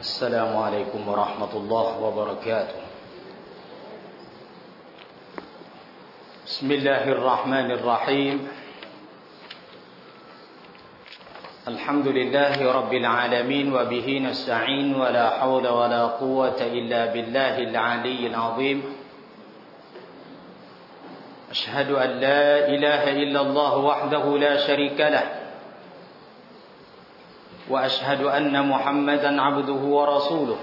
السلام عليكم ورحمة الله وبركاته بسم الله الرحمن الرحيم الحمد لله رب العالمين وبه نستعين ولا حول ولا قوة إلا بالله العلي العظيم أشهد أن لا إله إلا الله وحده لا شريك له وأشهد أن محمدا عبده ورسوله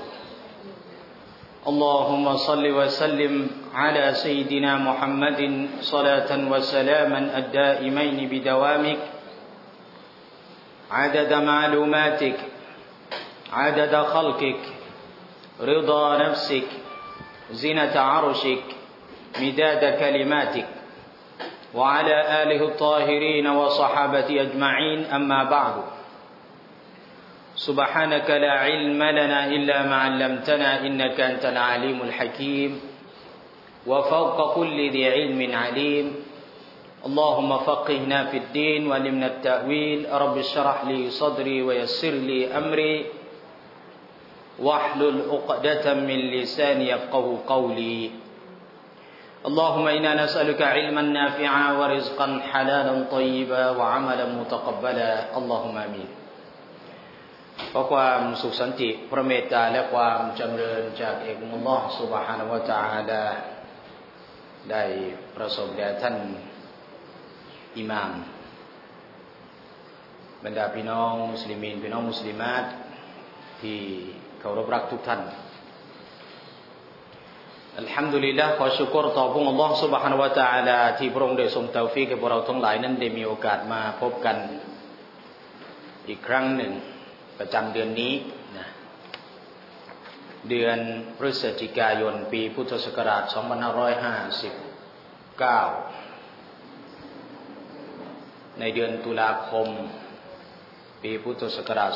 اللهم صل وسلم على سيدنا محمد صلاة وسلاما الدائمين بدوامك عدد معلوماتك عدد خلقك رضا نفسك زنة عرشك مداد كلماتك وعلى آله الطاهرين وصحابته أجمعين أما بعد سبحانك لا علم لنا إلا ما علمتنا إنك أنت العليم الحكيم وفوق كل ذي علم عليم اللهم فقهنا في الدين وعلمنا التأويل رب اشرح لي صدري ويسر لي أمري واحلل عقدة من لساني يفقهوا قولي اللهم إنا نسألك علما نافعا ورزقا حلالا طيبا وعملا متقبلا اللهم آمينขอความสุขสันติพระเมตตาและความจำเริญจากเอกอัลเลาะห์ซุบฮานะฮูวะตะอาลาได้ประสบแด่ท่านอิหม่ามบรรดาพี่น้องมุสลิมีนพี่น้องมุสลิมาตที่เคารพรักทุกท่านอัลฮัมดุลิลลาห์ขอชุกรต่อพระองค์อัลเลาะห์ซุบฮานะฮูวะตะอาลาที่พระองค์ได้ทรงเตาฟีกให้พวกเราทั้งหลายนั้นได้มีโอกาสมาพบกันอีกครั้งหนึ่งประจำเดือนนี้นะเดือนพฤศจิกายนปีพุทธศักราช2559ในเดือนตุลาคมปีพุทธศักราช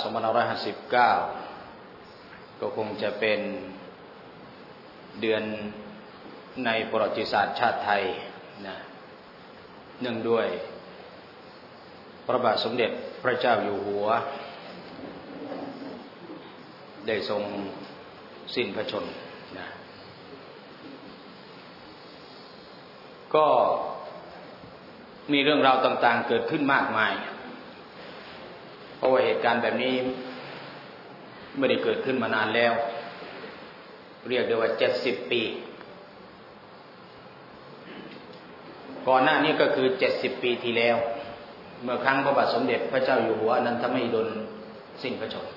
2559ก็คงจะเป็นเดือนในประวัติศาสตร์ชาติไทยนะเนื่องด้วยพระบาทสมเด็จพระเจ้าอยู่หัวได้ทรงสิ้นพระชนม์นะก็มีเรื่องราวต่างๆเกิดขึ้นมากมายเพราะว่าเหตุการณ์แบบนี้ไม่ได้เกิดขึ้นมานานแล้วเรียกได้ว่า70 ปีก่อนหน้านี้ก็คือ70 ปีที่แล้วเมื่อครั้งพระบาทสมเด็จพระเจ้าอยู่หัวอนันทมหิดลสิ้นพระชนม์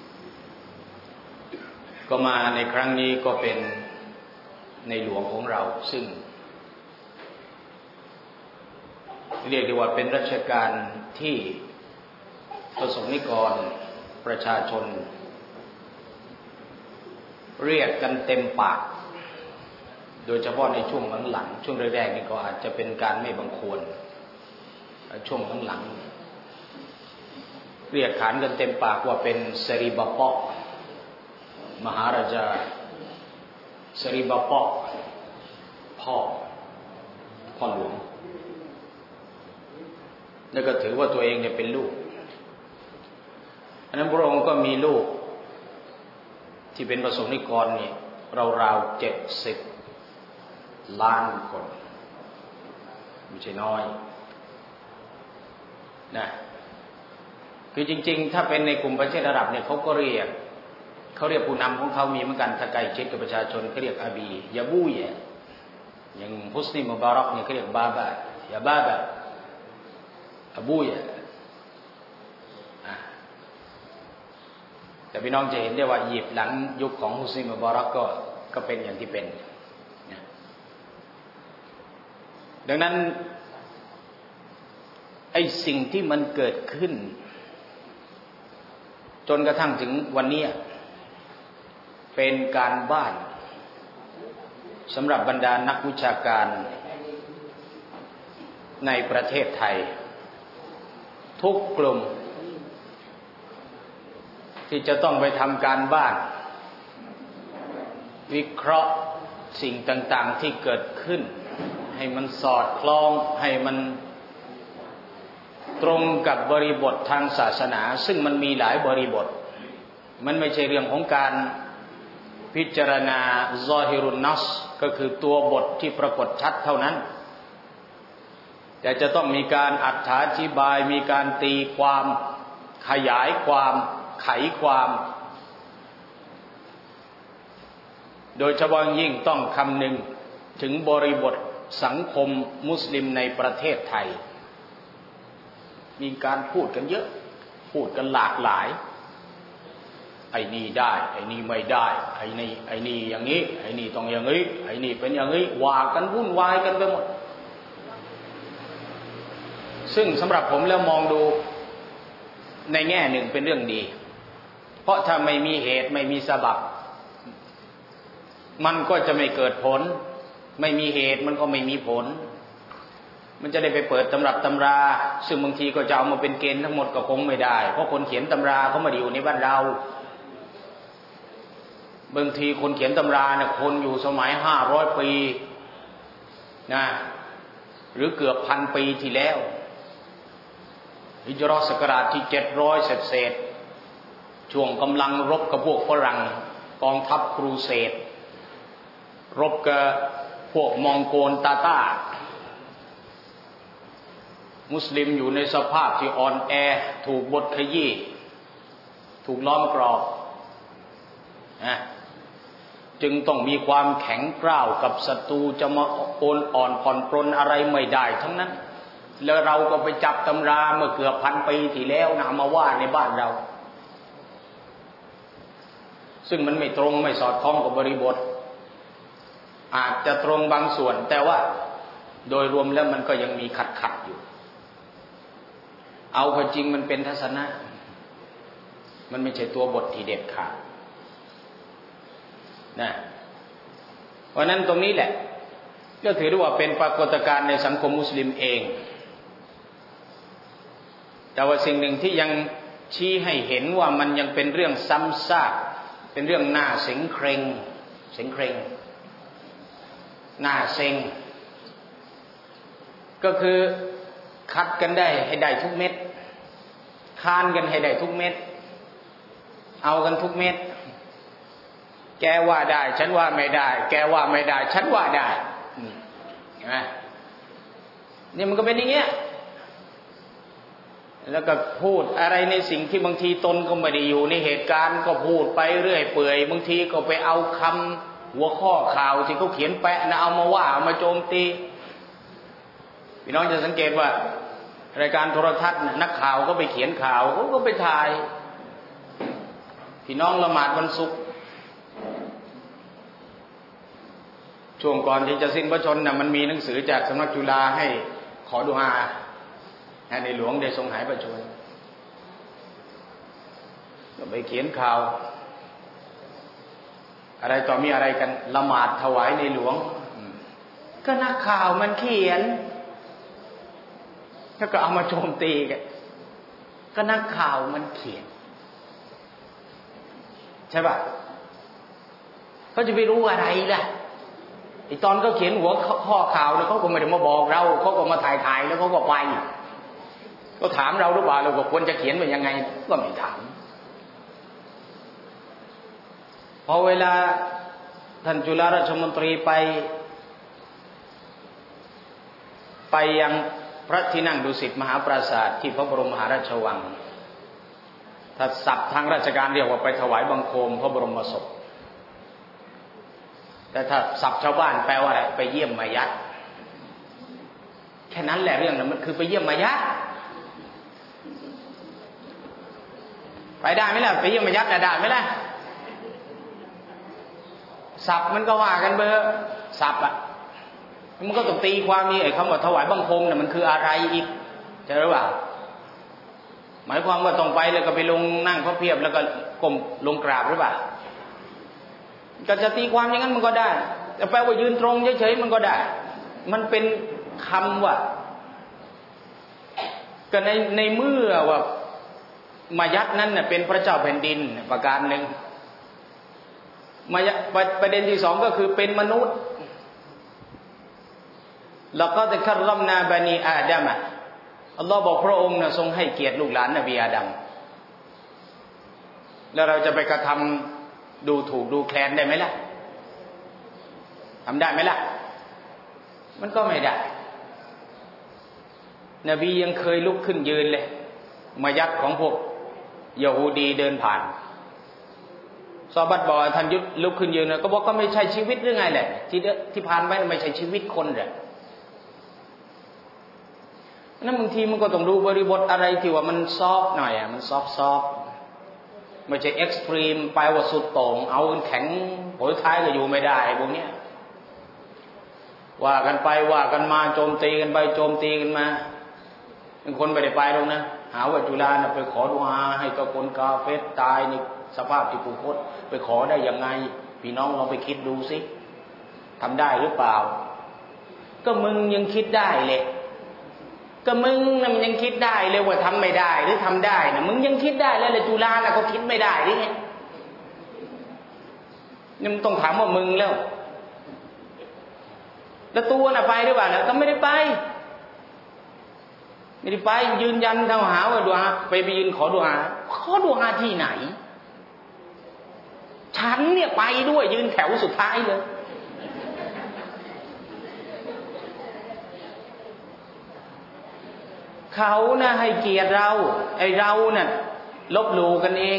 ก็มาในครั้งนี้ก็เป็นในหลวงของเราซึ่งเรียกได้ว่าเป็นรัชกาลที่ประสงค์นิกรประชาชนเรียกกันเต็มปากโดยเฉพาะในช่วงหลังๆช่วงแรกๆนี่ก็อาจจะเป็นการไม่บังควรช่วงหลังๆเรียกขานกันเต็มปากว่าเป็นสริบปะมหาราชาสริบปะพ่อหลวงแล้วก็ถือว่าตัวเองเนี่ยเป็นลูกอันนั้นพระองค์ก็มีลูกที่เป็นประสงค์นิกรนี่ราวๆ70 ล้านคนไม่ใช่น้อยนะคือจริงๆถ้าเป็นในกลุ่มประเทศอาหรับเนี่ยเขาเรียกผู้นำของเขามีเหมือนกันถ้าใกล้ชิดกับประชาชนเขาเรียกอาบียาบูยอย่างฮุสนีมุบารักเนี่ยเขาเรียกบาบะยาบาบะอบูยแต่พี่น้องจะเห็นได้ว่าอียิปต์หลังยุคของฮุสนีมุบารักก็เป็นอย่างที่เป็นดังนั้นไอ้สิ่งที่มันเกิดขึ้นจนกระทั่งถึงวันนี้เป็นการบ้านสำหรับบรรดานักวิชาการในประเทศไทยทุกกลุ่มที่จะต้องไปทำการบ้านวิเคราะห์สิ่งต่างๆที่เกิดขึ้นให้มันสอดคล้องให้มันตรงกับบริบททางศาสนาซึ่งมันมีหลายบริบทมันไม่ใช่เรื่องของการพิจารณาซอฮิรุนนัสก็คือตัวบทที่ปรากฏชัดเท่านั้นแต่จะต้องมีการอธิบายมีการตีความขยายความไขความโดยเฉพาะยิ่งต้องคำนึงถึงบริบทสังคมมุสลิมในประเทศไทยมีการพูดกันเยอะพูดกันหลากหลายไอ้นี่ได้ไอ้นี่ไม่ได้ไอ้นี่อย่างนี้ไอ้นี่ต้องอย่างนี้ไอ้นี่เป็นอย่างนี้ว่ากันวุ่นวายกันไปหมดซึ่งสำหรับผมแล้วมองดูในแง่หนึ่งเป็นเรื่องดีเพราะถ้าไม่มีเหตุไม่มีสาเหตุมันก็จะไม่เกิดผลไม่มีเหตุมันก็ไม่มีผลมันจะได้ไปเปิดตำรับตำราซึ่งบางทีก็จะเอามาเป็นเกณฑ์ทั้งหมดก็คงไม่ได้เพราะคนเขียนตำราเขาไม่ได้อยู่ในบ้านเราบางทีคนเขียนตำราเนี่ยคนอยู่สมัย500 ปีนะหรือเกือบ1,000 ปีที่แล้วฮิจเราะห์ศักราชที่700เศษช่วงกำลังรบกับพวกฝรั่งกองทัพครูเสดรบกับพวกมองโกลตาตามุสลิมอยู่ในสภาพที่อ่อนแอถูกบดขยี้ถูกล้อมกรอบจึงต้องมีความแข็งกร้าวกับศัตรูจะมาอ่อนผ่อนปรนอะไรไม่ได้ทั้งนั้นแล้วเราก็ไปจับตำราเมื่อเกือบ1,000 ปีที่แล้วนำมาว่าในบ้านเราซึ่งมันไม่ตรงไม่สอดคล้องกับบริบทอาจจะตรงบางส่วนแต่ว่าโดยรวมแล้วมันก็ยังมีขัดอยู่เอาเข้าจริงมันเป็นทัศนะมันไม่ใช่ตัวบทที่เด็ดขาดนะเพราะนั้นตรงนี้แหละก็ถือว่าเป็นปรากฏการณ์ในสังคมมุสลิมเองแต่ว่าสิ่งหนึ่งที่ยังชี้ให้เห็นว่ามันยังเป็นเรื่องซ้ำซากเป็นเรื่องน่าเส็งเคร่งน่าเซ็งก็คือคัดกันได้ให้ได้ทุกเม็ดค้านกันให้ได้ทุกเม็ดเอากันทุกเม็ดแกว่าได้ฉันว่าไม่ได้แกว่าไม่ได้ฉันว่าได้เห็นไหมนี่มันก็เป็นอย่างเงี้ยแล้วก็พูดอะไรในสิ่งที่บางทีตนก็ไม่ได้อยู่ในเหตุการณ์ก็พูดไปเรื่อยเปื่อยบางทีก็ไปเอาคำหัวข้อข่าวที่เขาเขียนแปะนะเอามาว่าเอามาโจมตีพี่น้องจะสังเกตว่ารายการโทรทัศน์นักข่าวก็ไปเขียนข่าวเขาก็ไปถ่ายพี่น้องละหมาดวันศุกร์ช่วงก่อนที่จะสิ้นพระชนม์มันมีหนังสือจากสำนักจุฬาให้ขอดุอาให้ในหลวงได้ทรงหายพระชนม์ก็ไปเขียนข่าวอะไรต่อมีอะไรกันละหมาดถวายในหลวงก็นักข่าวมันเขียนแล้วก็เอามาโจมตีกันก็นักข่าวมันเขียนใช่ป่ะเขาจะไปรู้อะไรล่ะไอ้ตอนเขาเขียนหัวข้อข่าวแล้วเขาก็ไม่ได้มาบอกเราเขาก็มาถ่ายแล้วเขาก็ไปก็ถามเราหรือเปล่าเราก็ควรจะเขียนเป็นยังไงก็ไม่ถามพอเวลาท่านจุฬาราชมนตรีไปยังพระที่นั่งดุสิตมหาปราสาทที่พระบรมมหาราชวังถ้าศัพท์ทางราชการเรียกว่าไปถวายบังคมพระบรมศพแต่ถ้าศัพท์ชาวบ้านแปลว่าอะไรไปเยี่ยมมายัดแค่นั้นแหละเรื่องนั้นมันคือไปเยี่ยมมายัดไปได้ไหมล่ะไปเยี่ยมมายัดได้ไหมล่ะศัพท์มันก็ว่ากันเบอร์ศัพท์อ่ะมันก็ต้องตีความมีไอ้คำว่าถวายบังคมเนี่ยมันคืออะไรอีกจะรู้ป่ะหมายความว่าต้องไปแล้วก็ไปลงนั่งพระเพียบแล้วก็ก้มลงกราบหรือเปล่าก็จะตีความอย่างนั้นมันก็ได้แต่แปลว่ายืนตรงเฉยๆมันก็ได้มันเป็นคำว่าก็ในเมื่อว่ามายัดนั้นเนี่ยเป็นพระเจ้าแผ่นดินประการหนึ่งประเด็นที่สองก็คือเป็นมนุษย์แล้วก็จะคัรรมนาบานีอาดัมอัลลอฮ์บอกพระองค์นะทรงให้เกียรติลูกหลานนบีอาดัมแล้วเราจะไปกระทำดูถูกดูแคลนได้ไหมล่ะทำได้ไหมล่ะมันก็ไม่ได้นบียังเคยลุกขึ้นยืนเลยมายัดของพวกยะฮูดีเดินผ่านซอฮาบะห์บอกท่านลุกขึ้นยืนก็บอกก็ไม่ใช่ชีวิตหรือไงแหละที่ผ่านไปไม่ใช่ชีวิตคนแหละนั่นบางทีมันก็ต้องดูบริบทอะไรที่ว่ามันซอฟหน่อยมันซอฟไม่ใช่เอ็กซ์ตรีมไปว่าสุดโต่งเอาแข็งผลท้ายก็อยู่ไม่ได้พวกเนี้ยว่ากันไปว่ากันมาโจมตีกันไปโจมตีกันมาเป็นคนไม่ได้ไปตรงนะหาว่าจุฬาไปขอดุอาให้กับคนกาเฟรตายในสภาพที่ผู้คนไปขอได้ยังไงพี่น้องลองไปคิดดูสิทำได้หรือเปล่าก็มึงยังคิดได้เลยก็มึงน่ะมันยังคิดได้เลยว่าทำไม่ได้หรือทำได้นะมึงยังคิดได้แล้วเลยจุฬาน่ะเขาคิดไม่ได้หรือไงนี่มึงต้องถามว่ามึงแล้วตัวน่ะไปหรือเปล่าก็ไม่ได้ไปยืนยันเขาหาว่าดุอาไปยืนขอดุอาที่ไหนฉันเนี่ยไปด้วยยืนแถวสุดท้ายเลยเขาน่ะให้เกียรติเราไอ้เราน่ะลบหลู่กันเอง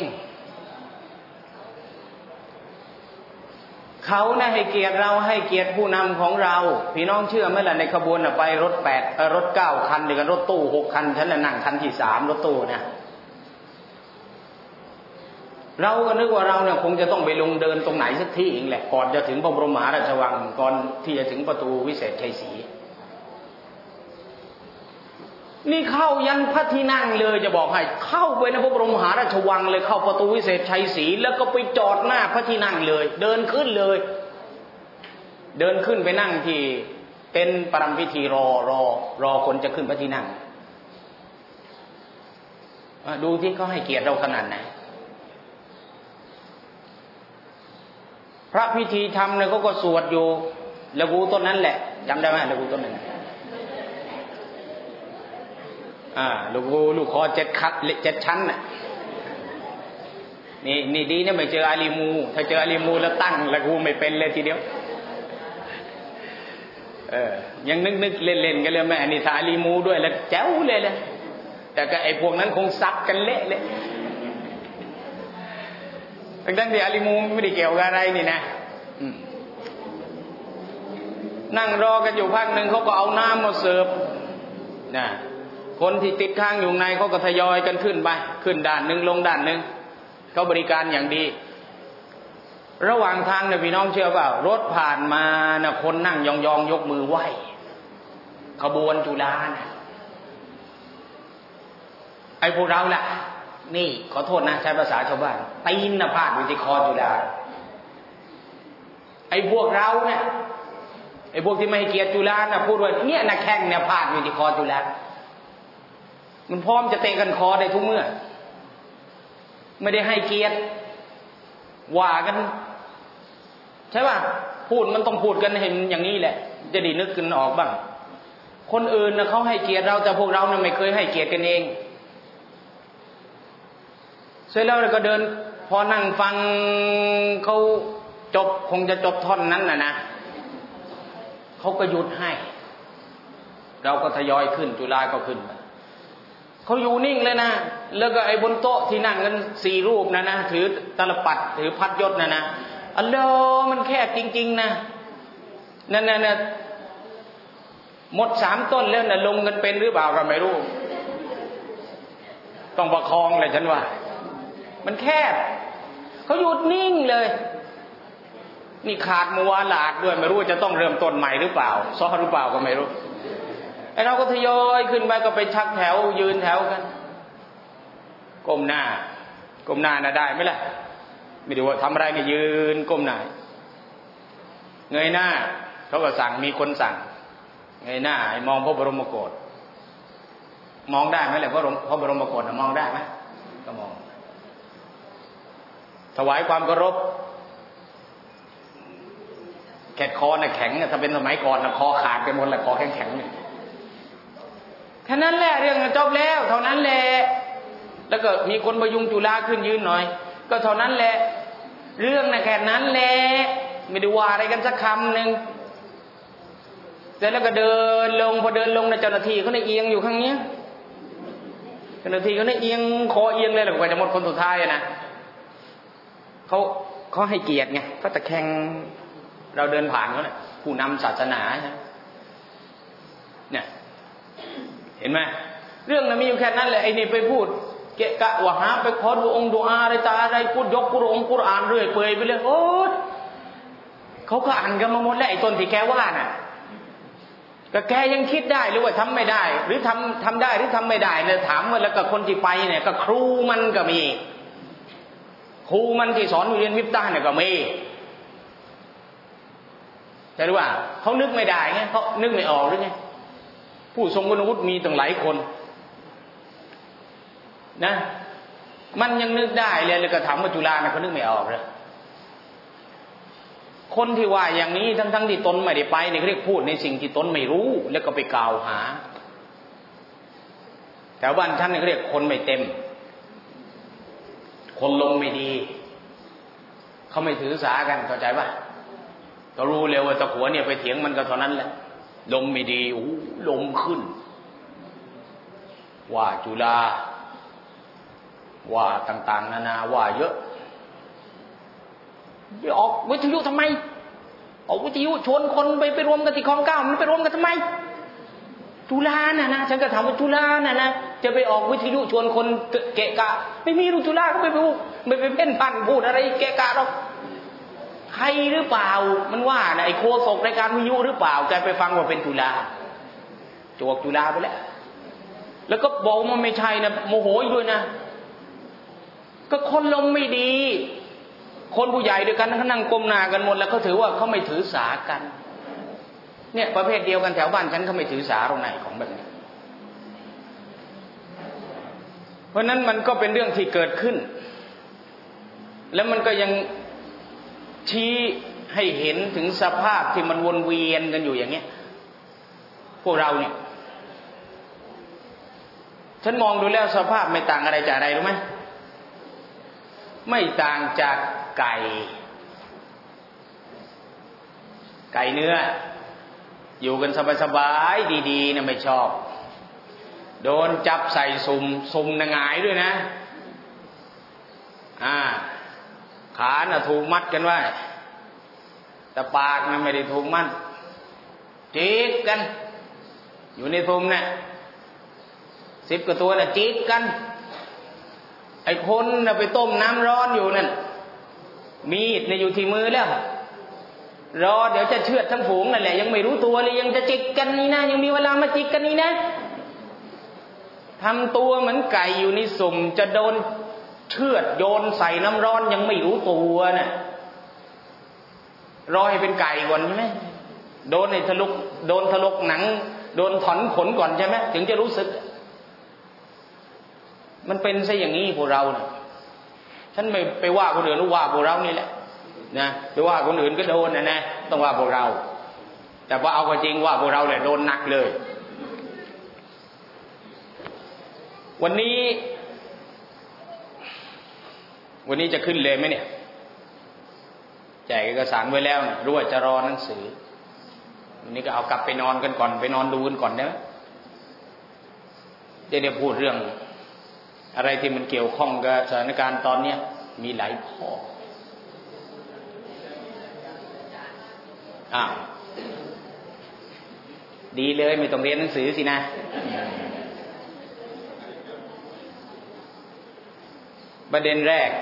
เขาน่ะให้เกียรติเราให้เกียรติผู้นำของเราพี่น้องเชื่อไหมล่ะในขบวนน่ะไปรถ9 คันด้วยกันรถตู้6 คันฉันน่ะนั่งคันที่3รถตู้นะเราก็นึกว่าเราเนี่ยคงจะต้องไปลงเดินตรงไหนสักที่เองแหละก่อนจะถึงพระบรมมหาราชวังก่อนที่จะถึงประตูวิเศษชัยศรีนี่เข้ายันพระที่นั่งเลยจะบอกให้เข้าไปในพระบรมมหาราชวังเลยเข้าประตูวิเศษชัยศรีแล้วก็ไปจอดหน้าพระที่นั่งเลยเดินขึ้นเลยเดินขึ้นไปนั่งที่เต็นท์ประรำพิธีรอคนจะขึ้นพระที่นั่งดูที่เขาให้เกียรติเราขนาดไหนพระพิธีทำเนี่ยเขาก็สวดอยู่ละกูต้นนั้นแหละจำได้ไหมละกูต้นนั้นลูกคอ7 ชั้นน่ะนี่ดีนะไม่เจออาลีมูถ้าเจออาลีมูแล้วตั้งละกูไม่เป็นเลยทีเดียวยังนึกเล่นๆกันเลยแม่อันนี้ถ้าอาลีมูด้วยแล้วแจ๋วเลยเลยแต่ก็ไอ้พวกนั้นคงซับกันเละเลยทั้งที่อาลีมูไม่ได้เกี่ยวกับอะไรนี่นะนั่งรอกันอยู่พักหนึ่งเขาก็เอาน้ำมาเสิร์ฟนะคนที่ติดค้างอยู่ในเขาก็ทยอยกันขึ้นไปขึ้นด่านหนึ่งลงด่านหนึ่งเขาบริการอย่างดีระหว่างทางเนี่ยพี่น้องเชื่อเปล่ารถผ่านมานะคนนั่งยองๆยกมือไหว้ขบวนจุฬานะไอ้พวกเราแหละนี่ขอโทษนะใช้ภาษาชาวบ้านตีนน่ะพาดอยู่ที่คอจุฬาไอ้พวกเราเนี่ยไอ้พวกที่ไม่ให้เกียรติจุฬาน่ะพูดว่าเนี่ยนะแข้งเนี่ยพาดอยู่ที่คอจุฬามันพร้อมจะเตะกันคอได้ทุกเมื่อไม่ได้ให้เกียรติว่ากันใช่ป่ะพูดมันต้องพูดกันเห็นอย่างนี้แหละจะได้นึกกันออกบ้างคนอื่นนะเขาให้เกียรติเราแต่พวกเราเนี่ยไม่เคยให้เกียรติกันเองเสร็จแล้วเราก็เดินพอนั่งฟังเขาจบคงจะจบท่อนนั้นนะเขาก็หยุดให้เราก็ทยอยขึ้นจุฬาก็ขึ้นเขาอยู่นิ่งเลยนะแล้วก็ไอ้บนโต๊ะที่นั่งกัน4 รูปนะถือตลปัดถือพัดยศนะอัลลอฮ์มันแคบจริงๆนะนั่นหมด3 ต้นแล้วนะลงกันเป็นหรือเปล่าก็ไม่รู้ต้องประคองเลยฉันว่ามันแคบเขาหยุดนิ่งเลยนี่ขาดมัวหลาดด้วยไม่รู้จะต้องเริ่มต้นใหม่หรือเปล่าซ้อหรือเปล่าก็ไม่รู้ไอ้เราก็ทยอยขึ้นไปก็ไปชักแถวยืนแถวกันก้มหน้าน่ะได้ไหมล่ะไม่ได้ว่าทำอะไรนี่ยืนก้มหน้าเงยหน้าเขาก็สั่งมีคนสั่งเงยหน้าให้มองพระบรมโกศมองได้ไหมล่ะพระบรมโกศมองได้ไหมก็มองถวายความเคารพแขนคอน่ะแข็งถ้าเป็นสมัยก่อนน่ะคอขาดไปหมดแหละคอแข็งเนี่ยแค่นั้นแหละเรื่องจบแล้วเท่านั้นแหละแล้วก็มีคนประยุงจุฬาขึ้นยืนหน่อยก็เท่านั้นแหละเรื่องน่ะแค่นั้นแหละไม่ได้ว่าอะไรกันสักคำหนึ่งเสร็จแล้วก็เดินลงพอเดินลงนะเจ้าหน้าที่เขาได้เอียงอยู่ข้างนี้เจ้าหน้าที่เขาได้เอียงคอเอียงเลยหลังจากจะหมดคนสุดท้ายนะเขาให้เกียรติไงเขาตะแคงเราเดินผ่านเขาเนี่ยผู้นำศาสนาเนี่ยเห็นไหมเรื่องนั้นมีอยู่แค่นั้นแหละไอ้นี่ไปพูดเกะกะวะหาไปขอดูองค์ดูอาอะไรตาอะไรพูดยกกุรอานเรื่อยเปื่อยไปเลยโอ๊ยเขาก็อ่านกันมาหมดแล้วไอ้ต้นที่แกว่าน่ะก็แกยังคิดได้หรือว่าทำไม่ได้หรือทำได้หรือทำไม่ได้เนี่ยถามว่าแล้วก็คนที่ไปเนี่ยก็ครูมันก็มีครูมันที่สอนอยู่เรียนมิฟตาห์เนี่ยก็มีแต่รู้ว่าเขานึกไม่ได้ไงเขานึกไม่ออกหรือไงผู้ทรงคุณวุฒิมีตั้งหลายคนนะมันยังนึกได้เลยแล้วก็ถามว่าจุฬาเนี่ยเขานึกไม่ออกเลยคนที่ว่าอย่างนี้ทั้งที่ตนไม่ได้ไปเนี่ยเขาเรียกพูดในสิ่งที่ตนไม่รู้แล้วก็ไปกล่าวหาแต่บ้านท่านเนี่ยเขาเรียกคนไม่เต็มคนลงไม่ดีเขาไม่ถือสากันเข้าใจป่ะก็รู้เร็วว่าตะขัวเนี่ยไปเถียงมันก็เท่านั้นแหละลมไม่ดีลมขึ้นว่าจุฬาว่าต่างๆนานาว่าเยอะออกวิทยุทำไมออกวิทยุชวนคนไปรวมกันที่คลองเก้ามันไปรวมกันทำไมจุฬาน่ะนะฉันก็ถามว่าจุฬาน่ะนะจะไปออกวิทยุชวนคนเกะกะไม่มีลูกจุฬาก็ไม่ไปเพ่นพันพูดอะไรเกะกะหรอกใครหรือเปล่ามันว่านะไอ้โฆษกรายการวิทยุหรือเปล่าแกไปฟังว่าเป็นจุฬาจวกจุฬาไปแล้วก็บอกมันไม่ใช่นะโมโหอีกด้วยนะก็คนลมไม่ดีคนผู้ใหญ่ด้วยกันเขานั่งก้มหน้ากันหมดแล้วเขาถือว่าเขาไม่ถือสากันเนี่ยประเภทเดียวกันแถวบ้านฉันเขาไม่ถือสาตรงไหนของแบบนี้เพราะนั้นมันก็เป็นเรื่องที่เกิดขึ้นแล้วมันก็ยังชี้ให้เห็นถึงสภาพที่มันวนเวียนกันอยู่อย่างเงี้ยพวกเราเนี่ยฉันมองดูแล้วสภาพไม่ต่างอะไรจากอะไรรู้ไหมไม่ต่างจากไก่เนื้ออยู่กันสบายๆดีๆนะไม่ชอบโดนจับใส่สุ่มหงายด้วยนะขาน่ะถูกมัดกันไว้แต่ปากน่ะไม่ได้ถูกมัดจิกกันอยู่ในสุ่มเนี่ย10 กว่าตัวน่ะจิกกันไอ้คนน่ะไปต้มน้ำร้อนอยู่นั่นมีดเนี่ยอยู่ที่มือแล้วรอเดี๋ยวจะเชือดทั้งฝูงนั่นแหละยังไม่รู้ตัวเลยยังจะจิกกันนี่นะยังมีเวลามาจิกกันนี่นะทำตัวเหมือนไก่อยู่ในสุ่มจะโดนเชือดโยนใส่น้ำร้อนยังไม่รู้ตัวน่ะรอให้เป็นไก่ก่อนใช่ไหมโดนทะลุหนังโดนถอนขนก่อนใช่ไหมถึงจะรู้สึกมันเป็นซะอย่างนี้พวกเราเนี่ยฉันไม่ไปว่าคนอื่นว่าพวกเรานี่แหละนะไปว่าคนอื่นก็โดนนะต้องว่าพวกเราแต่ว่าเอาก็จริงว่าพวกเราเนี่ยโดนหนักเลยวันนี้จะขึ้นเลยไหมเนี่ยแจกเอกสารไว้แล้วรู้ว่าจะรอหนังสือวันนี้ก็เอากลับไปนอนกันก่อนไปนอนดูกันก่อนได้ไหมจะได้พูดเรื่องอะไรที่มันเกี่ยวข้องกับสถานการณ์ตอนนี้มีหลายข้อดีเลยไม่ต้องเรียนหนังสือสินะประเด็นแรก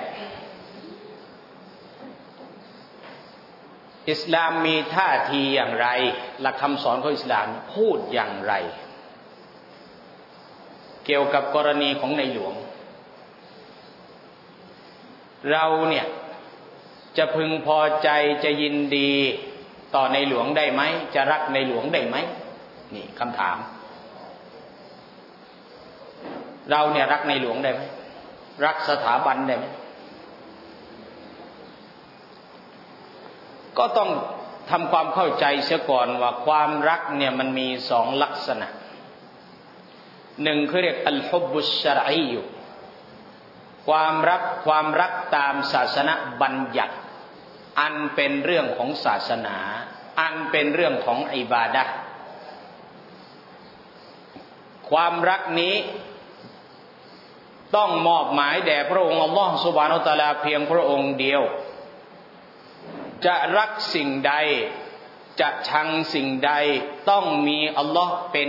อิสลามมีท่าทีอย่างไรหลักคำสอนของอิสลามพูดอย่างไรเกี่ยวกับกรณีของในหลวงเราเนี่ยจะพึงพอใจจะยินดีต่อในหลวงได้ไหมจะรักในหลวงได้ไหมนี่คำถามเราเนี่ยรักในหลวงได้ไหมรักสถาบันได้ไหมก็ต้องทำความเข้าใจเสียก่อนว่าความรักเนี่ยมันมี2 ลักษณะ1คือเรียกอัลฮุบบุชชะรอีความรักตามศาสนบัญญัติอันเป็นเรื่องของศาสนาอันเป็นเรื่องของอิบาดะห์ความรักนี้ต้องมอบหมายแด่พระองค์อัลลอฮฺซุบฮานะฮูวะตะอาลาเพียงพระองค์เดียวจะรักสิ่งใดจะชังสิ่งใดต้องมีอัลลอฮฺเป็น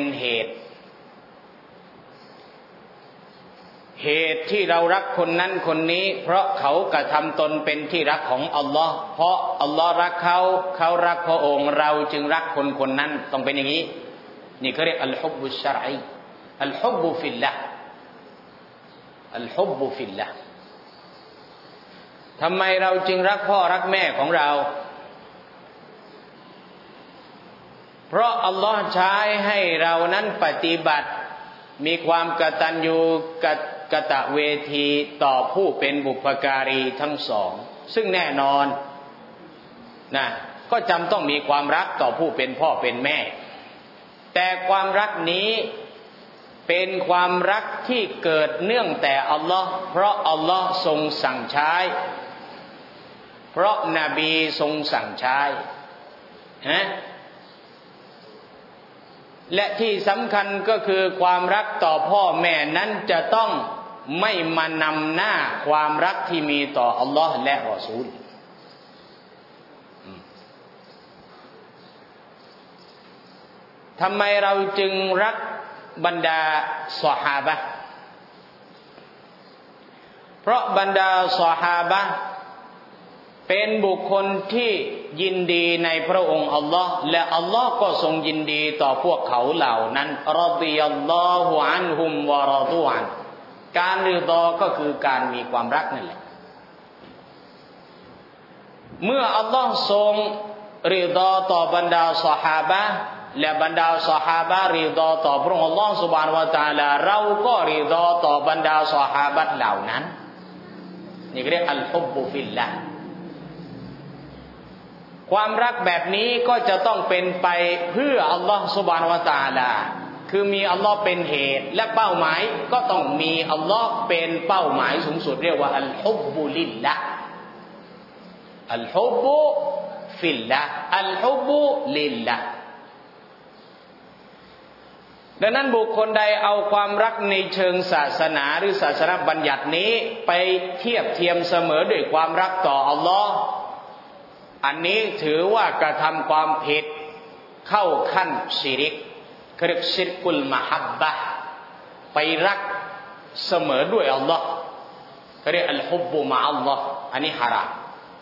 เหตุที่เรารักคนนั้นคนนี้เพราะเขากระทำตนเป็นที่รักของอัลลอฮ์เพราะอัลลอฮ์รักเขารักพระองค์เราจึงรักคนคนนั้นต้องเป็นอย่างนี้นี่เขาเรียกอัลฮุบบุชชะรอีอัลฮุบบุฟิลละห์อัลฮุบบุฟิลละห์ทำไมเราจึงรักพ่อรักแม่ของเราเพราะอัลลอฮ์ใช้ให้เรานั้นปฏิบัติมีความกตัญญูกตเวทีต่อผู้เป็นบุพการีทั้งสองซึ่งแน่นอนนะก็จำต้องมีความรักต่อผู้เป็นพ่อเป็นแม่แต่ความรักนี้เป็นความรักที่เกิดเนื่องแต่อัลลอฮ์เพราะอัลลอฮ์ทรงสั่งใช้เพราะนบีทรงสั่งใช้และที่สำคัญก็คือความรักต่อพ่อแม่นั้นจะต้องไม่มานำหน้าความรักที่มีต่ออัลลอฮ์และรอซูลทำไมเราจึงรักบรรดาซอฮาบะห์เพราะบรรดาซอฮาบะห์เป็นบุคคลที่ยินดีในพระองค์อัลลอฮ์และอัลลอฮ์ก็ทรงยินดีต่อพวกเขาเหล่านั้นรอฎิยัลลอฮุอันฮุมวะรอฎูอันการริฎอก็คือการมีความรักนั่นแหละเมื่ออัลลอฮ์ทรงริฎอต่อบรรดาซอฮาบะห์และบรรดาซอฮาบะห์ริฎอต่อพระองค์อัลลอฮ์ซุบฮานะฮูวะตะอาลาเราก็ริฎอต่อบรรดาซอฮาบะห์เหล่านั้นนี่เรียกอัลฮุบบุฟิลละห์ความรักแบบนี้ก็จะต้องเป็นไปเพื่ออัลลอฮ์ซุบฮานะฮูวะตะอาลาคือมีอัลลอฮ์เป็นเหตุและเป้าหมายก็ต้องมีอัลลอฮ์เป็นเป้าหมายสูงสุดเรียกว่าอัลฮุบบุลิลละห์อัลฮุบบุฟิลละห์อัลฮุบบุลิลละห์ดังนั้นบุคคลใดเอาความรักในเชิงศาสนาหรือศาสนบัญญัตินี้ไปเทียบเทียมเสมอด้วยความรักต่ออัลลอฮ์อันนี้ถือว่ากระทำความผิดเข้าขั้นชิริกเรียกชิรกุลมะฮับบะห์ไปรักเสมอด้วยอัลลอฮ์เรียกอัลฮุบบุมะอัลลอฮ์อันนี้ฮาราม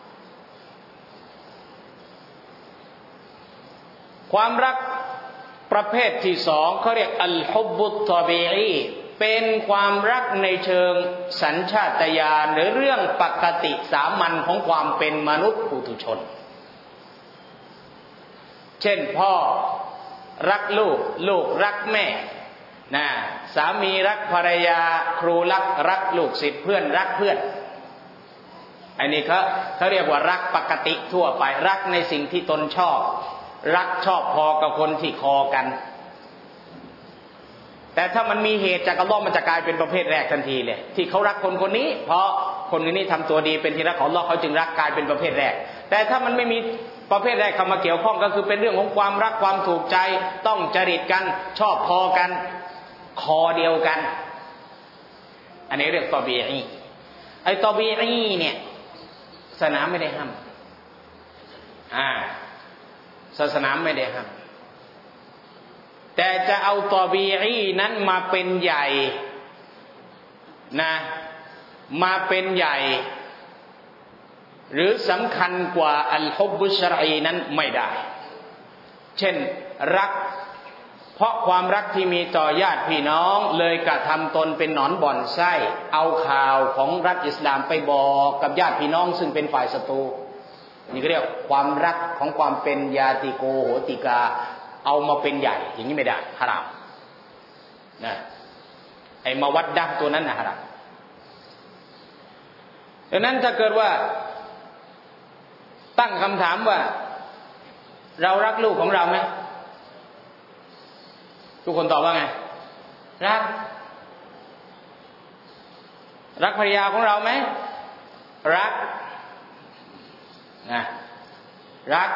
ความรักประเภทที่สองเขาเรียกอัลฮุบบุตตอบีอีเป็นความรักในเชิงสัญชาตญาณหรือเรื่องปกติสามัญของความเป็นมนุษย์ปุถุชนเช่นพ่อรักลูกลูกรักแม่นะสามีรักภรรยาครูรักลูกศิษย์เพื่อนรักเพื่อนอันนี้เขาเรียกว่ารักปกติทั่วไปรักในสิ่งที่ตนชอบรักชอบพอกับคนที่คอกันแต่ถ้ามันมีเหตุจากอัลเลาะห์มันจะกลายเป็นประเภทแรกทันทีเลยที่เขารักคนคนนี้เพราะคนคนนี้ทำตัวดีเป็นที่รักของอัลเลาะห์เขาจึงรักกลายเป็นประเภทแรกแต่ถ้ามันไม่มีประเภทแรกเข้ามาเกี่ยวข้องก็คือเป็นเรื่องของความรักความถูกใจต้องจริตกันชอบพอกันคอเดียวกันอันนี้เรียกตอบีอีไอ้ตอบีอีเนี่ยศาสนาไม่ได้ห้ามศาสนาไม่ได้ห้ามแต่จะเอาตอบีอีนั้นมาเป็นใหญ่นะมาเป็นใหญ่หรือสำคัญกว่าอัลฮุบบุชรอีนั้นไม่ได้เช่นรักเพราะความรักที่มีต่อญาติพี่น้องเลยกระทำตนเป็นหนอนบ่อนไส้เอาข่าวของรัฐอิสลามไปบอกกับญาติพี่น้องซึ่งเป็นฝ่ายศัตรูนี่ก็เรียกความรักของความเป็นญาติโกโหติกาเอามาเป็นใหญ่อย่างนี้ไม่ได้ฮารามนะไอ้มาวัดดักตัวนั้นนะฮารามดังนั้นถ้าเกิดว่าตั้งคำถามว่าเรารักลูกของเราไหมทุกคนตอบว่าไงรักรักภรรยาของเราไหมรักนะรัก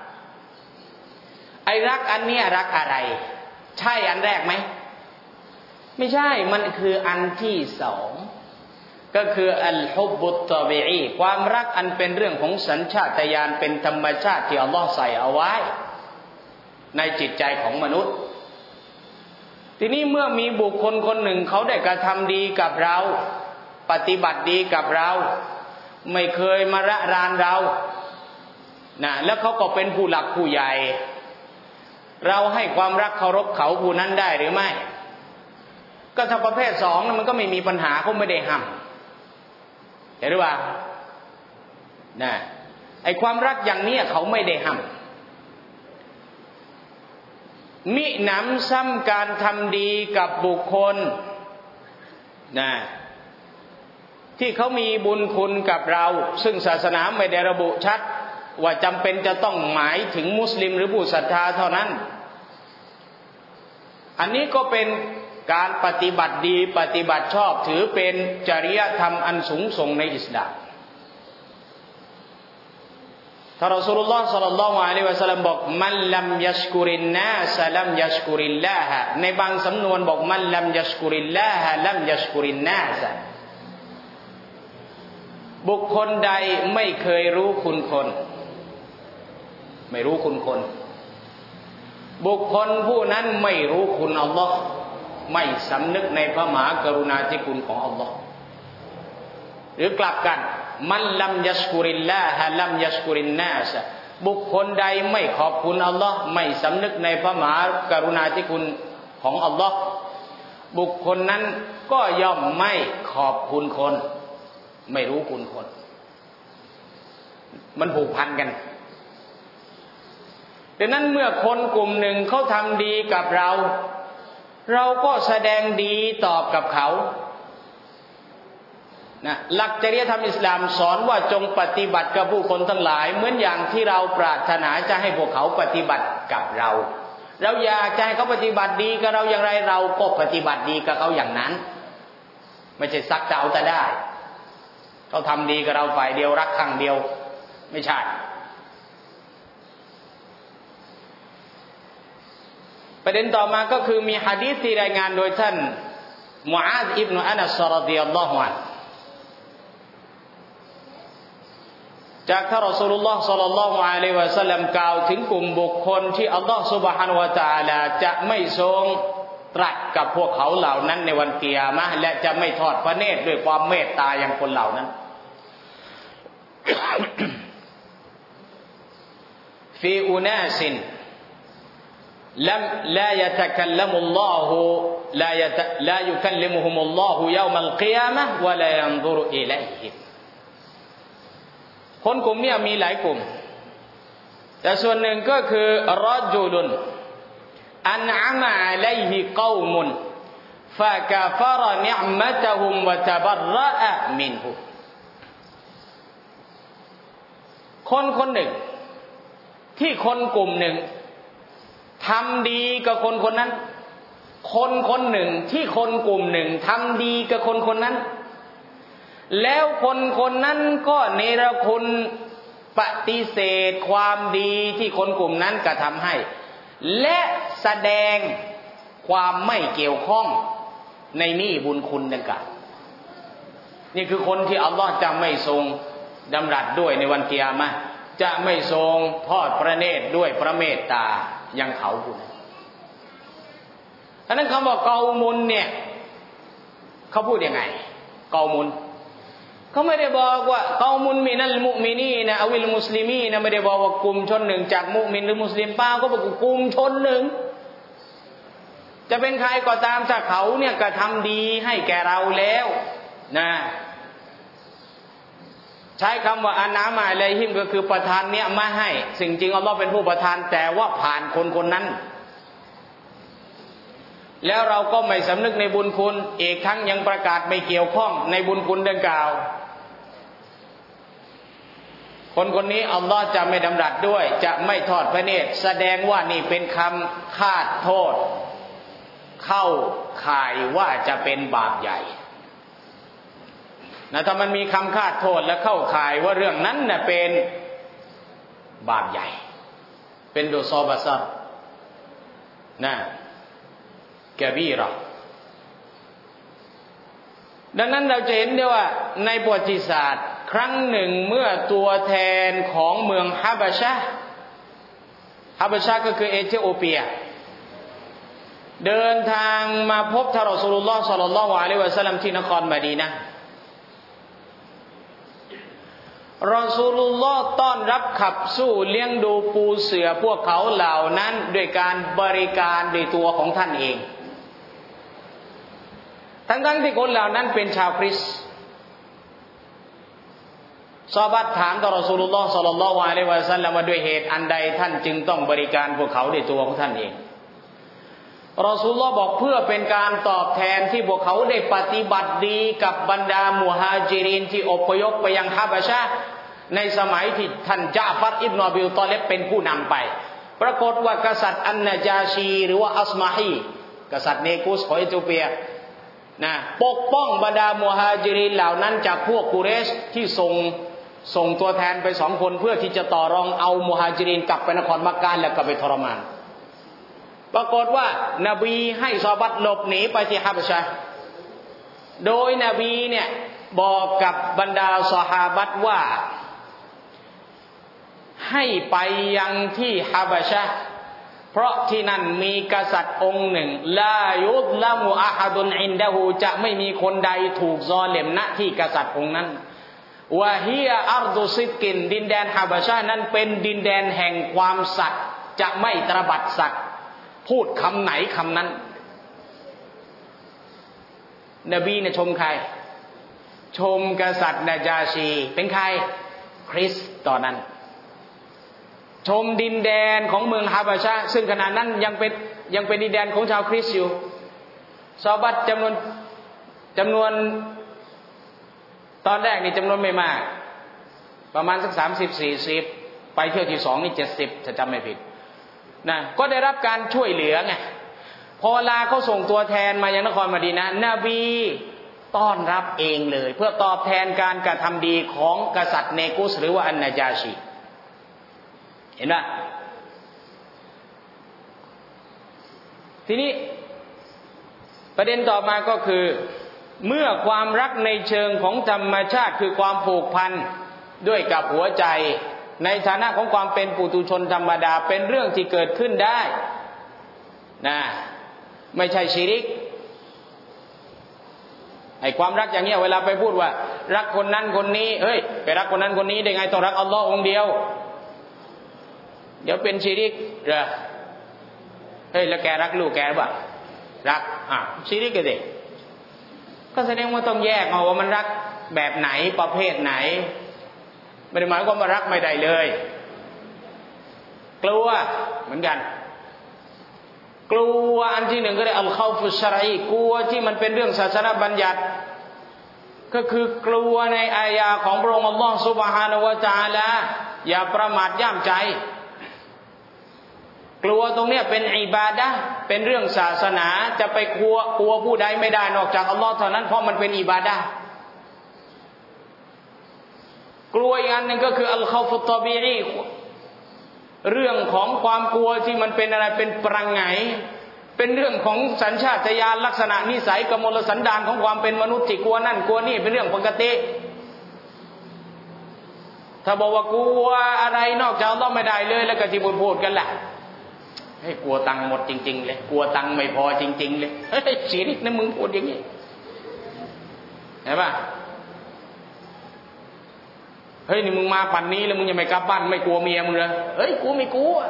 ไอ้รักอันเนี้ยรักอะไรใช่อันแรกไหมไม่ใช่มันคืออันที่สองก็คืออัลฮุบบุตตอบีอีความรักอันเป็นเรื่องของสัญชาตญาณเป็นธรรมชาติที่อัลลอฮ์ใส่เอาไว้ในจิตใจของมนุษย์ทีนี้เมื่อมีบุคคลคนหนึ่งเขาได้กระทำดีกับเราปฏิบัติดีกับเราไม่เคยมาระรานเรานะแล้วเขาก็เป็นผู้หลักผู้ใหญ่เราให้ความรักเคารพเขาผู้นั้นได้หรือไม่ก็ถ้าประเภทสองมันก็ไม่มีปัญหาเขาไม่ได้ห้ามเห็นหรือเปล่านะไอ้ความรักอย่างนี้เขาไม่ได้ห้ามมิหนำซ้ำการทำดีกับบุคคลนะที่เขามีบุญคุณกับเราซึ่งศาสนาไม่ได้ระบุชัดว่าจำเป็นจะต้องหมายถึงมุสลิมหรือผู้ศรัทธาเท่านั้นอันนี้ก็เป็นการปฏิบัติดีปฏิบัติชอบถือเป็นจริยธรรมอันสูงส่งในอิสลามท่านรอซูลุลลอฮ์ ศ็อลลัลลอฮุอะลัยฮิวะซัลลัมบอกมันลัมยัชกุรินนาสลัมยัชกุริลลาฮะในบางสำนวนบอกมันลัมยัชกุริลลาฮะลัมยัชกุรินนาสบุคคลใดไม่เคยรู้คุณคนไม่รู้คุณคนบุคคลผู้นั้นไม่รู้คุณอัลลอฮ์ไม่สำนึกในพระมหากรุณาธิคุณของอัลลอฮ์หรือกลับกันมันลัมยัชกุริลลาฮะลัมยัชกุรินนาสบุคคลใดไม่ขอบคุณอัลลอฮ์ไม่สำนึกในพระมหากรุณาธิคุณของอัลลอฮ์บุคคลนั้นก็ย่อมไม่ขอบคุณคนไม่รู้คุณคนมันผูกพันกันดังนั้นเมื่อคนกลุ่มหนึ่งเขาทำดีกับเราเราก็แสดงดีตอบกับเขานะหลักจริยธรรมอิสลามสอนว่าจงปฏิบัติกับผู้คนทั้งหลายเหมือนอย่างที่เราปรารถนาจะให้พวกเขาปฏิบัติกับเราเราอยากจะให้เขาปฏิบัติดีกับเราอย่างไรเราก็ปฏิบัติดีกับเขาอย่างนั้นไม่ใช่สักแต่เอาแต่ได้เขาทำดีกับเราฝ่ายเดียวรักข้างเดียวไม่ใช่ประเด็นต่อมาก็คือมีหะดีษที่รายงานโดยท่านมุอาซอิบนุอานัสรอฎิยัลลอฮุอันฮุจากท่านรอซูลุลลอฮ์ ศ็อลลัลลอฮุอะลัยฮิวะซัลลัมกล่าวถึงกลุ่มบุคคลที่อัลลอฮ์ซุบฮานะฮูวะตะอาลาจะไม่ทรงตรัสกับพวกเขาเหล่านั้นในวันกิยามะห์และจะไม่ทอดพระเนตรด้วยความเมตตาอย่างคนเหล่านั้น ฟีอุนาซินلا يتكلم الله لا يكلمهم الله يوم القيامة ولا ينظر إليهم คนกลุ่มนี้มีหลายกลุ่มแต่ส่วนหนึ่งก็คือรอจุลุนอันอะมะอะลัยฮิกอมุนฟะกะฟะรนิอมะตะฮุมวะตะบัรระอะมินฮุคนคนหนึ่งที่คนกลุ่มหนึ่งทำดีกับคนคนนั้นคนคนหนึ่งที่คนกลุ่มหนึ่งทำดีกับคนคนนั้นแล้วคนคนนั้นก็เนรคุณปฏิเสธความดีที่คนกลุ่มนั้นกระทำให้และแสดงความไม่เกี่ยวข้องในหนี้บุญคุณดังกล่าวนี่คือคนที่อัลลอฮ์จะไม่ทรงดำรัสด้วยในวันกิยามะห์จะไม่ทรงทอดพระเนตรด้วยพระเมตตายังเขาผู้นั้นฉะนั้นคำว่าเกามุนเนี่ยเขาพูดยังไงเกามุนเขาไม่ได้บอกว่าเกามุนมินัลมุมินีนะอวิลมุสลิมีนะไม่ได้บอกว่ากลุ่มชนหนึ่งจากมุมินหรือมุสลิมเปล่าก็บอกกลุ่มชนหนึ่งจะเป็นใครก็ตามถ้าเขาเนี่ยกระทำดีให้แก่เราแล้วนะใช้คำว่าอันนะมาอะลัยฮิมก็คือประทานเนี่ยมาให้สิ่งจริงอัลลอฮ์เป็นผู้ประทานแต่ว่าผ่านคนคนนั้นแล้วเราก็ไม่สำนึกในบุญคุณอีกทั้งยังประกาศไม่เกี่ยวข้องในบุญคุณดังกล่าวคนคนนี้อัลลอฮ์จะไม่ดำรัสด้วยจะไม่ทอดพระเนตรแสดงว่านี่เป็นคำคาดโทษเข้าข่ายว่าจะเป็นบาปใหญ่นะถ้ามันมีคำคาดโทษและเข้าข่ายว่าเรื่องนั้นน่ะเป็นบาปใหญ่เป็นโดซอบาซัรนะกะบีเราะห์ดังนั้นเราจะเห็นได้ว่าในประวัติศาสตร์ครั้งหนึ่งเมื่อตัวแทนของเมืองฮะบะชะก็คือเอธิโอเปียเดินทางมาพบท่านรอซูลุลลอฮ์ ศ็อลลัลลอฮุอะลัยฮิวะซัลลัมที่นครมะดีนะห์รอซูลุลลอฮ์ต้อนรับขับสู้เลี้ยงดูปูเสือพวกเขาเหล่านั้นด้วยการบริการด้วยตัวของท่านเองทั้งที่คนเหล่านั้นเป็นชาวคริสต์ซอฮาบะห์ถามต่อรอซูลุลลอฮ์ ศ็อลลัลลอฮุอะลัยฮิวะซัลลัมว่าด้วยเหตุอันใดท่านจึงต้องบริการพวกเขาด้วยตัวของท่านเองรอซูลุลลอฮ์บอกเพื่อเป็นการตอบแทนที่พวกเขาได้ปฏิบัติดีกับบรรดามุฮาญิรินที่อพยพไปยังฮะบะชะห์ในสมัยที่ท่านญะฟัรอิบนุอบีฏอลิบเป็นผู้นำไปปรากฏว่ากษัตริย์อันนาจาชีหรือว่าอัสมาฮีกษัตริย์เนกุสของเอธิโอเปียนะปกป้องบรรดามุฮาญิรินเหล่านั้นจากพวกกุเรชที่ส่งตัวแทนไป2 คนเพื่อที่จะต่อรองเอามุฮาญิรินกลับไปนครมักกะห์แล้วก็ไปทรมานปรากฏว่านบีให้ซอฮาบะห์หลบหนีไปที่ฮะบะชะห์โดยนบีเนี่ยบอกกับบรรดาซอฮาบะห์ว่าให้ไปยังที่ฮะบะชะห์เพราะที่นั่นมีกษัตริย์องค์หนึ่งลายุซละมุอะฮะดุนอินดะฮูจะไม่มีคนใดถูกซอลิมณที่กษัตริย์องค์นั้นวะฮียอัรฎุซิดกินดินแดนฮะบะชะห์นั้นเป็นดินแดนแห่งความสัตย์จะไม่ตระบัดสัตย์พูดคำไหนคำนั้นนบีเนี่ยชมใครชมกษัตริย์นาจาชีเป็นใครคริสต์ตอนนั้นชมดินแดนของเมืองฮะบะชะห์ซึ่งขณะนั้นยังเป็นดินแดนของชาวคริสต์อยู่ซอฮาบะห์จำนวนตอนแรกนี่จำนวนไม่มากประมาณสัก30-40ไปเที่ยวที่2นี่70ถ้าจำไม่ผิดนะก็ได้รับการช่วยเหลือไงพอลาเขาส่งตัวแทนมายังนครมะดีนะห์นบีต้อนรับเองเลยเพื่อตอบแทนการกระทำดีของกษัตริย์เนกุสหรือว่าอันนาจาชีเห็นไหมทีนี้ประเด็นต่อมาก็คือเมื่อความรักในเชิงของธรรมชาติคือความผูกพันด้วยกับหัวใจในฐานะของความเป็นปุถุชนธรรมดาเป็นเรื่องที่เกิดขึ้นได้นะไม่ใช่ชิริกไอ้ความรักอย่างเงี้ยเวลาไปพูดว่ารักคนนั้นคนนี้เฮ้ยไปรักคนนั้นคนนี้ได้ไงต้องรักอัลลอฮ์องค์เดียวเดี๋ยวเป็นชิริกเหรอเฮ้ยแล้วแกรักลูกแกป่ะรักชิริกกันดิก็แสดงว่าต้องแยกเอาว่ามันรักแบบไหนประเภทไหนไม่ได้หมายความว่ารักไม่ได้เลยกลัวเหมือนกันกลัวอันที่หนึ่งก็ได้อัลคอฟุชรอีกลัวที่มันเป็นเรื่องศาสนาบัญญัติก็คือกลัวในอายะของพระองค์อัลลอฮฺซุบฮานะฮูวะตะอาลาอย่าประมาทย่ามใจกลัวตรงเนี้ยเป็นอิบาดะห์เป็นเรื่องศาสนาจะไปกลัวผู้ใดไม่ได้นอกจากอัลลอฮ์เท่านั้นเพราะมันเป็นอิบาดะห์กลัวอีกอันหนึ่งก็คืออัลคอฟุตตอบีอีเรื่องของความกลัวที่มันเป็นอะไรเป็นประไงเป็นเรื่องของสัญชาตญาณลักษณะนิสัยกมลสันดานของความเป็นมนุษย์ที่กลัวนั่นกลัวนี่เป็นเรื่องปกติถ้าบอกว่ากลัวอะไรนอกจากอัลลอฮ์ไม่ได้เลยแล้วก็ที่พูดกันแหละให้กลัวตังค์หมดจริงๆเลยกลัวตังค์ไม่พอจริงๆเลยเฮ้ยชีริกนะมึงพูดอย่างนี้เห็นป่ะเฮ้ยนี่มึงมาปันนี้แล้วมึงยังไม่กลับบ้านไม่กลัวเมียมึงเลยเฮ้ยกูไม่กลัว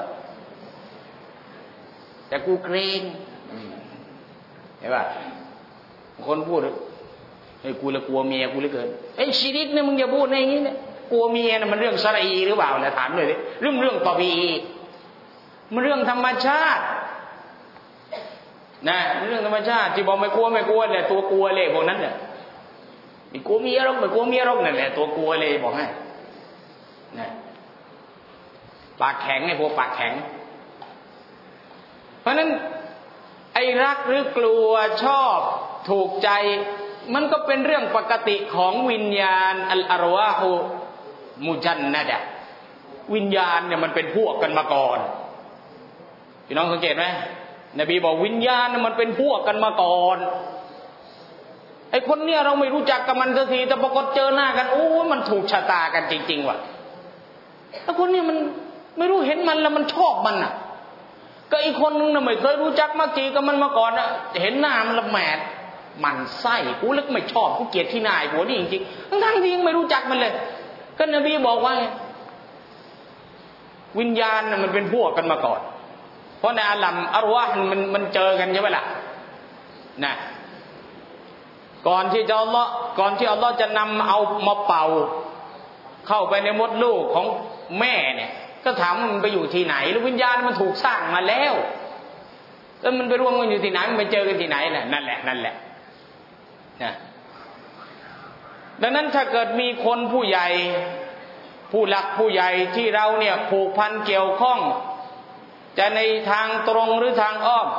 แต่กูเกรงเห็นป่ะคนพูดเฮ้ยกูละกลัวเมียกูเหลือเกินเฮ้ยชีริกนะมึงอย่าพูดในอย่างนี้นะกลัวเมียนะมันเรื่องชะรีหรือเปล่าล่ะถามเลยดิเรื่องตอบีมันเรื่องธรรมชาตินะเรื่องธรรมชาติที่บอกไม่กลัวเนี่ยตัวกลัวเลยพวกนั้นเนี่ยไม่กลัวเมียหรอกนั่นแหละตัวกลัวเลยบอกให้นะปากแข็งไอ้พวกปากแข็งเพราะนั้นไอ้รักหรือกลัวชอบถูกใจมันก็เป็นเรื่องปกติของวิญญาณอัลอารวาฮุมุจันนะดะวิญญาณเนี่ยมันเป็นพวกกันมาก่อนพี่น้องสังเกตไหมนบีบอกวิญญาณมันเป็นพวกกันมาก่อนไอ้คนเนี่ยเราไม่รู้จักกับมันสักทีแต่ปรากฏเจอหน้ากันโอ้มันถูกชะตากันจริงๆว่ะไอ้คนเนี่ยมันไม่รู้เห็นมันแล้วมันชอบมันอ่ะก็อีกคนนึงน่ะไม่เคยรู้จักมากี่กับมันมาก่อนอ่ะเห็นหน้ามันละแหมดมันไส้กูลึกไม่ชอบกูเกลียดที่นายหัวนี่จริงๆทั้งที่ยังไม่รู้จักมันเลยก็นบีบอกว่าวิญญาณน่ะมันเป็นพวกกันมาก่อนเพราะในอาลัมอารวาห์มันเจอกันใช่ไหมล่ะนะก่อนที่อัลลอฮ์จะนำเอามาเป่าเข้าไปในมดลูกของแม่เนี่ยก็ถามว่ามันไปอยู่ที่ไหนแล้ววิญญาณมันถูกสร้างมาแล้วมันไปรวมกันอยู่ที่ไหนมันไปเจอกันที่ไหนแหละนั่นแหละนะดังนั้นถ้าเกิดมีคนผู้ใหญ่ผู้หลักผู้ใหญ่ที่เราเนี่ยผูกพันเกี่ยวข้องจะในทางตรงหรือทางอ้อม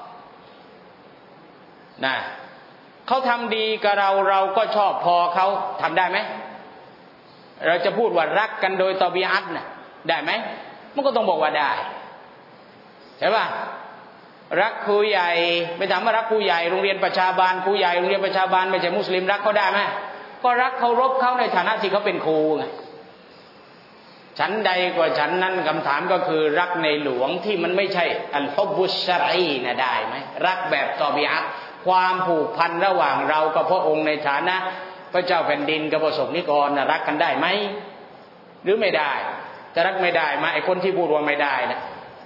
นะเขาทำดีกับเราก็ชอบพอเขาทำได้ไหมเราจะพูดว่ารักกันโดยตอบีอัตนะได้ไหมมันก็ต้องบอกว่าได้ใช่ป่ะรักครูใหญ่ไม่ถามว่ารักครูใหญ่โรงเรียนประชาบาลครูใหญ่โรงเรียนประชาบาลไม่ใช่มุสลิมรักเขาได้ไหมก็รักเคารพเขาในฐานะที่เขาเป็นครูไงฉันใดกว่าฉันนั้นคำถามก็คือรักในหลวงที่มันไม่ใช่อัลฮุบบุชชะรีนะได้ไหมรักแบบตอบีอัตความผูกพันระหว่างเรากับพระองค์ในฐานะพระเจ้าแผ่นดินกับประสบนิกรรักกันได้ไหมหรือไม่ได้จะรักไม่ได้มาไอ้คนที่พูดว่าไม่ได้นะ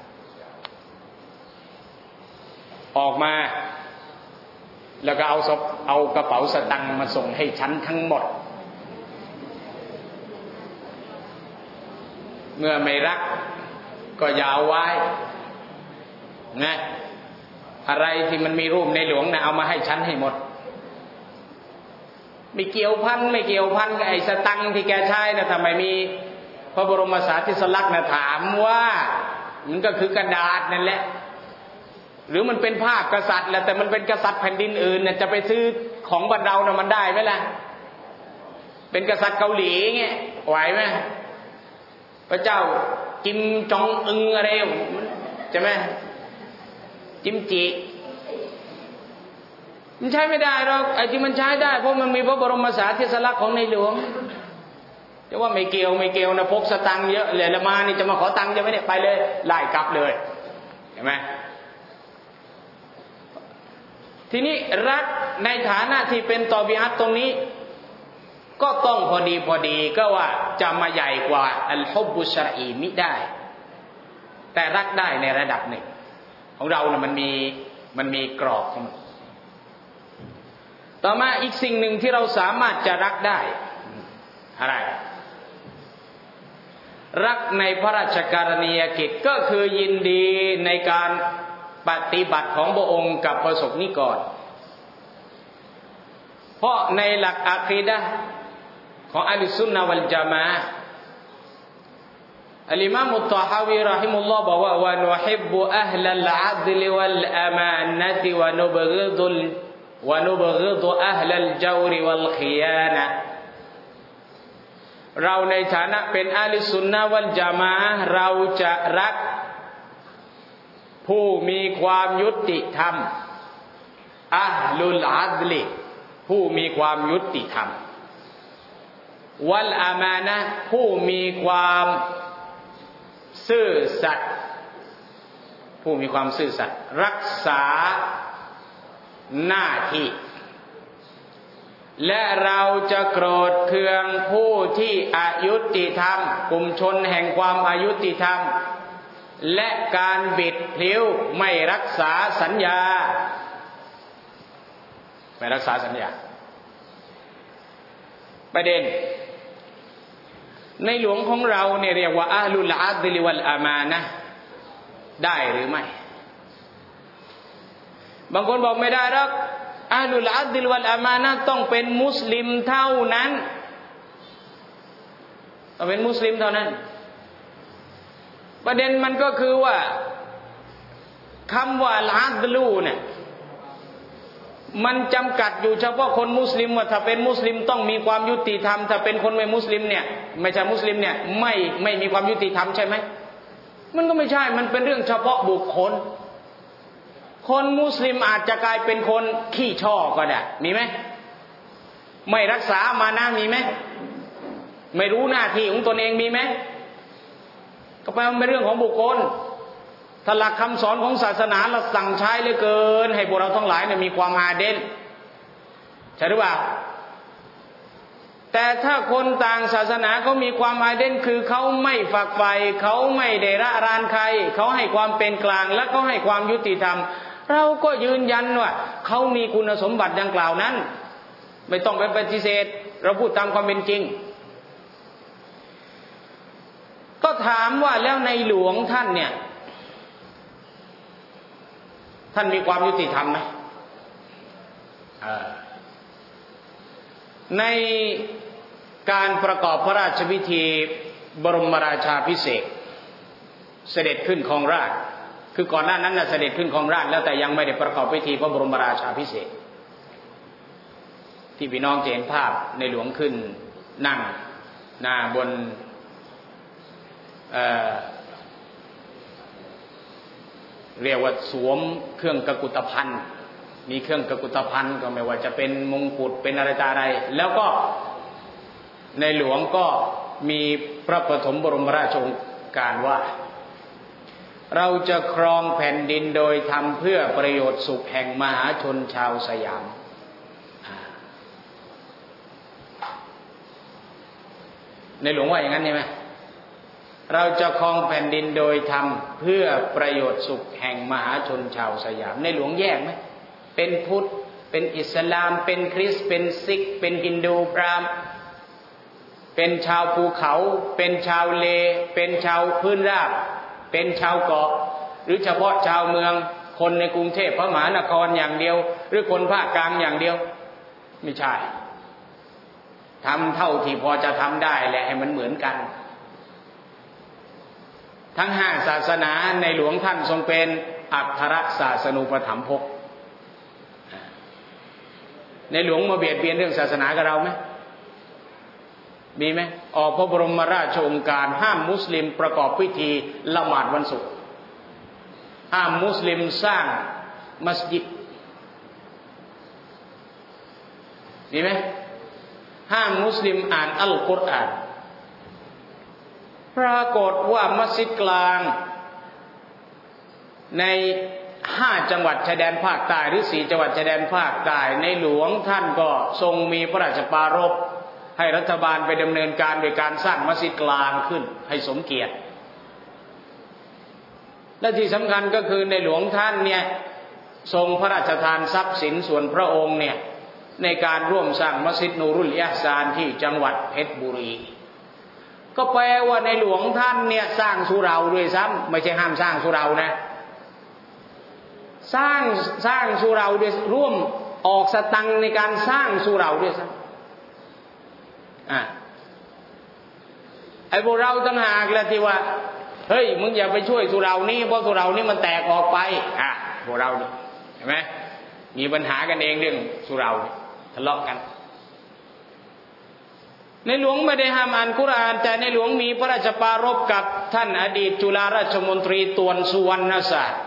ออกมาแล้วก็เอากระเป๋าสตังค์มาส่งให้ฉันทั้งหมดเมื่อไม่รักก็อย่าเอาไว้นะอะไรที่มันมีรูปในหลวงนะเอามาให้ฉันให้หมดไม่เกี่ยวพันกับไอ้สตังค์ที่แกใช้นะทำไมมีพระบรมสารีริกลักษณ์นะถามว่ามันก็คือกระดาษนั่นแหละหรือมันเป็นภาพกษัตริย์แหละแต่มันเป็นกษัตริย์แผ่นดินอื่นเนี่ยจะไปซื้อของบ้านเราเนี่ยมันได้ไหมล่ะเป็นกษัตริย์เกาหลีเงี้ยไหวไหมพระเจ้ากิมจองอึงอะไรใช่ไหมจิมจิมันใช้ไม่ได้หรอกไอ้ที่มันใช้ได้เพราะมันมีพระบรมสารีริกลักษณ์ของในหลวงจะว่าไม่เกี่ยวนะพกสตังค์เยอะเลยละมานี่จะมาขอตังค์จะไม่ได้ไปเลยไล่กลับเลยเห็นไหมทีนี้รักในฐานะที่เป็นตอบีอัตตรงนี้ก็ต้องพอดีก็ว่าจะมาใหญ่กว่าอัลฮุบบุชรอีมิได้แต่รักได้ในระดับหนึ่งของเราเนี่ยมันมีกรอบของมันต่อมาอีกสิ่งหนึ่งที่เราสามารถจะรักได้อะไรรักในพระราชกรณียกิจก็คือยินดีในการปฏิบัติของพระองค์กับประสบนิกรเพราะในหลักอะกีดะห์ของอัลซุนนะวัลญะมาอะห์อัลอิมามอัตตะฮาวีเราะฮิมุลลอฮ์บอกว่าวะนุฮิบบุอะห์ลัลอะดลวัลอะมานะติวะนุบฆิดุอะห์ลัลญาวริวัลขิยานะห์เราในฐานะเป็นอะห์ลุสซุนนะฮ์วัลญะมาอะห์เราจะรักผู้มีความยุติธรรมอะห์ลุลอะดลิผู้มีความยุติธรรมวัลอามานะห์ผู้มีความซื่อสัตย์ผู้มีความซื่อสัตย์รักษาหน้าที่และเราจะโกรธเคืองผู้ที่อยุติธรรมกลุ่มชนแห่งความอยุติธรรมและการบิดพลิ้วไม่รักษาสัญญาประเด็นในหลวงของเราเนี่ยเรียกว่าอะห์ลุลอะดลิวัลอามานะห์ได้หรือไม่บางคนบอกไม่ได้หรอกอะห์ลุลอะดลิวัลอามานะห์ต้องเป็นมุสลิมเท่านั้นต้องเป็นมุสลิมเท่านั้นประเด็นมันก็คือว่าคำว่าอัลอะดลูเนี่ยมันจำกัดอยู่เฉพาะคนมุสลิมว่าถ้าเป็นมุสลิมต้องมีความยุติธรรมถ้าเป็นคนไม่มุสลิมเนี่ยไม่ใช่มุสลิมเนี่ยไม่มีความยุติธรรมใช่ไหมมันก็ไม่ใช่มันเป็นเรื่องเฉพาะบุคคลคนมุสลิมอาจจะกลายเป็นคนขี้ช่อก็ได้มีไหมไม่รักษามานะมีไหมไม่รู้หน้าที่ของตนเองมีไหมก็แปลว่าเป็นเรื่องของบุคคลถ้าหลักคำสอนของศาสนาเราสั่งใช้เหลือเกินให้พวกเราทั้งหลายเนี่ยมีความอาเดนใช่หรือเปล่าแต่ถ้าคนต่างศาสนาเขามีความอาเดนคือเขาไม่ฝักใฝ่เขาไม่ได้ระรานใครเขาให้ความเป็นกลางและเขาให้ความยุติธรรมเราก็ยืนยันว่าเขามีคุณสมบัติดังกล่าวนั้นไม่ต้องไปปฏิเสธเราพูดตามความเป็นจริงก็ถามว่าแล้วในหลวงท่านเนี่ยท่านมีความยุติธรรมไหมในการประกอบพระราชพิธีบรมราชาภิเษกเสด็จขึ้นครองราชย์คือก่อนหน้านั้นเสด็จขึ้นครองราชย์แล้วแต่ยังไม่ได้ประกอบพิธีพระบรมราชาภิเษกที่พี่น้องจะเห็นภาพในหลวงขึ้นนั่งบนเรียกว่าสวมเครื่องกกุฏภัณฑ์มีเครื่องกกุฏภัณฑ์ก็ไม่ว่าจะเป็นมงกุฎเป็นอะไรต่ออะไรแล้วก็ในหลวงก็มีพระปฐมบรมราชโองการว่าเราจะครองแผ่นดินโดยทำเพื่อประโยชน์สุขแห่งมหาชนชาวสยามในหลวงว่าอย่างนั้นใช่ไหมเราจะครองแผ่นดินโดยทำเพื่อประโยชน์สุขแห่งมหาชนชาวสยามในหลวงแยกไหมเป็นพุทธเป็นอิสลามเป็นคริสต์เป็นซิกเป็นฮินดูพราหมณ์เป็นชาวภูเขาเป็นชาวเลเป็นชาวพื้นราบเป็นชาวเกาะหรือเฉพาะชาวเมืองคนในกรุงเทพพระมหานครอย่างเดียวหรือคนภาคกลางอย่างเดียวไม่ใช่ทำเท่าที่พอจะทำได้แหละให้มันเหมือนกันทั้ง5ศาสนาในหลวงท่านทรงเป็นอัครศาสนูปถัมภกในหลวงมาเบียดเบียนเรื่องศาสนากับเราไหมมีไหมออกพระบรมราชโองการห้ามมุสลิมประกอบพิธีละหมาดวันศุกร์ห้ามมุสลิมสร้างมัสยิดมีไหมห้ามมุสลิมอ่านอัลกุรอานปรากฏว่ามัสยิดกลางใน5จังหวัดชายแดนภาคใต้หรือ4จังหวัดชายแดนภาคใต้ในหลวงท่านก็ทรงมีพระราชปรารภให้รัฐบาลไปดำเนินการโดยการสร้างมัสยิดกลางขึ้นให้สมเกียรติและที่สำคัญก็คือในหลวงท่านเนี่ยทรงพระราชทานทรัพย์สินส่วนพระองค์เนี่ยในการร่วมสร้างมัสยิดนูรุลอิห์ซานที่จังหวัดเพชรบุรีก็แปลว่าในหลวงท่านเนี่ยสร้างสุเหร่าด้วยซ้ำไม่ใช่ห้ามสร้างสุเหร่านะสร้างสุเหร่าด้วยร่วมออกสตังค์ในการสร้างสุเหร่าด้วยซ้ำไอ้พวกเราต่างหากแหละที่ว่าเฮ้ยมึงอย่าไปช่วยสุเหร่านี่เพราะสุเหร่านี่มันแตกออกไปพวกเราเนี่ยเห็นไหมมีปัญหากันเองเรื่องสุเหร่าทะเลาะกันในหลวงไม่ได้ห้ามอ่านกุรอานแต่ในหลวงมีพระราชปรารภกับท่านอดีตจุฬาราชมนตรีตวนสุวรรณศาสตร์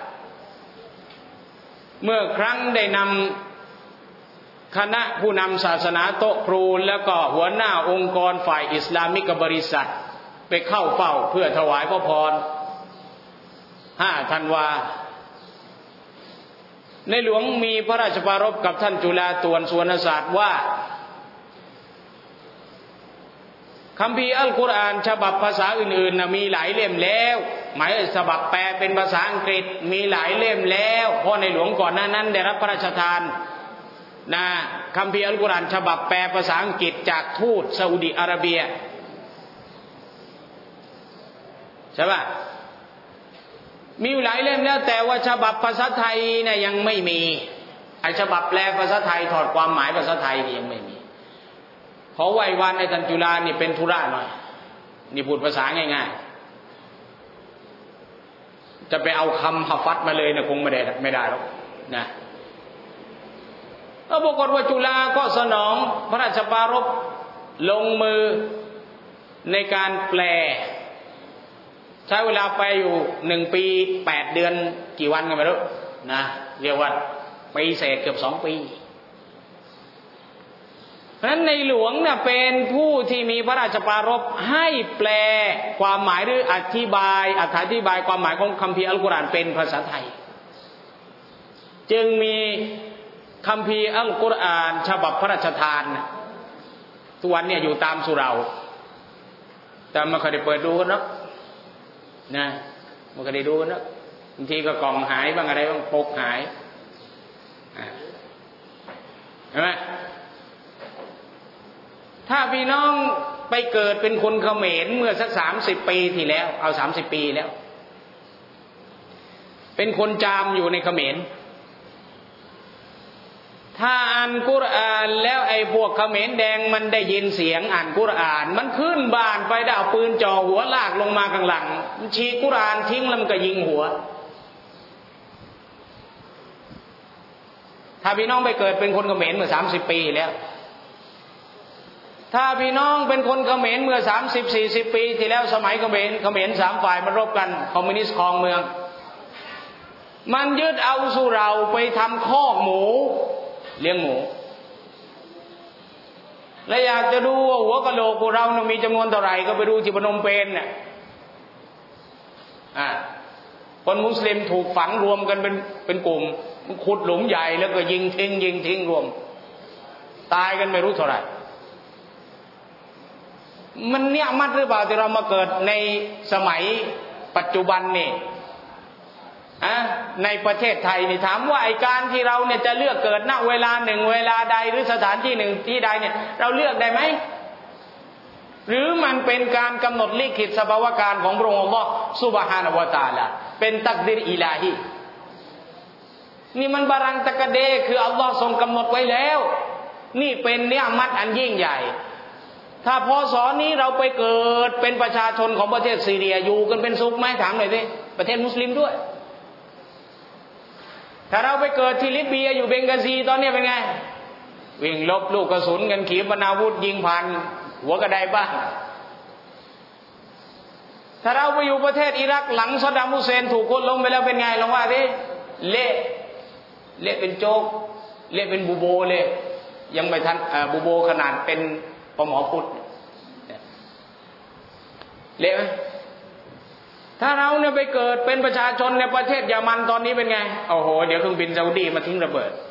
เมื่อครั้งได้นำคณะผู้นำศาสนาโต๊ะครูแล้วก็หัวหน้าองค์กรฝ่ายอิสลามิกบริษัทไปเข้าเฝ้าเพื่อถวายพระพร5 ธันวาในหลวงมีพระราชปรารภกับท่านจุฬาตวนสุวรรณศาสตร์ว่าคัมภีร์อัลกุรอานฉบับภาษาอื่นๆมีหลายเล่มแล้วหมายฉบับแปลเป็นภาษาอังกฤษมีหลายเล่มแล้วเพราะในหลวงก่อนหน้านั้นได้รับพระราชทานคัมภีร์อัลกุรอานฉบับแปลภาษาอังกฤษจากทูตซาอุดิอาระเบียใช่ป่ะมีหลายเล่มแล้วแต่ว่าฉบับภาษาไทยเนี่ยยังไม่มีไอ้ฉบับแปลภาษาไทยถอดความหมายภาษาไทยยังไม่มีขอไหว้วานในท่านจุฬานี่เป็นธุระหน่อยนี่พูดภาษาง่ายๆจะไปเอาคำฮะฟัดมาเลยนะคงไม่ได้หรอกนะแล้วปรากฏว่าจุฬาก็สนองพระราชปรารภลงมือในการแปลใช้เวลาไปอยู่1 ปี8 เดือนกี่วันกันไม่รู้นะเรียกว่าปีเศษเกือบ2 ปีเพราะฉะนั้นในหลวงเนี่ยเป็นผู้ที่มีพระราชปรารภให้แปลความหมายหรืออธิบายความหมายของคัมภีร์อัลกุรอานเป็นภาษาไทยจึงมีคัมภีร์อัลกุรอานฉบับพระราชทานทุกวันเนี่ยอยู่ตามสุเหร่าแต่ไม่เคยได้เปิดดูกันนะไม่เคยได้ดูกันบางทีก็กล่องหายบ้างอะไรบ้างปกหายเห็นไหมถ้าพี่น้องไปเกิดเป็นคนเขมรเมื่อสัก30 ปีที่แล้วเอา30 ปีแล้วเป็นคนจามอยู่ในเขมรถ้าอ่านกุรอานแล้วไอ้พวกเขมรแดงมันได้ยินเสียงอ่านกุรอานมันขึ้นบ้านไปได้เอาปืนจ่อหัวลากลงมาข้างหลังมันฉีกกุรอานทิ้งแล้วมันก็ยิงหัวถ้าพี่น้องไปเกิดเป็นคนเขมรเมื่อ30 ปีแล้วถ้าพี่น้องเป็นคนเขมรเมื่อ30-40 ปีที่แล้วสมัยเขมร3 ฝ่ายมันรบกันคอมมิวนิสต์ครองเมืองมันยึดเอาสุเหร่าไปทำคอกหมูเลี้ยงหมูและอยากจะดูว่าหัวกะโหลกของเรามีจำนวนเท่าไหร่ก็ไปดูที่พนมเปญเนี่ยคนมุสลิมถูกฝังรวมกันเป็นกลุ่มขุดหลุมใหญ่แล้วก็ยิงทิ้งรวมตายกันไม่รู้เท่าไหร่มันเนี่ยมัดหรือเปล่าที่เรามาเกิดในสมัยปัจจุบันนี่ในประเทศไทยนี่ถามว่าไอ้การที่เราเนี่ยจะเลือกเกิดณเวลาหนึ่งเวลาใดหรือสถานที่หนึ่งที่ใดเนี่ยเราเลือกได้ไหมหรือมันเป็นการกำหนดลิขิตสภาวะการของพระองค์อัลเลาะห์ซุบฮานะฮูวะตะอาลาเป็นตักดีรอิลาฮีนี่มันบารังตะกะเดคืออัลลอฮ์ทรงกำหนดไว้แล้วนี่เป็นเนียมัตอันยิ่งใหญ่ถ้าพศนี้เราไปเกิดเป็นประชาชนของประเทศซีเรียอยู่กันเป็นสุขไหมถามหน่อยสิประเทศมุสลิมด้วยถ้าเราไปเกิดที่ลิเบียอยู่เบงกาซีตอนนี้เป็นไงวิ่งลบลูกกระสุนกันขีปนาวุธยิงผ่านหัวกระไดบ้างถ้าเราไปอยู่ประเทศอิรักหลังซัดดัมฮุสเซนถูกกดลงไปแล้วเป็นไงลองว่าดิเละเป็นโจ๊กเละเป็นบูโบเลยยังไม่ทันบูโบขนาดเป็นปหมอพุทธเละไหมถ้าเราเนี่ยไปเกิดเป็นประชาชนในประเทศเยอรมันตอนนี้เป็นไงโอ้โหเดี๋ยวเครื่องบินซาอุดีมาทิ้งระเบิด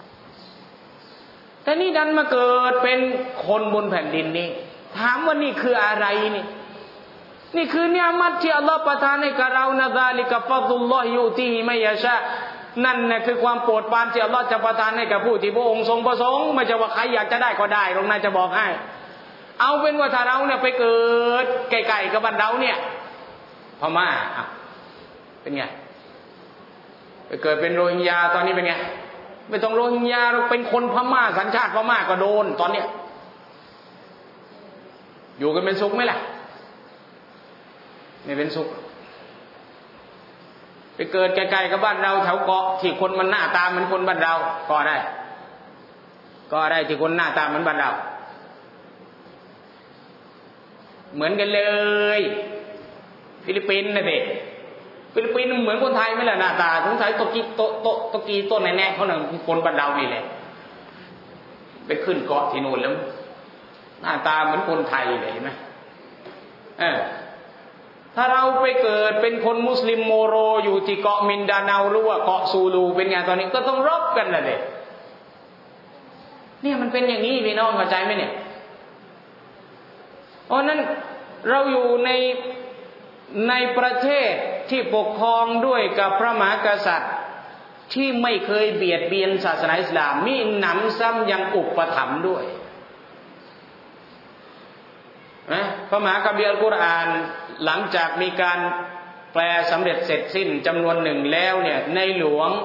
แต่นี่ดันมาเกิดเป็นคนบนแผ่นดินนี่ถามว่านี่คืออะไรนี่คือเนียมัตที่อัลลอฮฺประทานให้กับเรานะซาลิกะฟัดุลลอฮิยุติฮิมัยยะชานั่นนะคือความโปรดปรานที่อัลลอฮฺจะประทานให้กับผู้ที่พระองค์ทรงประสงค์ไม่ใช่ว่าใครอยากจะได้ก็ได้ตรงนั้นจะบอกให้เอาเป็นว่าถ้าเราเนี่ยไปเกิดไกลๆกับบ้านเราเนี่ยพม่าเป็นไงไปเกิดเป็นโรฮิงญาตอนนี้เป็นไงไม่ต้องโรฮิงญาเราเป็นคนพม่าสัญชาติพม่าก็โดนตอนเนี้ยอยู่กันเป็นสุขไหมล่ะไม่เป็นสุขไปเกิดไกลๆกับบ้านเราแถวเกาะที่คนมันหน้าตาเหมือนคนบ้านเราก็ได้ที่คนหน้าตาเหมือนบ้านเราเหมือนกันเลยฟิลิปปินส์นะเด็กฟิลิปปินส์เหมือนคนไทยไหมล่ะหน้าตาสงสัยตะกี้ต้นแน่ๆเขาหนึ่งคนบ้านเรานี่แหละไปขึ้นเกาะที่นู่นแล้วหน้าตาเหมือนคนไทยเลยเห็นไหมถ้าเราไปเกิดเป็นคนมุสลิมโมโรอยู่ที่เกาะมินดาเนาหรือว่าเกาะซูลูเป็นไงตอนนี้ก็ต้องรบกันนะเด็กเนี่ยมันเป็นอย่างนี้พี่น้องเข้าใจไหมเนี่ยเพราะนั้นเราอยู่ในประเทศที่ปกครองด้วยกับพระมหากษัตริย์ที่ไม่เคยเบียดเบียนศาสนาอิสลามมีหนำซ้ำยังอุปถัมภ์ด้วยพระมหาคัมภีร์อัลกุรอานหลังจากมีการแปลสำเร็จเสร็จสิ้นจำนวนหนึ่งแล้วเนี่ยในหลวง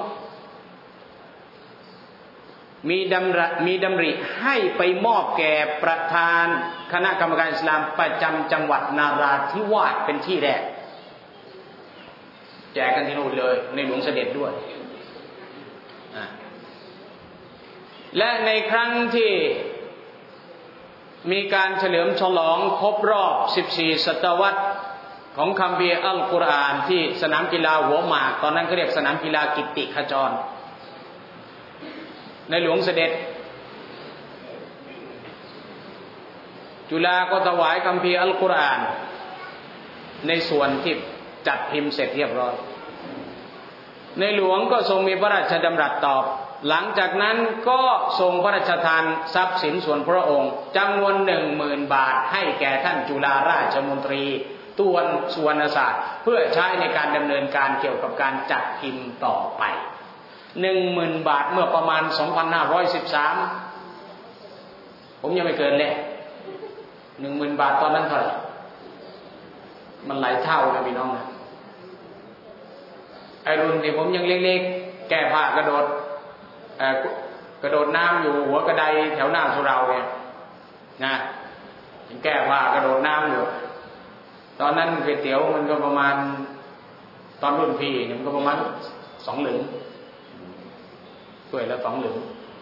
มีดำริให้ไปมอบแก่ประธานคณะกรรมการอิสลามประจำจังหวัดนาราธิวาสเป็นที่แรกแจกกันที่นู่นเลยในหลวงเสด็จด้วยและในครั้งที่มีการเฉลิมฉลองครบรอบ14ศตวรรษของคัมภีร์อัลกุรอานที่สนามกีฬาหัวหมากตอนนั้นเขาเรียกสนามกีฬากิตติขจรในหลวงเสด็จจุฬาก็ถวายคัมภีร์อัลกุรอานในส่วนที่จัดพิมพ์เสร็จเรียบร้อยในหลวงก็ทรงมีพระราชดำรัสตอบหลังจากนั้นก็ทรงพระราชทานทรัพย์สินส่วนพระองค์จำนวน 10,000 บาทให้แก่ท่านจุฬาราชมนตรีตวนสุวรรณศาสตร์เพื่อใช้ในการดำเนินการเกี่ยวกับการจัดพิมพ์ต่อไป 10,000 บาทเมื่อประมาณ 2513 ผมยังไม่เกินเลย 10,000 บาทตอนนั้นเท่าไหร่มันหลายเท่านะพี่น้องนะไอรุ่นที่ผมยังเล็กๆแก้ผ้ากระโดดน้ำอยู่หัวกระไดแถวหน้าสุเหร่าเนี่ยนะยังแก้ผ้ากระโดดน้ำอยู่ตอนนั้นก๋วยเตี๋ยวมันก็ประมาณตอนรุ่นพี่เนี่ยมันก็ประมาณ2 เหรียญถ้วยละ2 เหรียญ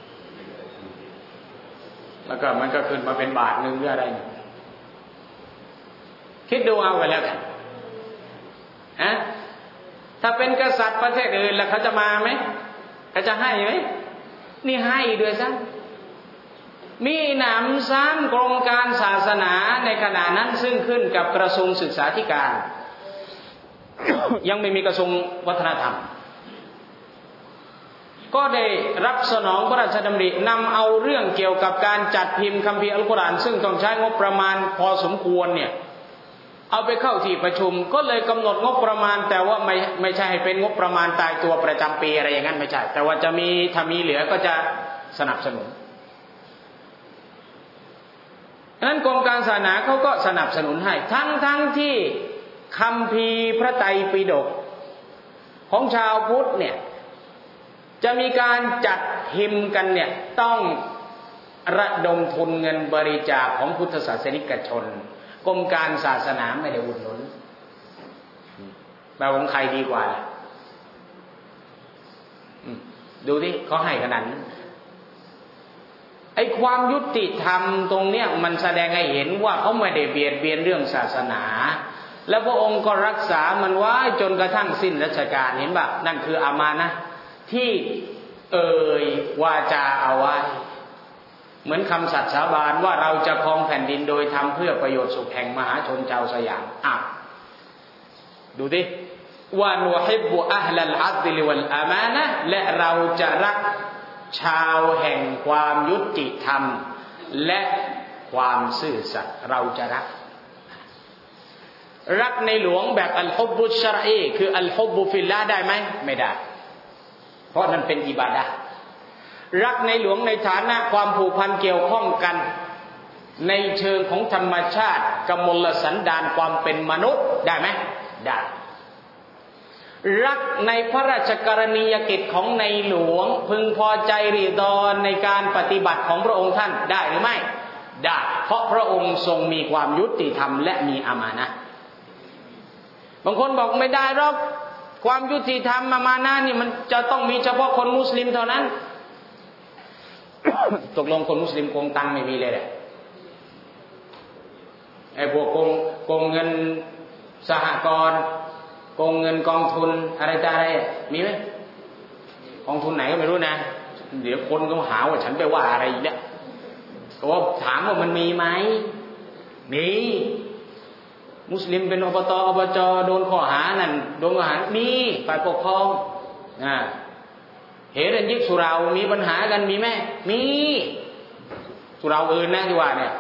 แล้วก็มันก็ขึ้นมาเป็นบาทนึงหรืออะไรคิดดูเอาไปแล้วกันถ้าเป็นกษัตริย์ประเทศอื่นแล้วเขาจะมาไหมเขาจะให้ไหมนี่ให้ด้วยซ้ำมีหนำซ้ำโครงการศาสนาในขณะนั้นซึ่งขึ้นกับกระทรวงศึกษาธิการ ยังไม่มีกระทรวงวัฒนธรรมก็ได้รับสนองพระราชดำรินำเอาเรื่องเกี่ยวกับการจัดพิมพ์คัมภีร์อัลกุรอานซึ่งต้องใช้งบประมาณพอสมควรเนี่ยเอาไปเข้าที่ประชุมก็เลยกำหนดงบประมาณแต่ว่าไม่ใช่ให้เป็นงบประมาณตายตัวประจำปีอะไรอย่างนั้นไม่ใช่แต่ว่าจะมีถ้ามีเหลือก็จะสนับสนุนนั้นกรมการศาสนาเขาก็สนับสนุนให้ทั้งที่คัมภีร์พระไตรปิฎกของชาวพุทธเนี่ยจะมีการจัดพิมพ์กันเนี่ยต้องระดมทุนเงินบริจาคของพุทธศาสนิกชนกรมการศาสนาไม่ได้อุดหนุนแบบของใครดีกว่าดูดิเขาให้ขนาดนั้นไอ้ความยุติธรรมตรงเนี้ยมันแสดงให้เห็นว่าเขาไม่ได้เบียดเบียนเรื่องศาสนาแล้วพระองค์ก็รักษามันไว้จนกระทั่งสิ้นรัชกาลเห็นป่ะนั่นคืออามานะห์ที่วาจาเอาไว้เหมือนคำสัตย์สาบานว่าเราจะครองแผ่นดินโดยทำเพื่อประโยชน์สุขแห่งมหาชนชาวสยามดูดิว่านุฮิบบุอะห์ลัลอัดลวัลอามานะห์และเราจะรักชาวแห่งความยุติธรรมและความซื่อสัตย์เราจะรักในหลวงแบบอัลฮุบบุชรอีคืออัลฮุบบุฟิลลาห์ได้ไหมไม่ได้เพราะนั่นเป็นอิบาดะห์รักในหลวงในฐานะความผูกพันเกี่ยวข้องกันในเชิงของธรรมชาติกมลสันดานความเป็นมนุษย์ได้ไหมได้รักในพระราชกรณียกิจของในหลวงพึงพอใจรีดอในการปฏิบัติของพระองค์ท่านได้หรือไม่ได้เพราะพระองค์ทรงมีความยุติธรรมและมีอามานะห์บางคนบอกไม่ได้หรอกความยุติธรรมอามานะห์นี่มันจะต้องมีเฉพาะคนมุสลิมเท่านั้น ตกลงคนมุสลิมโกงตังค์ไม่มีเลยแหละไอ้พวกโกงเงินสหกรณ์โกงเงินกองทุนอะไรต่ออะไรมีไหมกองทุนไหนก็ไม่รู้นะเดี๋ยวคนก็หาว่าฉันไปว่าอะไรอีกเนี่ยก็ว่าถามว่ามันมีไหมมีมุสลิมเป็นอบต.โดนข้อหานั่นโดนข้อหามีฝ่ายปกครองเหรัญญิกสุรามีปัญหากันมีไหมมีสุราอื่นนะที่ว่าเนี่ย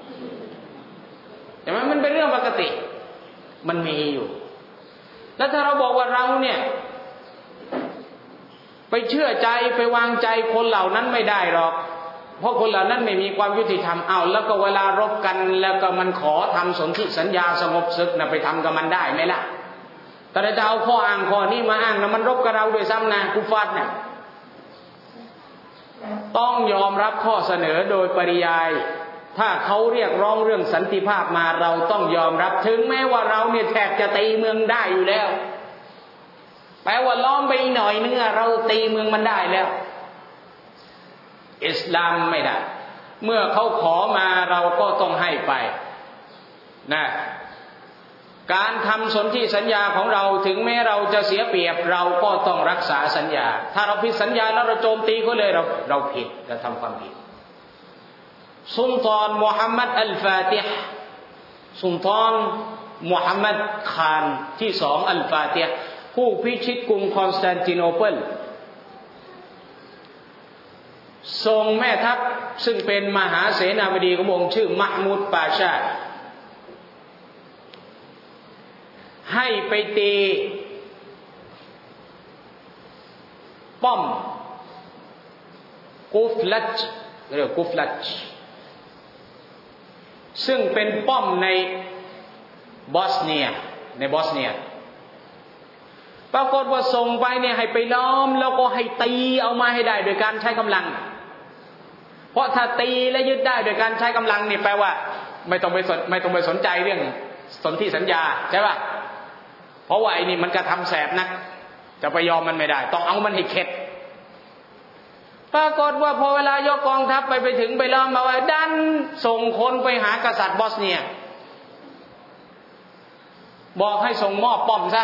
แต่มันเป็นเรื่องปกติมันมีอยู่แล้วถ้าเราบอกว่าเราเนี่ยไปเชื่อใจไปวางใจคนเหล่านั้นไม่ได้หรอกเพราะคนเหล่านั้นไม่มีความยุติธรรมแล้วก็เวลารบกันแล้วก็มันขอทำสนธิสัญญาสงบศึกนะไปทำกับมันได้ไหมล่ะแต่จะเอาข้ออ้างข้อนี้มาอ้างนะมันรบกับเราด้วยซ้ำนะกุฟาร์เนี่ยต้องยอมรับข้อเสนอโดยปริยายถ้าเขาเรียกร้องเรื่องสันติภาพมาเราต้องยอมรับถึงแม้ว่าเราเนี่ยแทบจะตีเมืองได้อยู่แล้วแปลว่าล้อมไปหน่อยนึงเราตีเมืองมันได้แล้วอิสลามไม่ได้เมื่อเขาขอมาเราก็ต้องให้ไปนะการทำสนธิสัญญาของเราถึงแม้เราจะเสียเปรียบเราก็ต้องรักษาสัญญาถ้าเราผิดสัญญาแล้วเราโจมตีเขาเลยเราผิดเราทำความผิดสุลต่านมุฮัมมัดอัลฟาติฮ์สุลต่านมุฮัมมัดคานที่สองอัลฟาติฮ์ผู้พิชิตกรุงคอนสแตนติโนเปิลส่งแม่ทัพซึ่งเป็นมหาเสนาบดีขององค์ชื่อมะห์มูดปาชาให้ไปตีป้อมกูฟลัดเรียกกูฟลัดซึ่งเป็นป้อมในบอสเนียปรากฏว่าส่งไปเนี่ยให้ไปล้อมแล้วก็ให้ตีเอามาให้ได้โดยการใช้กำลังเพราะถ้าตีและยึดได้โดยการใช้กำลังนี่แปลว่าไม่ต้องไปสนใจเรื่องสนธิสัญญาใช่ป่ะเพราะว่าไอ้นี่มันกระทำแสบนักจะไปยอมมันไม่ได้ต้องเอามันให้เข็ดปรากฏว่าพอเวลายกกองทัพไปถึงไปล้อมมาไว้ดันส่งคนไปหากษัตริย์บอสเนียบอกให้ส่งมอบป้อมซะ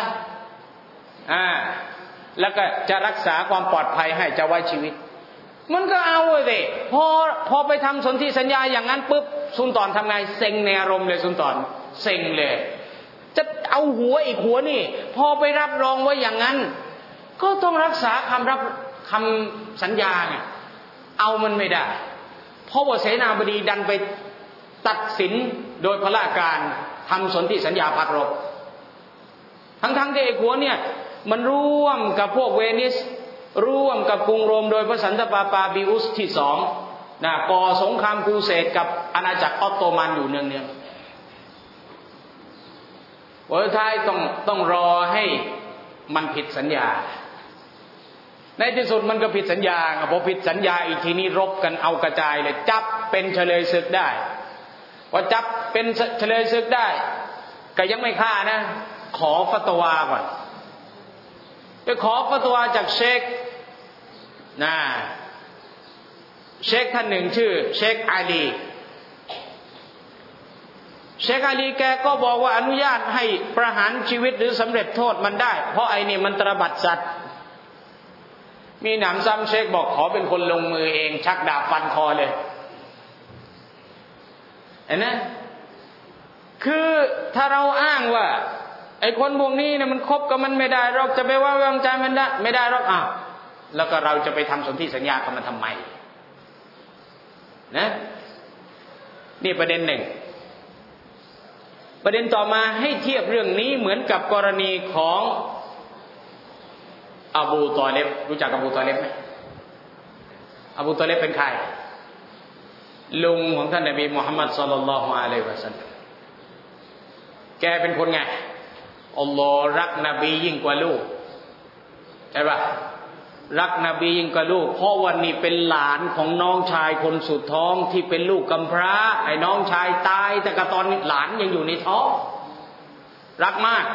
แล้วก็จะรักษาความปลอดภัยให้จะไว้ชีวิตมันก็เอาเลยพอไปทำสนธิสัญญาอย่างนั้นปุ๊บสุลต่านทำไงเซ็งในอารมณ์เลยสุลต่านเซ็งเลยจะเอาหัวอีกหัวนี่พอไปรับรองไว้อย่างนั้นก็ต้องรักษาคำสัญญาไงเอามันไม่ได้เพราะว่าเสนาบดีดันไปตัดสินโดยพละการทำสนธิสัญญาพักรบทั้งที่ไอ้หัวเนี่ยมันร่วมกับพวกเวนิสร่วมกับกรุงโรมโดยพระสันตะปาปาบิอุสที่สองก่อสงครามครูเสดกับอาณาจักรออตโตมันอยู่เนืองๆวันท้ายต้องรอให้มันผิดสัญญาในที่สุดมันก็ผิดสัญญาพอผิดสัญญาอีกทีนี้รบกันเอากระจายเลยจับเป็นเฉลยศึกได้พอจับเป็นเฉลยศึกได้ก็ยังไม่ฆ่านะขอฟัตวาก่อนไปขอฟัตวาจากเชคท่านหนึ่งชื่อเชคอาลีแกก็บอกว่าอนุญาตให้ประหารชีวิตหรือสำเร็จโทษมันได้เพราะไอ้นี่มันตระบัดสัตว์มีหนำซ้ำเชคบอกขอเป็นคนลงมือเองชักดาบฟันคอเลยเห็นไหมคือถ้าเราอ้างว่าไอ้คนพวกนี้เนี่ยมันคบกับมันไม่ได้เราจะไปว่าวางใจมันได้ไม่ได้หรอกแล้วก็เราจะไปทำสนธิสัญญากับมันทำไมนะนี่ประเด็นหนึ่งประเด็นต่อมาให้เทียบเรื่องนี้เหมือนกับกรณีของอบูตอเลบรู้จักอบูตอเลบไหมอบูตอเลบเป็นใครลุงของท่านนบีมุฮัมมัดศ็อลลัลลอฮุอะลัยฮิวะซัลลัมแกเป็นคนไงอัลลอฮ์รักนบียิ่งกว่าลูกใช่ป่ะรักนบียิ่งกว่าลูกเพราะวันนี้เป็นหลานของน้องชายคนสุดท้องที่เป็นลูกกำพร้าไอ้น้องชายตายแต่ก็ตอนหลานยังอยู่ในท้องรักมาก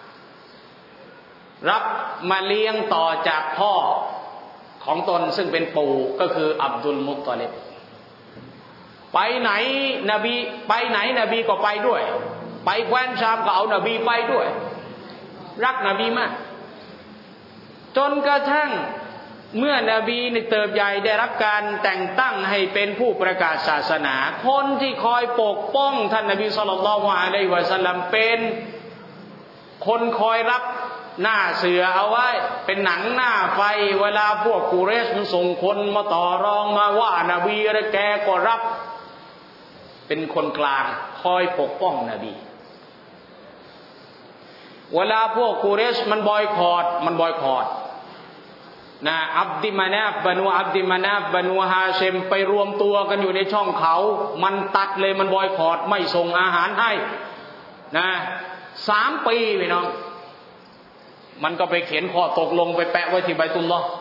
รับมาเลี้ยงต่อจากพ่อของตนซึ่งเป็นปู่ก็คืออับดุลมุตตอลิบไปไหนนบีก็ไปด้วยไปแคว้นชามก็เอานบีไปด้วยรักนบีมากจนกระทั่งเมื่อนบีในเติบใหญ่ได้รับการแต่งตั้งให้เป็นผู้ประกาศศาสนาคนที่คอยปกป้องท่านนบีศ็อลลัลลอฮุอะลัยฮิวะซัลลัมเป็นคนคอยรับหน้าเสือเอาไว้เป็นหนังหน้าไฟเวลาพวกกุเรชมันส่งคนมาต่อรองมาว่านบีอะไรแกก็รับเป็นคนกลางคอยปกป้องนบีเวลาพวกกุเรชมันบอยคอตอับดิมานาฟบานูอับดิมานาฟบานูฮาเชมไปรวมตัวกันอยู่ในช่องเขามันตัดเลยมันบอยคอตไม่ส่งอาหารให้3 ปีพี่น้องมันก็ไปเขียนข้อตกลงไปแปะไว้ที่บัยตุลลอฮ์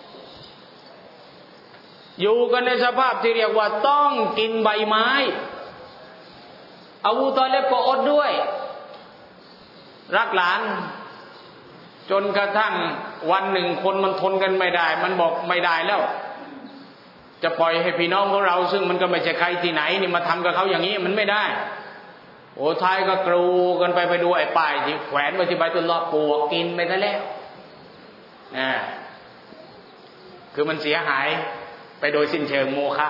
อยู่กันในสภาพที่เรียกว่าต้องกินใบไม้อบูตอเลบก็อดด้วยรักหลานจนกระทั่งวันหนึ่งคนมันทนกันไม่ได้มันบอกไม่ได้แล้วจะปล่อยให้พี่น้องของเราซึ่งมันก็ไม่ใช่ใครที่ไหนนี่มาทำกับเขาอย่างนี้มันไม่ได้โอ้ท้ายก็กรูกันไปดูไอ้ป้ายที่แขวนไว้ที่บัยตุลลอฮ์ปวกกินไปซะแล้วคือมันเสียหายไปโดยสิ้นเชิงโมฆะ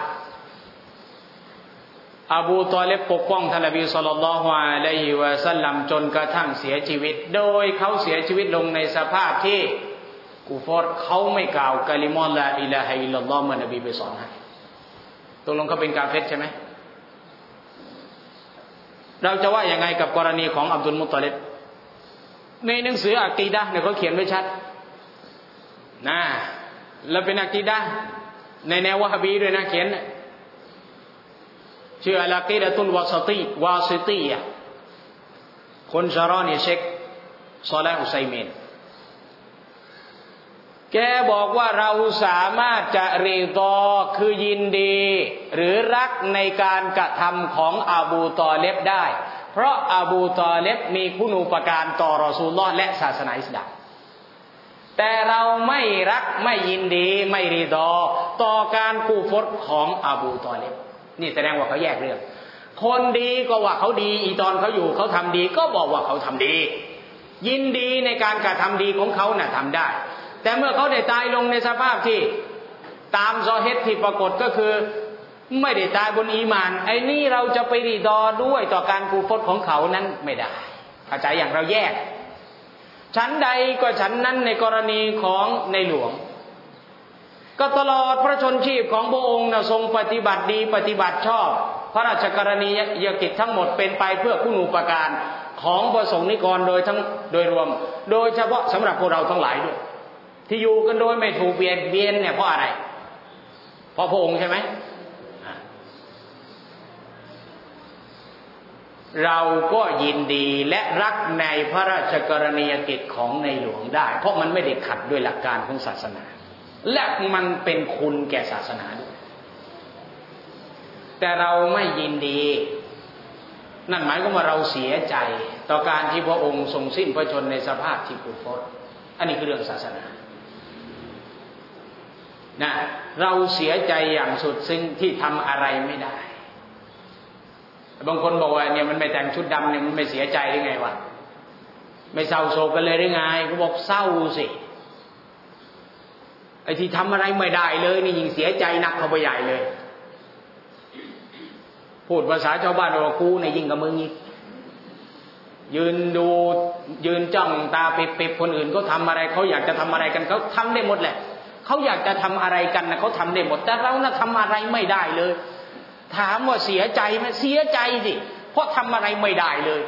อบูตอเลบปกป้องท่านนบีศ็อลลัลลอฮุอะลัยฮิวะซัลลัมจนกระทั่งเสียชีวิตโดยเขาเสียชีวิตลงในสภาพที่กุฟรเขาไม่กล่าวกะลิมะลาอิลาฮะอิลลัลลอฮ์เมื่อนบีไปสอนให้ตกลงเขาเป็นกาเฟรใช่ไหมเราจะว่ายังไงกับกรณีของอับดุลมุตตอลิบในหนังสืออะกีดะห์เนี่ยเขาเขียนไว้ชัดนะแล้วเป็นอะกีดะห์ในแนววะฮาบีด้วยนะเขียนชื่ออะกีดะตุลวาซิตียะห์คนชะรอนี่เชคซอลิฮ์อุซัยมีนแกบอกว่าเราสามารถจะรีฎอคือยินดีหรือรักในการกระทำของอบูตอเลบได้เพราะอบูตอเลบมีคุณูปการต่อรอซูลุลลอฮ์และศาสนาอิสลามแต่เราไม่รักไม่ยินดีไม่รีฎอต่อการกูฟรของอบูตอเลบนี่แสดงว่าเขาแยกเรื่องคนดีก็ว่าเขาดีอีตอนเขาอยู่เขาทำดีก็บอกว่าเขาทำดียินดีในการกระทำดีของเขาน่ะทำได้แต่เมื่อเขาได้ตายลงในสภาพที่ตามซอฮีฮ์ที่ปรากฏก็คือไม่ได้ตายบนอีหม่านไอ้นี่เราจะไปรีฎอด้วยต่อการกูฟรของเขานั้นไม่ได้เข้าใจอย่างเราแยกฉันใดก็ฉันนั้นในกรณีของในหลวงก็ตลอดพระชนชีพของพระองค์นะทรงปฏิบัติดีปฏิบัติชอบพระราชกรณียกิจทั้งหมดเป็นไปเพื่อคุณูปการของประสงค์นิกรโดยรวมโดยเฉพาะสำหรับพวกเราทั้งหลายด้วยที่อยู่กันโดยไม่ถูกเบียดเบียนเนี่ยเพราะอะไรเพราะพระองค์ใช่ไหมเราก็ยินดีและรักในพระราชกรณียกิจของในหลวงได้เพราะมันไม่ได้ขัดด้วยหลักการของศาสนาและมันเป็นคุณแก่ศาสนาด้วยแต่เราไม่ยินดีนั่นหมายความว่าเราเสียใจต่อการที่พระองค์ทรงสิ้นพระชนม์ในสภาพที่กุฟรอันนี้คือเรื่องศาสนานะเราเสียใจอย่างสุดซึ้งที่ทำอะไรไม่ได้บางคนบอกว่าเนี่ยมันไม่แต่งชุดดำเนี่ยมันไม่เสียใจได้ไงวะไม่เศร้าโศกกันเลยได้ไงเขาบอกเศร้าสิไอ้ที่ทำอะไรไม่ได้เลยนี่ยิ่งเสียใจหนักเข้าไปใหญ่เลยพูดภาษาชาวบ้านว่ากูเนี่ยยิ่งกับมึงอีกยืนดูยืนจ้องตาปิบๆคนอื่นเขาทำอะไรเขาอยากจะทำอะไรกันเขาทำได้หมดแหละเขาอยากจะทำอะไรกันนะเขาทำได้หมดแต่เราน่ะทำอะไรไม่ได้เลยถามว่าเสียใจไหมเสียใจสิเพราะทำอะไรไม่ได้เลย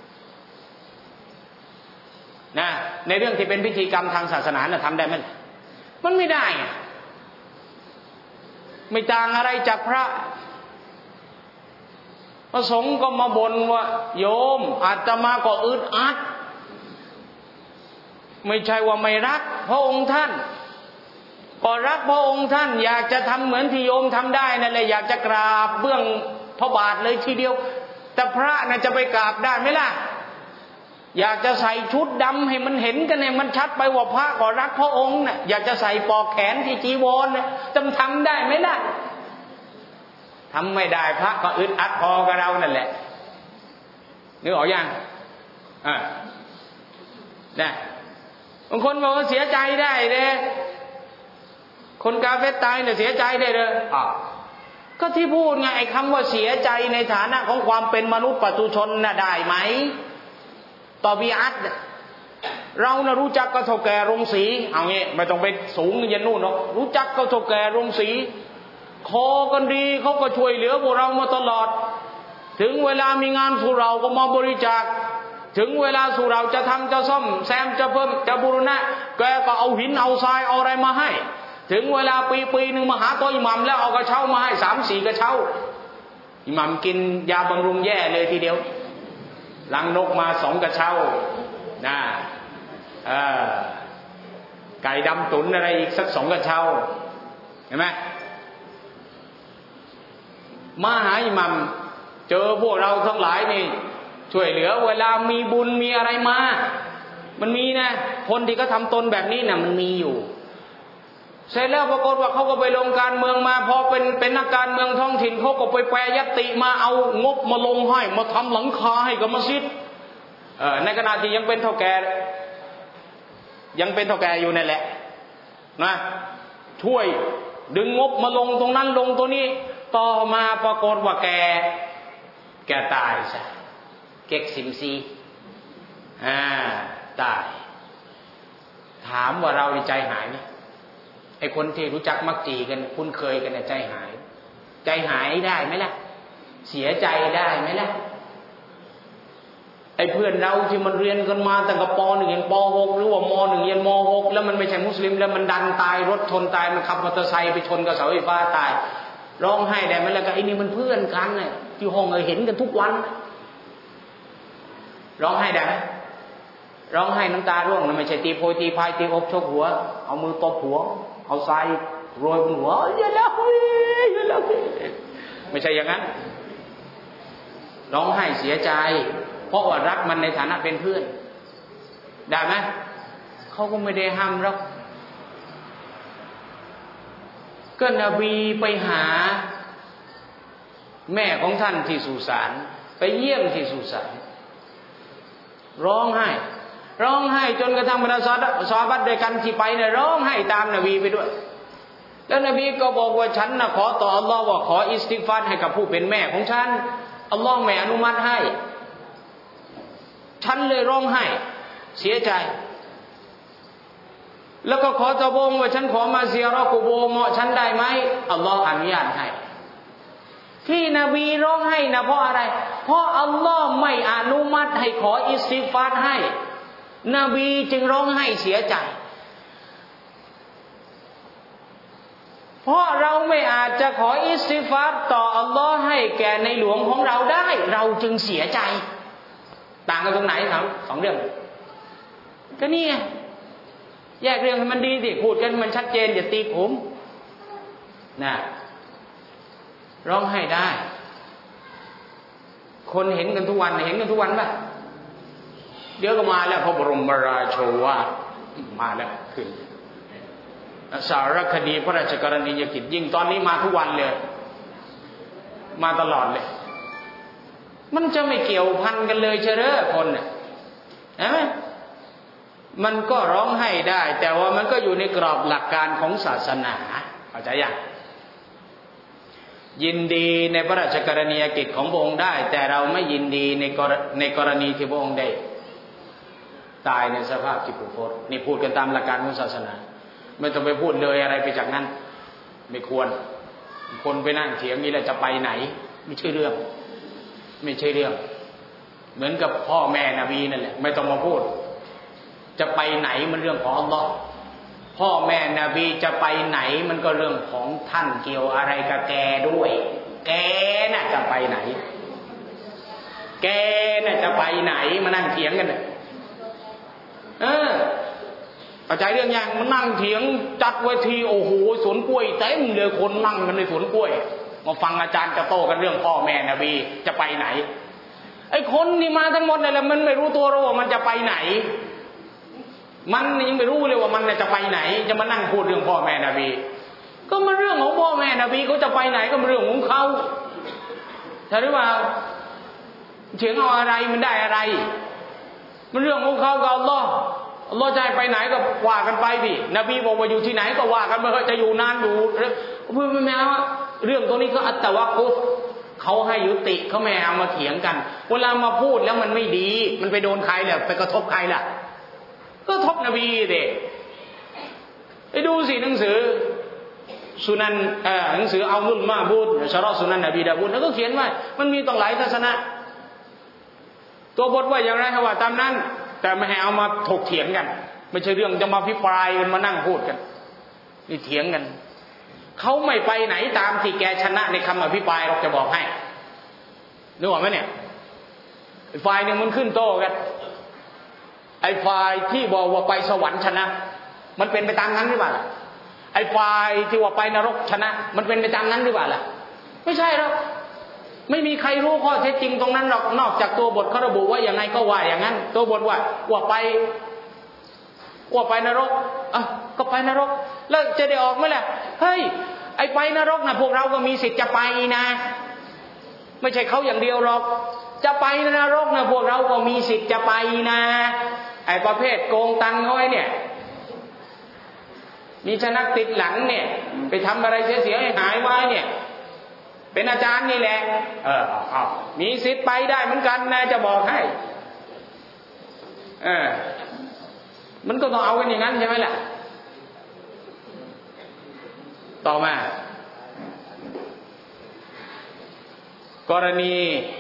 นะในเรื่องที่เป็นพิธีกรรมทางศาสนาน่ะทำได้ไหมมันไม่ได้ไม่ต่างอะไรจากพระสงฆ์ก็มาบ่นว่าโยมอาตมาก็อึดอัดไม่ใช่ว่าไม่รักพระองค์ท่านก็รักพระองค์ท่านอยากจะทำเหมือนที่โยมทำได้นั่นแหละอยากจะกราบเบื้องพระบาทเลยทีเดียวแต่พระน่ะจะไปกราบได้ไหมล่ะอยากจะใส่ชุดดำให้มันเห็นกันเนี่ยมันชัดไปว่าพระก็รักพระองค์น่ะอยากจะใส่ปลอกแขนที่จีวรเนี่ยจะทำได้ไหมล่ะทำไม่ได้พระก็อึดอัดพอกับเรานั่นแหละนึกออกยังนะบางคนบอกว่าเสียใจได้เลยคนกาเฟรตายเนี่ยเสียใจได้เลยก็ที่พูดไงไอ้คำว่าเสียใจในฐานะของความเป็นมนุษย์ปุถุชนน่ะได้ไหมตอบีอัตเราน่ะรู้จักก็เท่าแก่โรงสีเอางี้ไม่ต้องไปสูงยันนู่นหรอกรู้จักก็เท่าแก่โรงสีคอกันดีเขาก็ช่วยเหลือพวกเรามาตลอดถึงเวลามีงานสู่เราก็มาบริจาคถึงเวลาสู่เราจะทำจะซ่อมแซมจะเพิ่มจะบูรณะแกก็เอาหินเอาทรายเอาอะไรมาให้ถึงเวลาปีหนึ่งมาหาตัวอิหมัมแล้วเอากระเช้ามาให้ 3-4 กระเช้าอิหมัมกินยาบำรุงแย่เลยทีเดียวลังนกมา2 กระเช้านะไก่ดำตุ๋นอะไรอีกสัก2 กระเช้าเห็นไหมมาหาอิหมัมเจอพวกเราทั้งหลายนี่ช่วยเหลือเวลามีบุญมีอะไรมามันมีนะคนที่เขาทำตนแบบนี้นะมันมีอยู่เสร็จแล้วปรากฏว่าเขาก็ไปลงการเมืองมาพอเป็นนักการเมืองท้องถิ่นเขาก็ไปแปรยติมาเอางบมาลงให้มาทำหลังคาให้กับมัสยิดในขณะที่ยังเป็นเท่าแก่อยู่นั่นแหละนะช่วยดึงงบมาลงตรงนั้นลงตัวนี้ต่อมาปรากฏว่าแกตายซะเก็กซิมซีตายถามว่าเราใจหายไหมไอ้คนที่รู้จักมักจีกันคุ้นเคยกันเนี่ยใจหายได้ไหมล่ะเสียใจได้ไหมล่ะไอ้เพื่อนเราที่มันเรียนกันมาตั้งแต่ป .1 ยันป .6 หรือว่าม .1 ยันม .6 แล้วมันไม่ใช่มุสลิมแล้วมันดันตายรถชนตายมันขับมอเตอร์ไซค์ไปชนกับเสาไฟฟ้าตายร้องไห้ได้ไหมล่ะก็ไอ้นี่มันเพื่อนกันน่ะที่ห้องเห็นกันทุกวันร้องไห้ได้ไหมร้องไห้น้ำตาร่วงนะไม่ใช่ตีโพยตีพายตีอกชกหัวเอามือตบหัวเอาทรายโรยบนหัวอย่าแล้วไม่ใช่อย่างนั้นร้องไห้เสียใจเพราะว่ารักมันในฐานะเป็นเพื่อนได้ไหมเขาก็ไม่ได้ห้ามหรอกก็นบีไปหาแม่ของท่านที่สุสานไปเยี่ยมที่สุสานร้องไห้จนกระทั่งบรรดาซอฮาบะห์ด้วยกันที่ไปเนี่ยร้องไห้ตามนบีไปด้วยแล้วนบีก็บอกว่าฉันน่ะขอต่ออัลลอฮ์ว่าขออิสติฆฟารให้กับผู้เป็นแม่ของฉันอัลลอฮ์ไม่อนุมัติให้ฉันเลยร้องไห้เสียใจแล้วก็ขอตะบงว่าฉันขอมาเซียเราะกุโบร์เหมาะฉันได้ไหมอัลลอฮ์อนุญาตให้ที่นบีร้องไห้นะเพราะอะไรเพราะอัลลอฮ์ไม่อนุมัติให้ขออิสติฆฟารให้นบีจึงร้องไห้เสียใจเพราะเราไม่อาจจะขออิสติฆฟารต่ออัลลอฮ์ให้แก่ในหลวงของเราได้เราจึงเสียใจต่างกันตรงไหนครับสองเรื่องก็นี่ไงแยกเรื่องให้มันดีสิพูดกันมันชัดเจนอย่าตีผมนะร้องไห้ได้คนเห็นกันทุกวันป่ะเดี๋ยวก็มาแล้วพระบรมราโชวาทมาแล้วขึ้นสารคดีพระราชกรณียกิจยิ่งตอนนี้มาทุกวันเลยมาตลอดเลยมันจะไม่เกี่ยวพันกันเลยเชอคนน่ะเห็นไหมมันก็ร้องไห้ได้แต่ว่ามันก็อยู่ในกรอบหลักการของศาสนาเข้าใจยังยินดีในพระราชกรณียกิจของพระองค์ได้แต่เราไม่ยินดีในกรณีที่พระองค์ได้ตายในสภาพที่ผูกโคตรนี่พูดกันตามหลักการของศาสนาไม่ต้องไปพูดเลยอะไรไปจากนั้นไม่ควรคนไปนั่งเถียงนี่แหละจะไปไหนไม่ใช่เรื่องเหมือนกับพ่อแม่นบีนั่นแหละไม่ต้องมาพูดจะไปไหนมันเรื่องของอัลลอฮ์พ่อแม่นบีจะไปไหนมันก็เรื่องของท่านเกี่ยวอะไรกับแกด้วยแกน่ะจะไปไหนมานั่งเถียงกันเนี่ยเข้าใจเรื่องยังมันนั่งเถียงจัดเวทีโอ้โหสวนกล้วยเต็มเลยคนนั่งกันในสวนกล้วยมาฟังอาจารย์จะโต้กันเรื่องพ่อแม่นบีจะไปไหนไอ้คนนี่มาทั้งหมดเนี่ยแหละมันไม่รู้ตัวหรอกว่ามันจะไปไหนมันยังไม่รู้เลยว่ามันจะไปไหนจะมานั่งพูดเรื่องพ่อแม่นบีก็มันเรื่องของพ่อแม่นบีเขาจะไปไหนก็มันเรื่องของเขาใช่หรือเปล่าเถียงเอาอะไรมันได้อะไรมันเรื่องของเขากับอัลลอฮ์จะให้ไปไหนก็ว่ากันไปดินบีบอกว่าอยู่ที่ไหนก็ว่ากันไปจะอยู่นานอยู่เพื่อไม่เอาเรื่องตรงนี้ก็อัตตะวะกุฟเขาให้ยุติเขาไม่เอามาเถียงกันเวลามาพูดแล้วมันไม่ดีมันไปโดนใครแหละไปกระทบใครล่ะก็ทบนบีเด็กไปดูสิหนังสือสุนันหนังสือเอามุลมาบูดชะรอสุนันนบีดาบูดแล้วก็เขียนไว้มันมีต้องหลายทัศนะตัวบทว่าอย่างไรเขาว่าตามนั้นแต่ไม่ให้เอามาถกเถียงกันไม่ใช่เรื่องจะมาพิปรายกันมานั่งพูดกันนี่เถียงกันเขาไม่ไปไหนตามที่แกชนะในคำอภิปรายเราจะบอกให้นึกออกไหมเนี่ยฝ่ายหนึ่งมันขึ้นโต้กันไอ้ฝ่ายที่บอกว่าไปสวรรค์ชนะมันเป็นไปตามนั้นหรือเปล่าล่ะไอ้ฝ่ายที่ว่าไปนรกชนะมันเป็นไปตามนั้นหรือเปล่าล่ะไม่ใช่หรอกไม่มีใครรู้ข้อเท็จจริงตรงนั้นหรอกนอกจากตัวบทเขาระบุว่าอย่างไงก็ว่าอย่างนั้นตัวบทว่าไปว่าไปนรกก็ไปนรกแล้วจะได้ออกไหมล่ะเฮ้ยไอ้ไปนรกนะพวกเราก็มีสิทธิ์จะไปนะไม่ใช่เขาอย่างเดียวหรอกจะไปนรกนะพวกเราก็มีสิทธิ์จะไปนะไอ้ประเภทโกงตังค์เขาไอ้เนี่ยมีชนักติดหลังเนี่ยไปทำอะไรเสียหายไว้เนี่ยเป็นอาจารย์นี่แหละมีสิทธิ์ไปได้เหมือนกันนะจะบอกให้มันก็ต้องเอากันอย่างนั้นใช่ไหมล่ะต่อมากรณี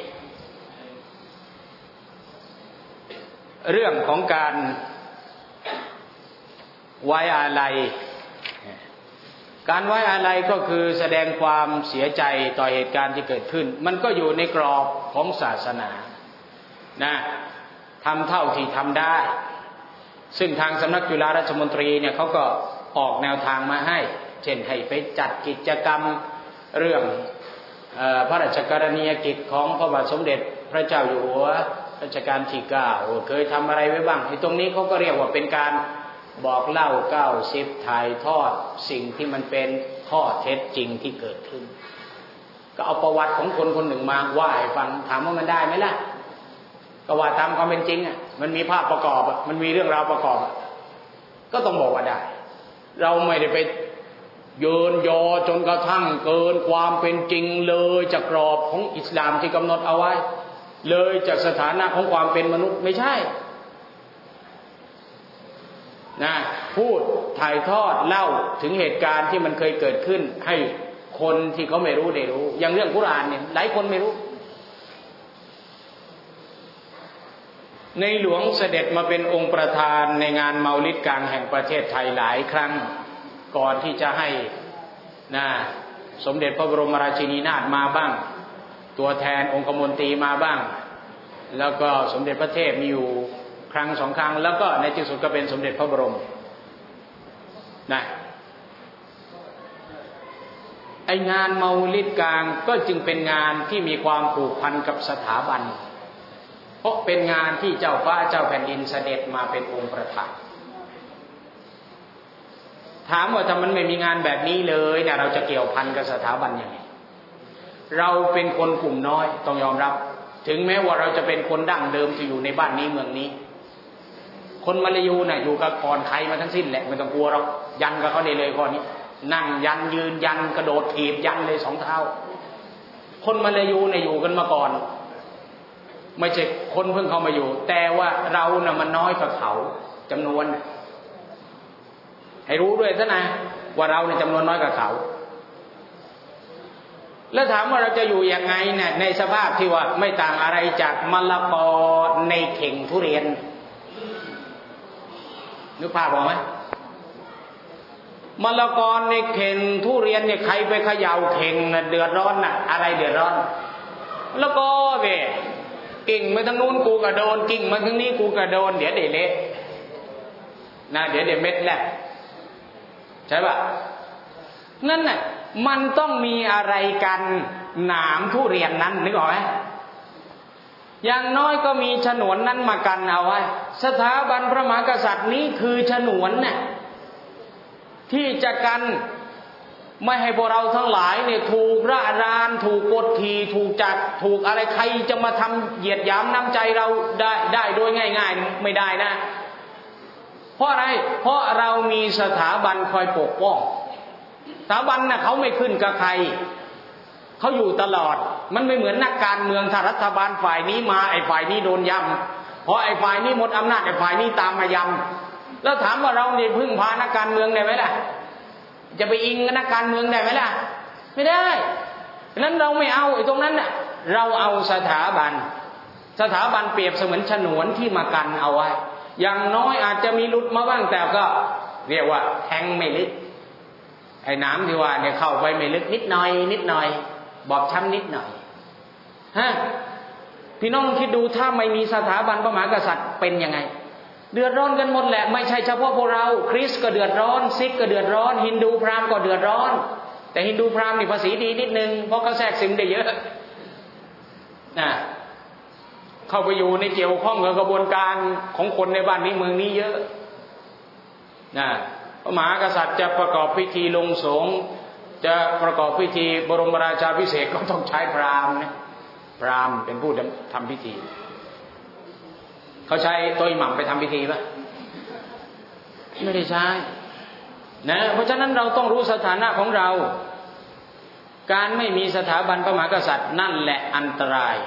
เรื่องของการไว้อาลัยการไว้อาลัยก็คือแสดงความเสียใจต่อเหตุการณ์ที่เกิดขึ้นมันก็อยู่ในกรอบของศาสนานะทำเท่าที่ทำได้ซึ่งทางสำนักจุฬาราชมนตรีเนี่ยเขาก็ออกแนวทางมาให้เช่นให้ไปจัดกิจกรรมเรื่องพระราชกรณียกิจของพระบาทสมเด็จพระเจ้าอยู่หัวรัชกาลที่9เคยทำอะไรไว้บ้างตรงนี้เขาก็เรียกว่าเป็นการบอกเล่า90ถ่ายทอดสิ่งที่มันเป็นข้อเท็จจริงที่เกิดขึ้นก็เอาประวัติของคนคนหนึ่งมาว่าให้ฟังถามว่ามันได้ไหมล่ะก็ว่าตามความเป็นจริงมันมีภาพประกอบมันมีเรื่องราวประกอบก็ต้องบอกว่าได้เราไม่ได้ไปเยินยอจนกระทั่งเกินความเป็นจริงเลยจากกรอบของอิสลามที่กำหนดเอาไว้เลยจากสถานะของความเป็นมนุษย์ไม่ใช่นะพูดถ่ายทอดเล่าถึงเหตุการณ์ที่มันเคยเกิดขึ้นให้คนที่เขาไม่รู้ได้รู้อย่างเรื่องกุรอานเนี่ยหลายคนไม่รู้ในหลวงเสด็จมาเป็นองค์ประธานในงานเมาลิดกลางแห่งประเทศไทยหลายครั้งก่อนที่จะให้สมเด็จพระบรมราชินีนาถมาบ้างตัวแทนองคมนตรีมาบ้างแล้วก็สมเด็จพระเทพมีอยู่ครั้ง2 ครั้งแล้วก็ในที่สุดก็เป็นสมเด็จพระบรมไองานเมาลิดกลางก็จึงเป็นงานที่มีความผูกพันกับสถาบันเพราะเป็นงานที่เจ้าฟ้าเจ้าแผ่นดินเสด็จมาเป็นองค์ประธานถามว่าถ้ามันไม่มีงานแบบนี้เลยเนี่ยเราจะเกี่ยวพันกับสถาบันยังไงเราเป็นคนกลุ่มน้อยต้องยอมรับถึงแม้ว่าเราจะเป็นคนดั้งเดิมที่อยู่ในบ้านนี้เมืองนี้คนมลายูน่ะอยู่กับก่อนใครมาทั้งสิ้นแหละไม่ต้องกลัวหรอกยันกับเขาได้เลยข้อนี้นั่งยันยืนยันกระโดดถีบยันเลย2 เท้าคนมลายูน่ะอยู่กันมาก่อนไม่ใช่คนเพิ่งเข้ามาอยู่แต่ว่าเราน่ะมันน้อยกว่าเขาจำนวนให้รู้ด้วยซะนะว่าเราเนี่ยจำนวนน้อยกว่าเขาแล้วถามว่าเราจะอยู่ยังไงเนี่ยในสภาพที่ว่าไม่ต่างอะไรจากมะละกอในเข่งทุเรียนนึกภาพออกไหมมะละกอในเข่งทุเรียนเนี่ยใครไปเขย่าเข่งน่ะเดือดร้อนน่ะอะไรเดือดร้อนแล้วก็เว้ยกิ่งมาทางนู้นกูก็โดนกิ่งมาทางนี้กูก็โดนเดี๋ยวเละนะเดี๋ยวเม็ดแหละใช่ป่ะนั่นน่ะมันต้องมีอะไรกันหนามทุเรียนนั้นนึกออกไหมอย่างน้อยก็มีฉนวนนั้นมากันเอาไว้สถาบันพระมหากษัตริย์นี้คือฉนวนน่ะที่จะกันไม่ให้พวกเราทั้งหลายเนี่ยถูกระรานถูกกดขี่ถูกจัดถูกอะไรใครจะมาทำเหยียดหยามน้ำใจเราได้โดยง่ายๆไม่ได้นะเพราะอะไรเพราะเรามีสถาบันคอยปกป้องสถาบันน่ะเขาไม่ขึ้นกับใครเขาอยู่ตลอดมันไม่เหมือนนักการเมืองถ้ารัฐบาลฝ่ายนี้มาไอ้ฝ่ายนี้โดนย้ำเพราะไอ้ฝ่ายนี้หมดอำนาจไอ้ฝ่ายนี้ตามมาย้ำแล้วถามว่าเราเนี่ยพึ่งพานักการเมืองได้ไหมล่ะจะไปอิงกับนักการเมืองได้ไหมล่ะไม่ได้ฉะนั้นเราไม่เอาไอ้ตรงนั้นน่ะเราเอาสถาบันเปรียบเสมือนฉนวนที่มากันเอาไว้อย่างน้อยอาจจะมีหลุดมาบ้างแต่ก็เรียกว่าแทงไม่ลึกไอ้น้ำที่ว่าเนี่ยเข้าไปไม่ลึกนิดหน่อยบอบช้ำนิดหน่อยพี่น้องคิดดูถ้าไม่มีสถาบันพระมหากษัตริย์เป็นยังไงเดือดร้อนกันหมดแหละไม่ใช่เฉพาะพวกเราคริสต์ก็เดือดร้อนซิกก็เดือดร้อนฮินดูพราหมณ์ก็เดือดร้อนแต่ฮินดูพราหมณ์นี่ภาษีดีนิดนึงเพราะเขาแทรกซึมได้เยอะนะเข้าไปอยู่ในเกี่ยวข้องกับกระบวนการของคนในบ้านนี้เมืองนี้เยอะนะพระมหากษัตริย์จะประกอบพิธีลงสงฆ์จะประกอบพิธีบรมราชาภิเษกก็ต้องใช้พราหมณ์นะพราหมณ์เป็นผู้ทำพิธีเขาใช้โต๊ะอิหมัมไปทำพิธีปะไม่ได้ใช้นะเพราะฉะนั้นเราต้องรู้สถานะของเราการไม่มีสถาบันพระมหากษัตริย์นั่นแหละอันตราย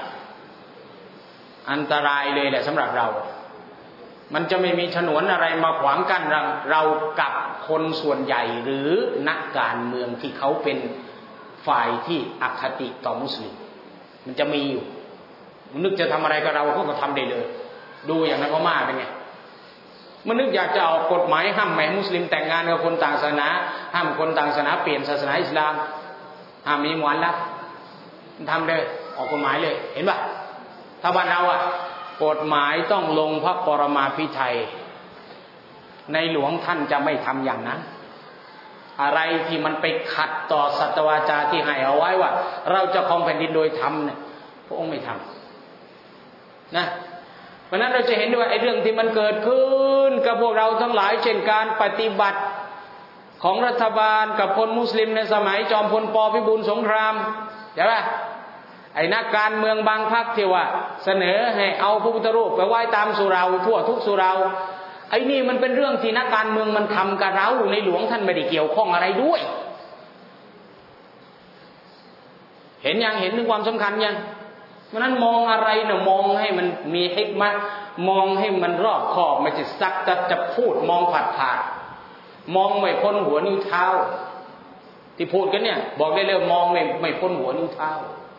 เลยแหละสำหรับเรามันจะไม่มีฉนวนอะไรมาขวางกั้นเรากับคนส่วนใหญ่หรือนักการเมืองที่เขาเป็นฝ่ายที่อคติต่อมุสลิมมันจะมีอยู่มันนึกจะทำอะไรกับเราก็ทำได้เลยดูอย่างในพม่าเป็นไงมันนึกอยากจะออกกฎหมายห้ามไม่ให้มุสลิมแต่งงานกับคนต่างศาสนาห้ามคนต่างศาสนาเปลี่ยนศาสนาอิสลามห้ามมีหมอนละทำเลยออกกฎหมายเลยเห็นป่ะถ้าบ้านเรากฎหมายต้องลงพระปรมาภิไธยในหลวงท่านจะไม่ทำอย่างนั้นอะไรที่มันไปขัดต่อสัตวาจาที่ให้เอาไว้ว่าเราจะครองแผ่นดินโดยธรรมเนี่ยพระองค์ไม่ทำนะเพราะนั้นเราจะเห็นด้วยไอ้เรื่องที่มันเกิดขึ้นกับพวกเราทั้งหลายเช่นการปฏิบัติของรัฐบาลกับคนมุสลิมในสมัยจอมพลป.พิบูลสงครามใช่ป่ะไอ้นักการเมืองบางพรรคที่ว่าเสนอให้เอาพระพุทธรูปไปไหว้ตามสุเหร่าทั่วทุกสุเหร่าไอ้นี่มันเป็นเรื่องที่นักการเมืองมันทำกับเราในหลวงท่านไม่ได้เกี่ยวข้องอะไรด้วยเห็นถึงความสำคัญยังเพราะนั้นมองอะไรเนี่ยมองให้มันมีฮิกมะห์มองให้มันรอบคอบไม่ใช่สักแต่จะพูดมองผ่านมองไม่พ้นหัวนิ้วเท้าที่พูดกันเนี่ยบอกได้เลยมองไม่พ้นหัวนิ้วเท้า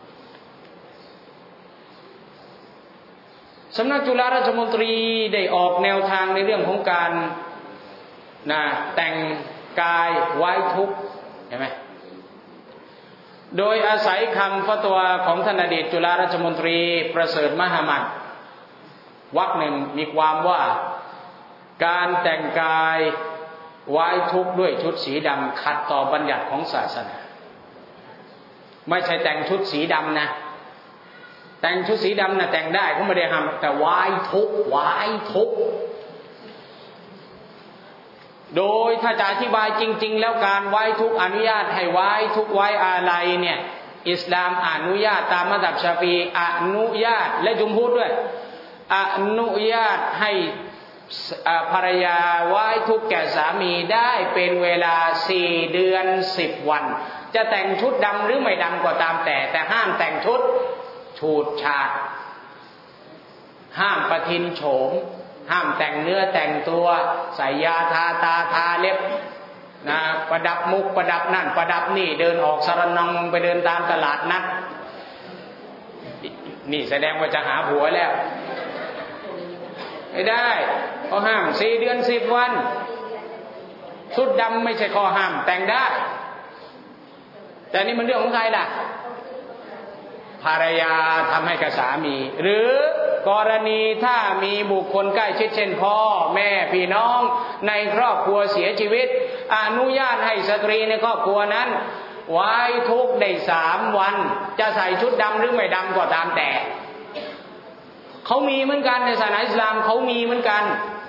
สำนักจุฬาราชมนตรีได้ออกแนวทางในเรื่องของการแต่งกายไว้ทุกข์เห็นไหมโดยอาศัยคำฟัตวาของท่านอดีตจุฬาราชมนตรีประเสริฐมหามัดวรรคหนึ่งมีความว่าการแต่งกายไว้ทุกข์ด้วยชุดสีดำขัดต่อบัญญัติของศาสนาไม่ใช่แต่งชุดสีดำนะแต่งชุดสีดำนะแต่งได้เขาไม่ได้ห้ามแต่ไว้ทุกข์โดยถ้าจะอธิบายจริงๆแล้วการไว้ทุกข์อนุญาตให้ไว้ทุกข์ไว้อาลัยเนี่ยอิสลามอนุญาตตามมัซฮับชาฟีอีอนุญาตและจุมฮูรด้วยอนุญาตให้ภรรยาไว้ทุกข์แก่สามีได้เป็นเวลา4 เดือน 10 วันจะแต่งชุดดำหรือไม่ดำก็ตามแต่ห้ามแต่งชุดฉูดฉาดห้ามประทินโฉมห้ามแต่งเนื้อแต่งตัวใส่ยาทาตาทาเล็บประดับมุกประดับนั่นประดับนี่เดินออกสารนังไปเดินตามตลาดนัดนี่แสดงว่าจะหาผัวแล้วไม่ได้ข้อห้าม4 เดือน 10 วันชุดดำไม่ใช่ข้อห้ามแต่งได้แต่นี่มันเรื่องของใครล่ะภรรยาทำให้กับสามีหรือกรณีถ้ามีบุคคลใกล้ชิดเช่นพ่อแม่พี่น้องในครอบครัวเสียชีวิตอนุญาตให้สตรีในครอบครัวนั้นไว้ทุกข์ได้3 วันจะใส่ชุดดำหรือไม่ดำก็ตามแต่เขามีเหมือนกันในศาสนาอิสลามเขามีเหมือนกัน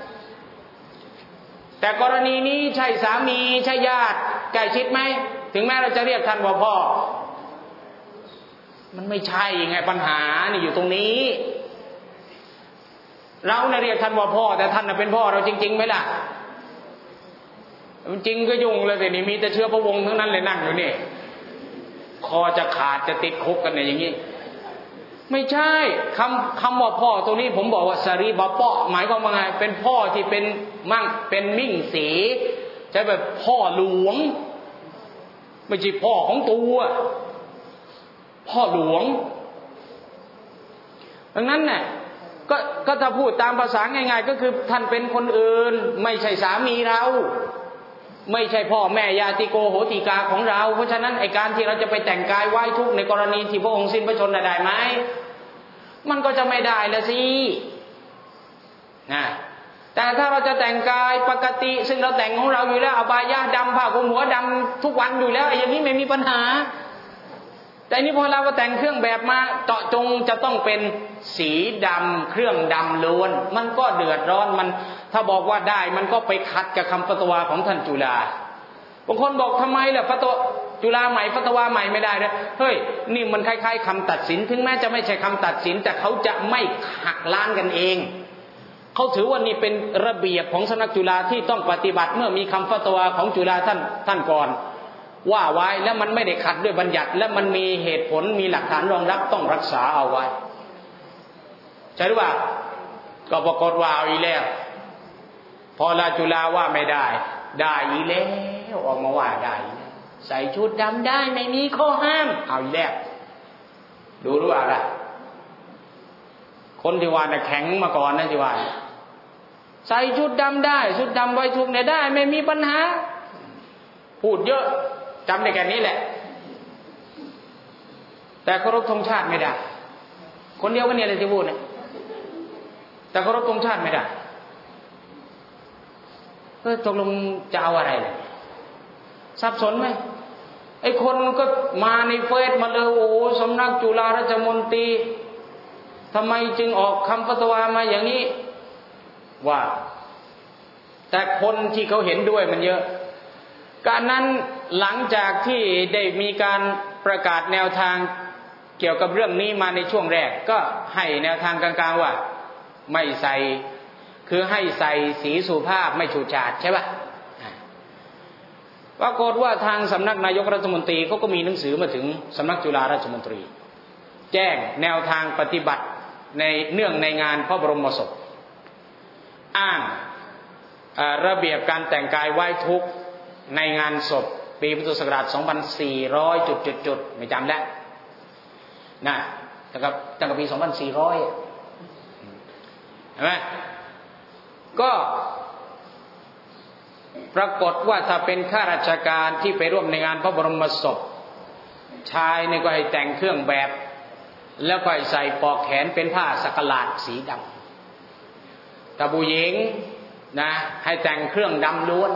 แต่กรณีนี้ใช่สามีใช่ญาติใกล้ชิดไหมถึงแม้เราจะเรียกท่านว่าพ่อมันไม่ใช่ไงปัญหานี่อยู่ตรงนี้เราเรียกท่านว่าพ่อแต่ท่านเป็นพ่อเราจริงๆไหมล่ะจริงก็ยุ่งเลยแต่นี่มีแต่เชื้อพระวงศ์ทั้งนั้นเลยนั่งอยู่นี่คอจะขาดจะติดคุกกันเนี่ยอย่างนี้ไม่ใช่คำว่าพ่อตัวนี้ผมบอกว่าสรีบะเปาะหมายความว่าไงเป็นพ่อที่เป็นมิ่งสีใช่แบบพ่อหลวงไม่ใช่พ่อของตัวพ่อหลวงดังนั้นเนี่ยก็ถ้าพูดตามภาษาง่ายๆก็คือท่านเป็นคนอื่นไม่ใช่สามีเราไม่ใช่พ่อแม่ญาติโกโหติกาของเราเพราะฉะนั้นไอ้การที่เราจะไปแต่งกายไว้ทุกข์ในกรณีที่พระองค์สิ้นพระชนม์ได้ไหมมันก็จะไม่ได้ละสินะแต่ถ้าเราจะแต่งกายปกติซึ่งเราแต่งของเราอยู่แล้วอบายะดำผ้าคลุมหัวดำทุกวันอยู่แล้วอย่างนี้ไม่มีปัญหาแต่นี่พอเราก็แต่งเครื่องแบบมาเจาะจงจะต้องเป็นสีดำเครื่องดำล้วนมันก็เดือดร้อนมันถ้าบอกว่าได้มันก็ไปขัดกับคำฟัตวาของท่านจุฬาบางคนบอกทำไมล่ะฟัตวาจุฬาใหม่ฟัตวาใหม่ไม่ได้เลยเฮ้ยนี่มันคล้ายๆคำตัดสินถึงแม้จะไม่ใช่คำตัดสินแต่เขาจะไม่หักล้างกันเองเขาถือว่านี่เป็นระเบียบของสำนักจุฬาที่ต้องปฏิบัติเมื่อมีคำฟัตวาของจุฬาท่านก่อนว่าไว้แล้วมันไม่ได้ขัดด้วยบัญญัติและมันมีเหตุผลมีหลักฐานรองรับต้องรักษาเอาไว้ใช่หรือเปล่าก็ปรากฏว่าเอาอีกแล้วพอลาจุฬาว่าไม่ได้อีกแล้วออกมาว่าได้ใส่ชุดดำได้ไม่มีข้อห้ามเอาอีกแล้วดูรู้อะไรคนที่ว่าน่ะแข็งมาก่อนนะที่ว่าใส่ชุดดำได้ชุดดำไว้ทุกเนี่ยได้ไม่มีปัญหาพูดเยอะจำได้แค่นี้แหละแต่เคารพธงชาติไม่ได้คนเดียวกันเนี่ยเลยที่พูดเนี่ยแต่เคารพธงชาติไม่ได้ตกลงจะเอาอะไรเนี่ยสับสนไหมไอ้คนก็มาในเฟซมาเลยโอ้สำนักจุฬาราชมนตรีทำไมจึงออกคำฟัตวามาอย่างนี้ว่าแต่คนที่เขาเห็นด้วยมันเยอะการนั้นหลังจากที่ได้มีการประกาศแนวทางเกี่ยวกับเรื่องนี้มาในช่วงแรกก็ให้แนวทางกลางๆว่าไม่ใส่คือให้ใส่สีสุภาพไม่ฉูดฉาดใช่ป่ะปรากฏว่าทางสำนักนายกรัฐมนตรีเขาก็มีหนังสือมาถึงสำนักจุฬาราชมนตรีแจ้งแนวทางปฏิบัติในเนื่องในงานพระบรมศพอ้างระเบียบการแต่งกายไหว้ทุกข์ในงานศพปีพุทธศักราช 2400 ไม่จำแล้วนะตั้งแต่ปี 2400เห็นไหมก็ปรากฏว่าถ้าเป็นข้าราชการที่ไปร่วมในงานพระบรมศพชายนี่ก็ให้แต่งเครื่องแบบแล้วก็ให้ใส่ปลอกแขนเป็นผ้าสักหลาดสีดำแต่ผู้หญิงนะให้แต่งเครื่องดำล้วน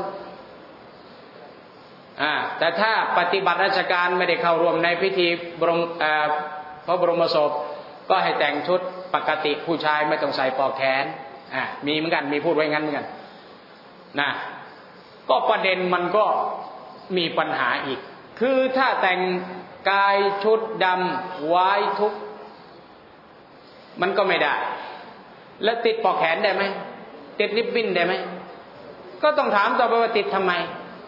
แต่ถ้าปฏิบัติราชการไม่ได้เข้าร่วมในพิธีพระบรมศพก็ให้แต่งชุดปกติผู้ชายไม่ต้องใส่ปลอกแขนมีเหมือนกันมีพูดไว้งั้นเหมือนกันนะก็ประเด็นมันก็มีปัญหาอีกคือถ้าแต่งกายชุดดำไว้ทุกมันก็ไม่ได้แล้วติดปลอกแขนได้ไหมติดริบบิ้นได้ไหมก็ต้องถามต่อไปว่าติดทำไม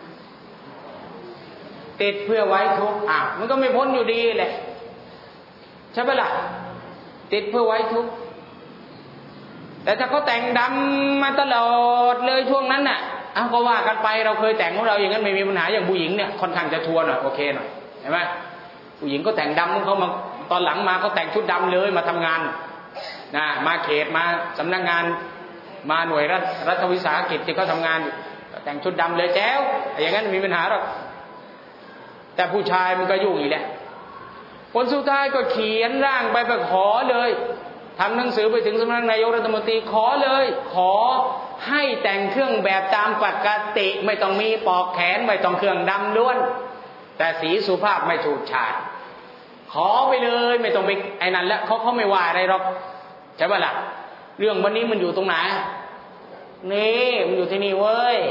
ติดเพื่อไว้ทุกข์มันก็ไม่พ้นอยู่ดีแหละใช่ไหมล่ะติดเพื่อไว้ทุกข์แต่ถ้าเขาแต่งดำมาตลอดเลยช่วงนั้นน่ะก็ว่ากันไปเราเคยแต่งของเราอย่างนั้นไม่มีปัญหาอย่างผู้หญิงเนี่ยค่อนข้างจะทัวร์หน่อยโอเคหน่อยเห็นไหมผู้หญิงก็แต่งดำเขามาตอนหลังมาเขาแต่งชุดดำเลยมาทำงานมาเขตมาสำนักงานมาหน่วยรัฐวิสาหกิจที่เขาทำงานแต่งชุดดำเลยแจ๋วอย่างนั้นมีปัญหาหรอกแต่ผู้ชายมันก็ยุ่งอีกแหละผลสุดท้ายก็เขียนร่างไปขอเลยทำหนังสือไปถึงสำนักนายกรัฐมนตรีขอเลยขอให้แต่งเครื่องแบบตามปกติไม่ต้องมีปลอกแขนไม่ต้องเครื่องดำล้วนแต่สีสุภาพไม่ฉูดฉาดขอไปเลยไม่ต้องไปไอ้นั่นแล้วเขาไม่ว่าอะไรหรอกใช่ป่ะล่ะเรื่องวันนี้มันอยู่ตรงไหนนี่มันอยู่ที่นี่เว้ย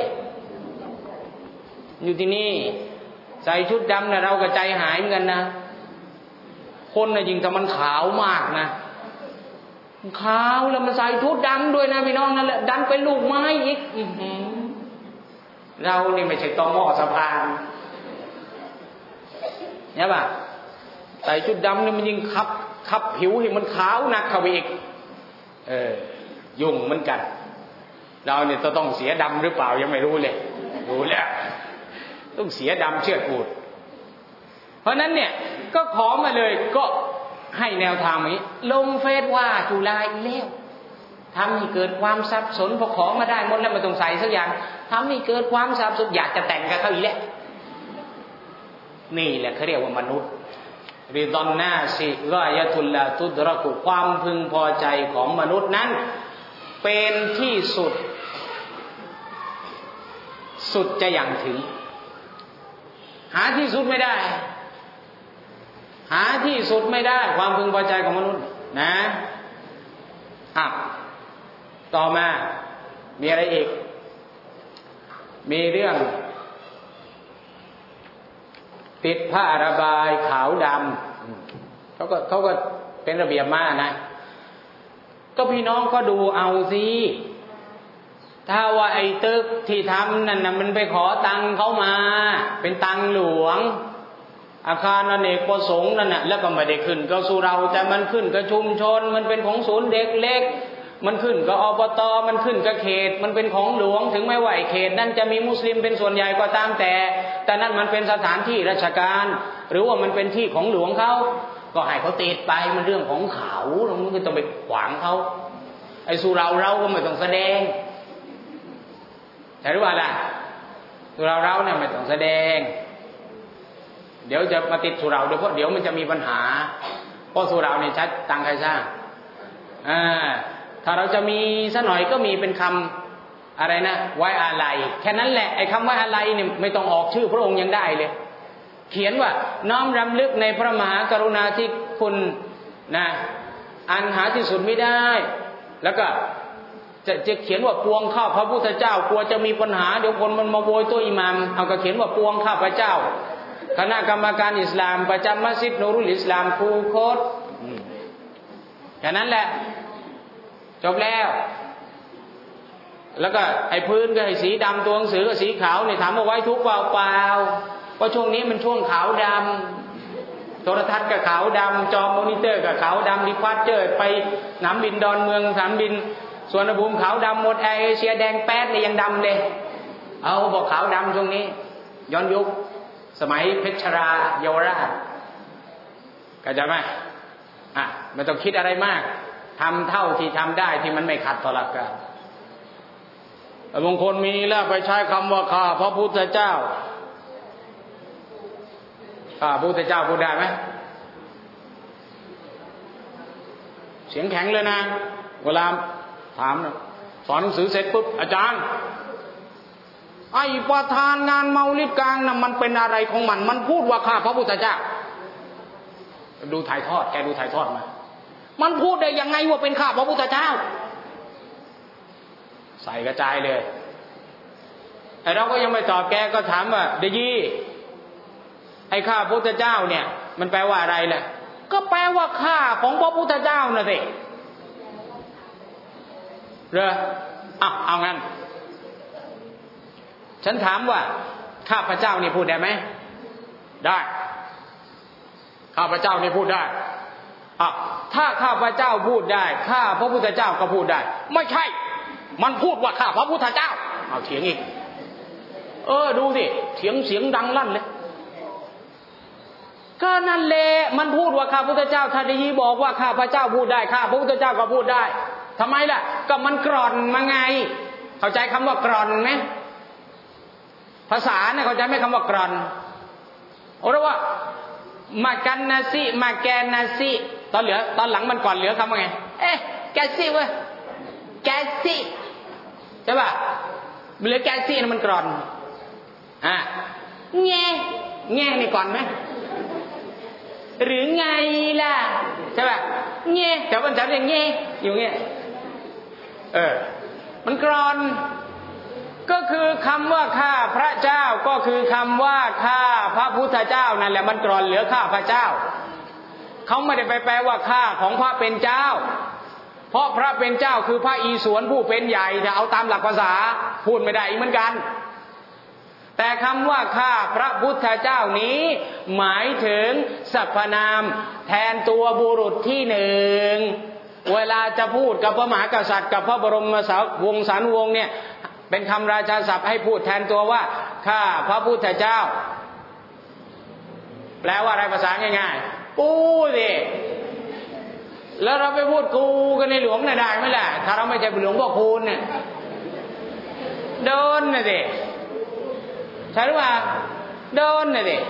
อยู่ที่นี่ใส่ชุดดำนะเราก็ใจหายเหมือนกันนะคนนะยิ่งแต่มันขาวมากนะขาวแล้วมันใส่ชุดดำด้วยนะพี่น้องนั่นแหละดันเป็นลูกไม้อีกเรานี่ไม่ใช่ตอหม้อสะพานเนี่ยป่ะใส่ชุดดำเนี่ยมันยิ่งคับผิวให้มันขาวหนักเข้าไปอีกยุ่งเหมือนกันเราเนี่ยต้องเสียดำหรือเปล่ายังไม่รู้เลยรู้แล้วต้องเสียดำเชือดปูดเพราะนั้นเนี่ยก็ขอมาเลยก็ให้แนวทางนี้ลงเฟซว่าจุฬาอีกแล้วทำให้เกิดความสับสนพอขอมาได้หมดแล้วไม่ต้องใส่สักอย่างทำให้เกิดความสับสนอยากจะแต่งกับเขาอีกแล้วนี่แหละเขาเรียกว่ามนุษย์ริดอนนาสิกอยะตุลลาตุดรกุความพึงพอใจของมนุษย์นั้นเป็นที่สุดจะอย่างถึงหาที่สุดไม่ได้หาที่สุดไม่ได้ความพึงพอใจของมนุษย์นะต่อมามีอะไรอีกมีเรื่องติดผ้าระบายขาวดำเขาก็เป็นระเบียบมานะก็พี่น้องก็ดูเอาสิถ้าว่าไอ้ตึกที่ทำนั่นนะมันไปขอตังค์เขามาเป็นตังค์หลวงอาคารอเนกประสงค์นั่นน่ะแล้วก็ไม่ได้ขึ้นกับสุเราแต่มันขึ้นกับชุมชนมันเป็นของศูนย์เด็กเล็กมันขึ้นกับอบตมันขึ้นกับเขตมันเป็นของหลวงถึงไม่ว่าเขตนั้นจะมีมุสลิมเป็นส่วนใหญ่ก็ตามแต่นั่นมันเป็นสถานที่ราชการหรือว่ามันเป็นที่ของหลวงเขาก็ให้เขาติดไปมันเรื่องของเขาเราไม่ต้องไปขวางเขาไอ้สุเราก็ไม่ต้องแสดงแต่รู้ว่าล่ะสุเราเนี่ยไม่ต้องแสดงเดี๋ยวจะมาติดสุเราเดี๋ยวมันจะมีปัญหาเพราะสุเราเนี่ยชัดตังใครสร้างถ้าเราจะมีซะหน่อยก็มีเป็นคำอะไรนะไว้อาลัยแค่นั้นแหละไอ้คำไว้อาลัยเนี่ยไม่ต้องออกชื่อพระองค์ยังได้เลยเขียนว่าน้อมรำลึกในพระมหากรุณาธิคุณนะอันหาที่สุดไม่ได้แล้วก็จะเขียนว่าปวงข้าพระพุทธเจ้ากลัวจะมีปัญหาเดี๋ยวคนมันมาโวยตัวอิหมัมเอาก็เขียนว่าปวงข้าพระเจ้าคณะกรรมการอิสลามประจำมัสยิดนูรุลอิสลามคูโคตแค่นั้นแหละจบแล้วก็ไอ้พื้นก็ให้สีดำตัวหนังสือก็สีขาวเนี่ยถามว่าไว้ทุกเปล่าเพราะช่วงนี้มันช่วงขาวดำโทรทัศน์ก็ขาวดำจอมอนิเตอร์ก็ขาวดำดิควาเจอร์ไปสนามบินดอนเมืองสนามบินสวนภูมิขาวดำหมดแอร์เอเชียแดงแป๊ดเนี่ยยังดำเลยเอาบอกขาวดำช่วงนี้ย้อนยุคสมัยเพชรราเยาวราชเข้าใจไหมไม่ต้องคิดอะไรมากทำเท่าที่ทำได้ที่มันไม่ขัดต่อหลักการบางคนมีแล้วไปใช้คำว่าข้าพระพุทธเจ้าข้าพระพุทธเจ้าพูดได้ไหมเสียงแข็งเลยนะเวลาถามสอนหนังสือเสร็จปุ๊บอาจารย์ไอ้ประธานงานเมาลิดกลางน่ะมันเป็นอะไรของมันพูดว่าข้าพระพุทธเจ้าดูถ่ายทอดแกดูถ่ายทอดมามันพูดได้ยังไงว่าเป็นข้าพระพุทธเจ้าใส่กระจายเลยไอ้เราก็ยังไม่ตอบแกก็ถามว่าเดยี่ไอ้ข้าพระพุทธเจ้าเนี่ยมันแปลว่าอะไรล่ะก็แปลว่าข้าของพระพุทธเจ้าน่ะสิเอางั้นฉันถามว่าข้าพระเจ้านี่พูดได้ไหมได้ข้าพระเจ้านี่พูดได้ถ้าข้าพระเจ้าพูดได้ข้าพระพุทธเจ้าก็พูดได้ไม่ใช่มันพูดว่าข้าพระพุทธเจ้าเอาเถียงอีกดูสิเสียงดังลั่นเลยก็นั่นแหละมันพูดว่าข้าพระพุทธเจ้าท่านได้ยินบอกว่าข้าพระเจ้าพูดได้ข้าพระพุทธเจ้าก็พูดได้ทำไมล่ะก็มันกร่อนมาไงเข้าใจคำว่ากร่อนไหมภาษาเนี่ยเข้าใจไหมคำว่ากร่อนหรือว่ามากันนาซิมาแกนนาซิตอนหลังมันก่อนเหลือคำว่าไงแกซิเว้ยแกซิใช่ป่ะเหลือแกซิมันกร่อนแง่นี่ก่อนไหมหรือไงล่ะใช่ป่ะแง่แต่วันจันทร์อย่างแง่อยู่เงี้ยมันกรอนก็คือคำว่าข้าพระเจ้าก็คือคำว่าข้าพระพุทธเจ้านั่นแหละมันกรอนเหลือข้าพระเจ้าเขาไม่ได้ไปแปลว่าข้าของพระเป็นเจ้าเพราะพระเป็นเจ้าคือพระอีศวรผู้เป็นใหญ่ถ้าเอาตามหลักภาษาพูดไม่ได้เหมือนกันแต่คำว่าข้าพระพุทธเจ้านี้หมายถึงสรรพนามแทนตัวบุรุษที่หนึ่งเวลาจะพูดกับพระมหากษัตริย์กับพระบรมวงศานุวงศ์เนี่ยเป็นคำราชาศัพท์ให้พูดแทนตัวว่าข้าพระพุทธเจ้าแปลว่าอะไรภาษาง่ายๆกูสิแล้วเราไปพูดกูกันในหลวงได้ไหมล่ะถ้าเราไม่ใช่หลวงพ่อคูณเนี่ยโดนนะสิใช่หรือเปล่าโดนนะสิ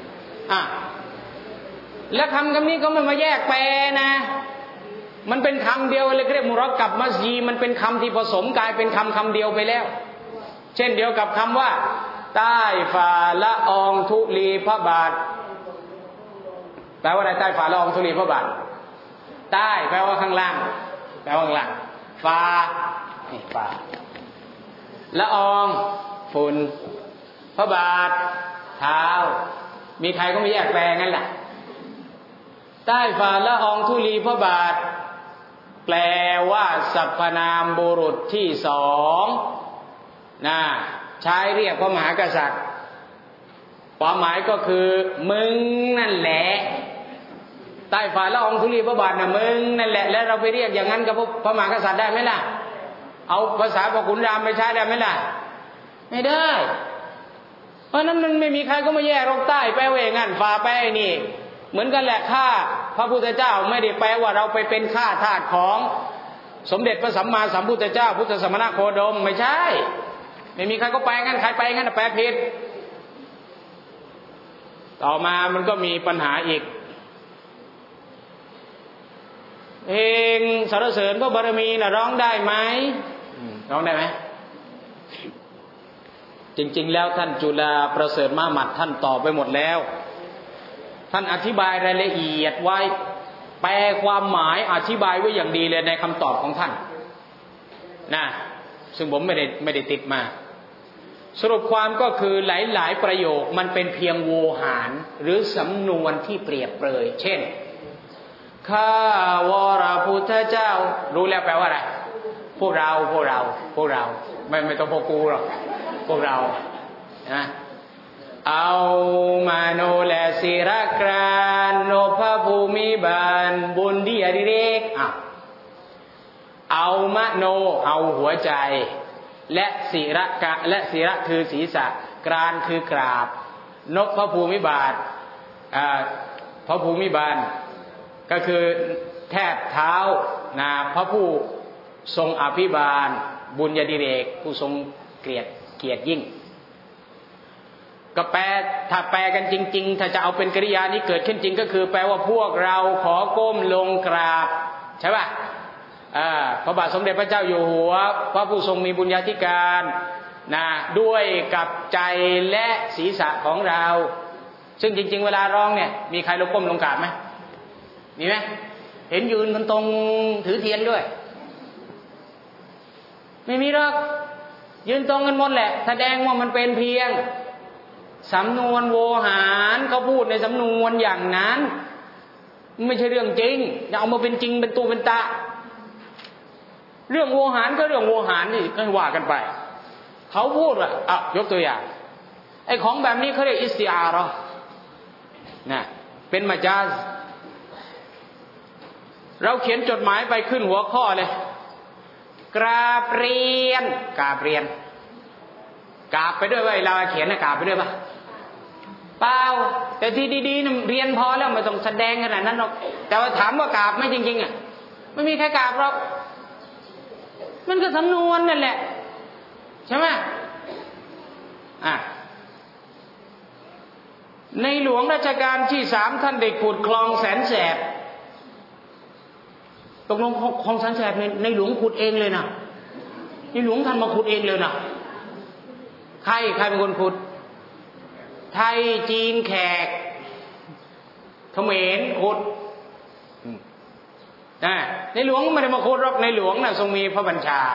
แล้วคำนี้ก็ไม่มาแยกแปลนะมันเป็นคำเดียวเลยเรียกมุรักกับมัสยีมันเป็นคำที่ผสมกลายเป็นคำเดียวไปแล้วเช่นเดียวกับคำว่าใต้ฝ่าละอองธุลีพระบาทแปลว่าอะไรใต้ฝ่าละอองธุลีพระบาทใต้แปลว่าข้างล่างแปลว่าข้างล่างฝ่านี่ฝ่าละอองฝุ่นพระบาทเท้ามีใครก็ไม่แยกแปลงั้นแหละใต้ฝ่าละอองธุลีพระบาทแปลว่าสรรพนามบุรุษที่สองนะใช้เรียกพระมหากษัตริย์ความหมายก็คือมึงนั่นแหละใต้ฝ่าละอองธุลีพระบาทน่ะมึงนั่นแหละแล้วเราไปเรียกอย่างนั้นกับพระมหากษัตริย์ได้ไหมล่ะเอาภาษาพระขุนรามไปใช้ได้ไหมล่ะไม่ได้เพราะนั้นมันไม่มีใครก็มาแยกลงใต้แปลว่าอย่างนั้นฝ่าแปลนี่เหมือนกันแหละข้าพระพุทธเจ้าไม่ได้แปลว่าเราไปเป็นข้าทาสของสมเด็จพระสัมมาสัมพุทธเจ้าพุทธสมณโคดมไม่ใช่ไม่มีใครก็ไปงั้นใครไปงั้นแปลผิดต่อมามันก็มีปัญหาอีกเพลงสรรเสริญพระบารมีน่ะร้องได้ไหมร้องได้ไหมจริงๆแล้วท่านจุฬาประเสริฐมาหมัดท่านตอบไปหมดแล้วท่านอธิบายรายละเอียดไว้แปลความหมายอธิบายไว้อย่างดีเลยในคำตอบของท่านนะซึ่งผมไม่ได้ติดมาสรุปความก็คือหลายๆประโยคมันเป็นเพียงโวหารหรือสำนวนที่เปรียบเปรยเช่นข้าวรพุทธเจ้ารู้แล้วแปลว่าอะไรพวกเราไม่ต้องพวกกูหรอกพวกเรานะเอามาโนและศิรกรานโนภภูมิบาลบุญดีอดิเรกเอามโนเอาหัวใจและศิรกะและศิระคือศีรษะกรานคือกราบนพพระภูมิบาลพระภูมิบาลก็คือแทบเท้านะพระผู้ทรงอภิบาลบุญญาดิเรกผู้ทรงเกียรติยิ่งก็แปลถ้าแปลกันจริงๆถ้าจะเอาเป็นกริยานี้เกิดขึ้นจริงก็คือแปลว่าพวกเราขอก้มลงกราบใช่ป่ะพระบาทสมเด็จพระเจ้าอยู่หัวพระผู้ทรงมีบุญญาธิการนะด้วยกับใจและศีรษะของเราซึ่งจริงๆเวลาร้องเนี่ยมีใครลงก้มลงกราบไหมมีไหมเห็นยืนกันตรงถือเทียนด้วยไม่มีหรอกยืนตรงกันหมดแหละแสดงว่ามันเป็นเพียงสำนวนโวหารเขาพูดในสำนวนอย่างนั้นไม่ใช่เรื่องจริงอย่าเอามาเป็นจริงเป็นตัวเป็นตาเรื่องโวหารก็เรื่องโวหารนี่ก็ว่ากันไปเขาพูดว่ายกตัวอย่างไอ้ของแบบนี้เขาเรียกอิสติอาเราะห์นะเป็นมัจญาซเราเขียนจดหมายไปขึ้นหัวข้อเลยกราบเรียนกราบไปด้วยว่าเราเขียนนะกราบไปด้วยป่ะเปล่าแต่ที่ดีๆนะเรียนพอแล้วไม่ต้องแสดงขนาดนั้นหรอกแต่ว่าถามว่ากราบไหมจริงๆอ่ะไม่มีใครกราบหรอกมันก็สำนวนนั่นแหละใช่ไหมในหลวงรัชกาลที่3ท่านได้ขุดคลองแสนแสบตกลงคลองแสนแสบในหลวงขุดเองเลยนะในหลวงท่านมาขุดเองเลยนะใครเป็นคนขุดไทยจีนแขกเขมรขุดในหลวงไม่ได้มาขุดหรอกในหลวงน่ะทรงมีพระบัญชา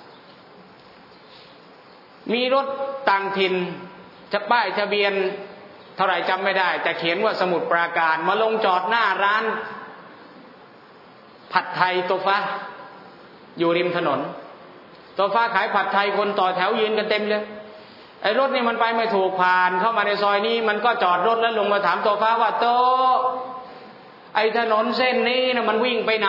มีรถต่างถิ่นจะป้ายทะเบียนเท่าไหร่จำไม่ได้แต่เขียนว่าสมุทรปราการมาลงจอดหน้าร้านผัดไทยโตฟ้าอยู่ริมถนนโตฟ้าขายผัดไทยคนต่อแถวยืนกันเต็มเลยไอ้รถนี่มันไปไม่ถูกผ่านเข้ามาในซอยนี้มันก็จอดรถแล้วลงมาถามโตฟ้าว่าโตไอ้ถนนเส้นนี้นะมันวิ่งไปไหน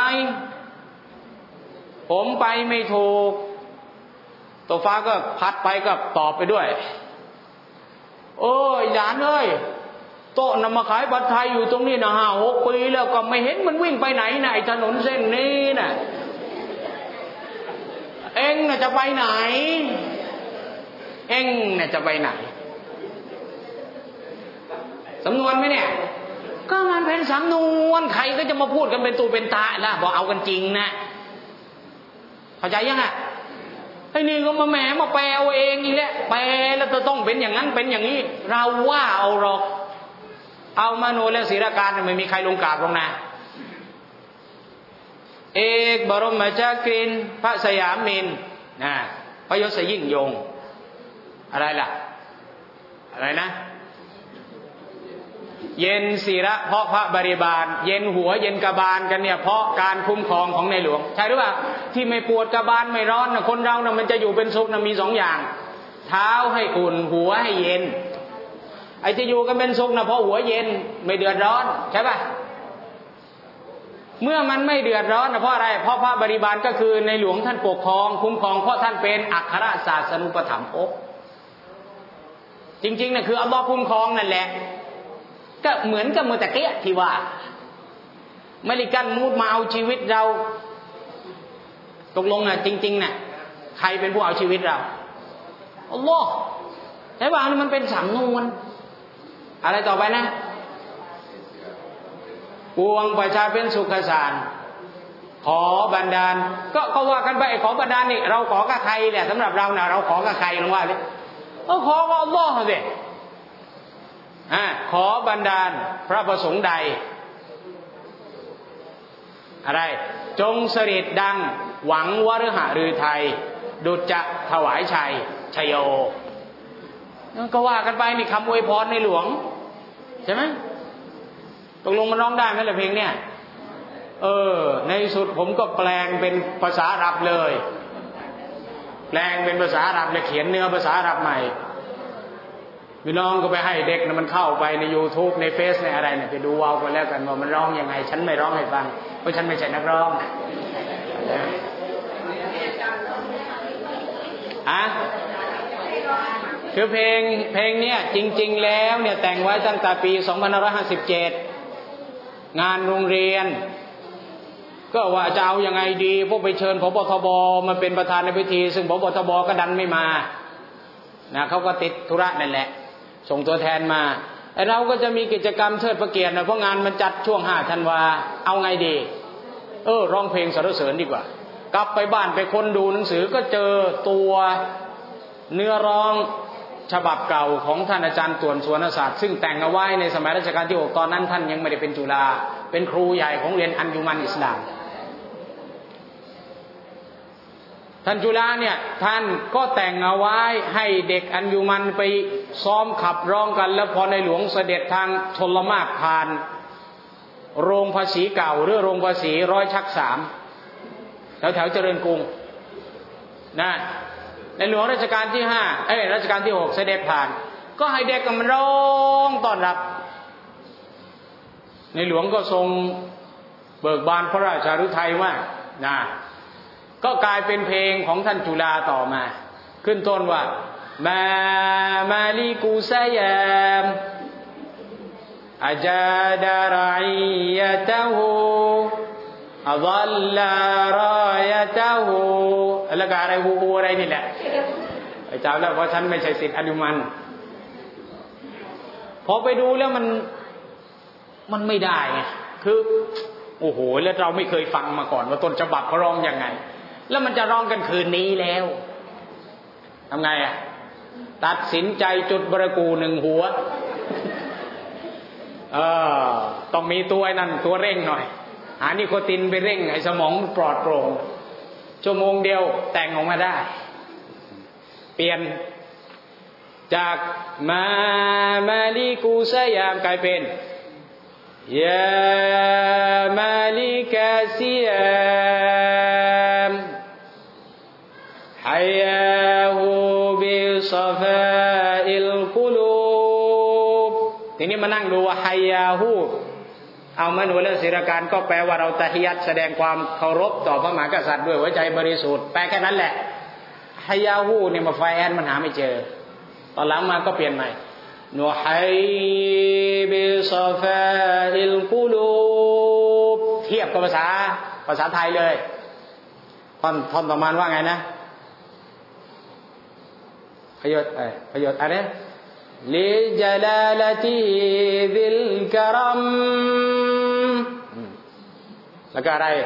ผมไปไม่ถูกโตฟ้าก็พัดไปก็ตอบไปด้วยโอ้ยหลานเอ้ยโต๊ะนำมาขายผัดไทยอยู่ตรงนี้นะ5-6 ปีแล้วก็ไม่เห็นมันวิ่งไปไหนนะไอ้ถนนเส้นนี้น่ะเอ็งน่ะจะไปไหนจะไปไหนสำนวนไหมเนี่ยก็มันเป็นสำนวนใครก็จะมาพูดกันเป็นตูเป็นตาล่ะบอกเอากันจริงนะเข้าใจยังไอ้นี่ก็มาแหมมาแปลเอาเองอีกแล้วแปลแล้วจะต้องเป็นอย่างนั้นเป็นอย่างนี้เราว่าเอาหรอกเอามโนและศิรการไม่มีใครลงกราบลงนะเอกบรมจักรินทร์พระสยามินทร์พระยศยิ่งยงอะไรล่ะอะไรนะเย็นศิระเพราะพระบริบาลเย็นหัวเย็นกระบาลกันเนี่ยเพราะการคุ้มครองของในหลวงใช่หรือเปล่าที่ไม่ปวดกระบาลไม่ร้อนนะคนเรานะมันจะอยู่เป็นสุขนะมีสองอย่างเท้าให้อุ่นหัวให้เย็นไอ้ที่อยู่กันเป็นสุขนะเพราะหัวเย็นไม่เดือดร้อนใช่ป่ะเมื่อมันไม่เดือดร้อนนะเพราะอะไรเพราะพระบริบาลก็คือในหลวงท่านปกครองคุ้มครองเพราะท่านเป็นอัครศาสนุปถัมภกจริงๆนะคืออัลลอฮ์คุ้มครองนั่นแหละก็เหมือนกับเมื่อตะเกียที่ว่าเมริกันมูดมาเอาชีวิตเราตกลงนะจริงๆนะใครเป็นผู้เอาชีวิตเราอัลลอฮ์แต่ว่านี่มันเป็นสำนวนอะไรต่อไปนะปวงประชาเป็นสุขสารขอบันดาลก็ว่ากันไปขอบันดาลนี่เราขอกับใครแหละสำหรับเรานะเราขอกับใครลองว่าดิขอกับอัลลอฮ์สิขอบันดาลพระประสงค์ใดอะไรจงเสด็จดังหวังวฤหฤทัยดุจจะถวายชัยชโยก็ว่ากันไปนี่คำอวยพรในหลวงใช่ไหมตกลงมันร้องได้ไหมล่ะเพลงเนี่ยในสุดผมก็แปลงเป็นภาษาอาหรับเลยแปลงเป็นภาษาอาหรับเลยเขียนเนื้อภาษาอาหรับใหม่พี่น้องก็ไปให้เด็กนะมันเข้าไปใน YouTube ในเฟซในอะไรเนี่ยไปดูเอาไปแล้วกันว่ามันร้องยังไงฉันไม่ร้องให้ฟังเพราะฉันไม่ใช่นักร้องคือเพลงเนี่ยจริงๆแล้วเนี่ยแต่งไว้ตั้งแต่ปี2557งานโรงเรียนก็ว่าจะเอายังไงดีพวกไปเชิญผบ.ทบ.มาเป็นประธานในพิธีซึ่งผบ.ทบ.ก็ดันไม่มานะเขาก็ติดธุระนั่นแหละส่งตัวแทนมาเราก็จะมีกิจกรรมเชิดพระเกียรตินะเพราะงานมันจัดช่วง5 ธันวาเอาไงดีร้องเพลงสรรเสริญดีกว่ากลับไปบ้านไปค้นดูหนังสือก็เจอตัวเนื้อร้องฉบับเก่าของท่านอาจารย์ต่วนสุวรรณศาสตร์ซึ่งแต่งเอาไว้ในสมัยรัชกาลที่6ตอนนั้นท่านยังไม่ได้เป็นจุฬาเป็นครูใหญ่ของเรียนอัญยุมันอิสลามท่านจุฬาเนี่ยท่านก็แต่งเอาไว้ให้เด็กอัญยุมันไปซ้อมขับร้องกันแล้วพอในหลวงเสด็จทางชลมารผ่านโรงภาษีเก่าหรือโรงภาษี100/3แถวเจริญกรุงนะในหลวงรัชกาลที่5รัชกาลที่6เสด็จผ่านก็ให้เด็กมันร้องต้อนรับในหลวงก็ทรงเบิกบานพระราชฤทัยมากนะก็กลายเป็นเพลงของท่านจุฬาต่อมาขึ้นต้นว่ามาลิกุสยามอาจาดารอยะตะฮูอัลลารอยะตะฮูแล้วก็อะไรฮูอะไรนี่แหละไอ้เจ้าแล้วเพราะฉันไม่ใช่ศิษย์อัญยุมันพอไปดูแล้วมันไม่ได้ไงคือโอ้โหแล้วเราไม่เคยฟังมาก่อนว่าต้นฉบับเขาร้องยังไงแล้วมันจะร้องกันคืนนี้แล้วทำไงตัดสินใจจุดบรกู1 หัวต้องมีตัวนั่นตัวเร่งหน่อยหานิโคตินไปเร่งให้สมองปลอดโปร่งชั่วโมงเดียวแต่งออกมาได้เปลี่ยนจากมาลิกุสยามกลายเป็นยามาลิกาซิยามฮัยยาฮูบิศฟาอิลกุลูบทีนี้มานั่งดูว่าฮัยยาฮูเอามาหนูและศิรการก็แปลว่าเราตะฮิยัตแสดงความเคารพต่อพระมหากษัตริย์ด้วยหัวใจบริสุทธิ์แปลแค่นั้นแหละฮัยยาฮูเนี่ยมาไฟแอนมันหาไม่เจอตอนหลังมาก็เปลี่ยนใหม่นูฮัยบิศฟาอิลกุลูบเทียบกับภาษาไทยเลยท่อนประมาณว่าไงนะประโยชน์อะไรลิจลาลติซิลกะรัมแล้วก็อะไร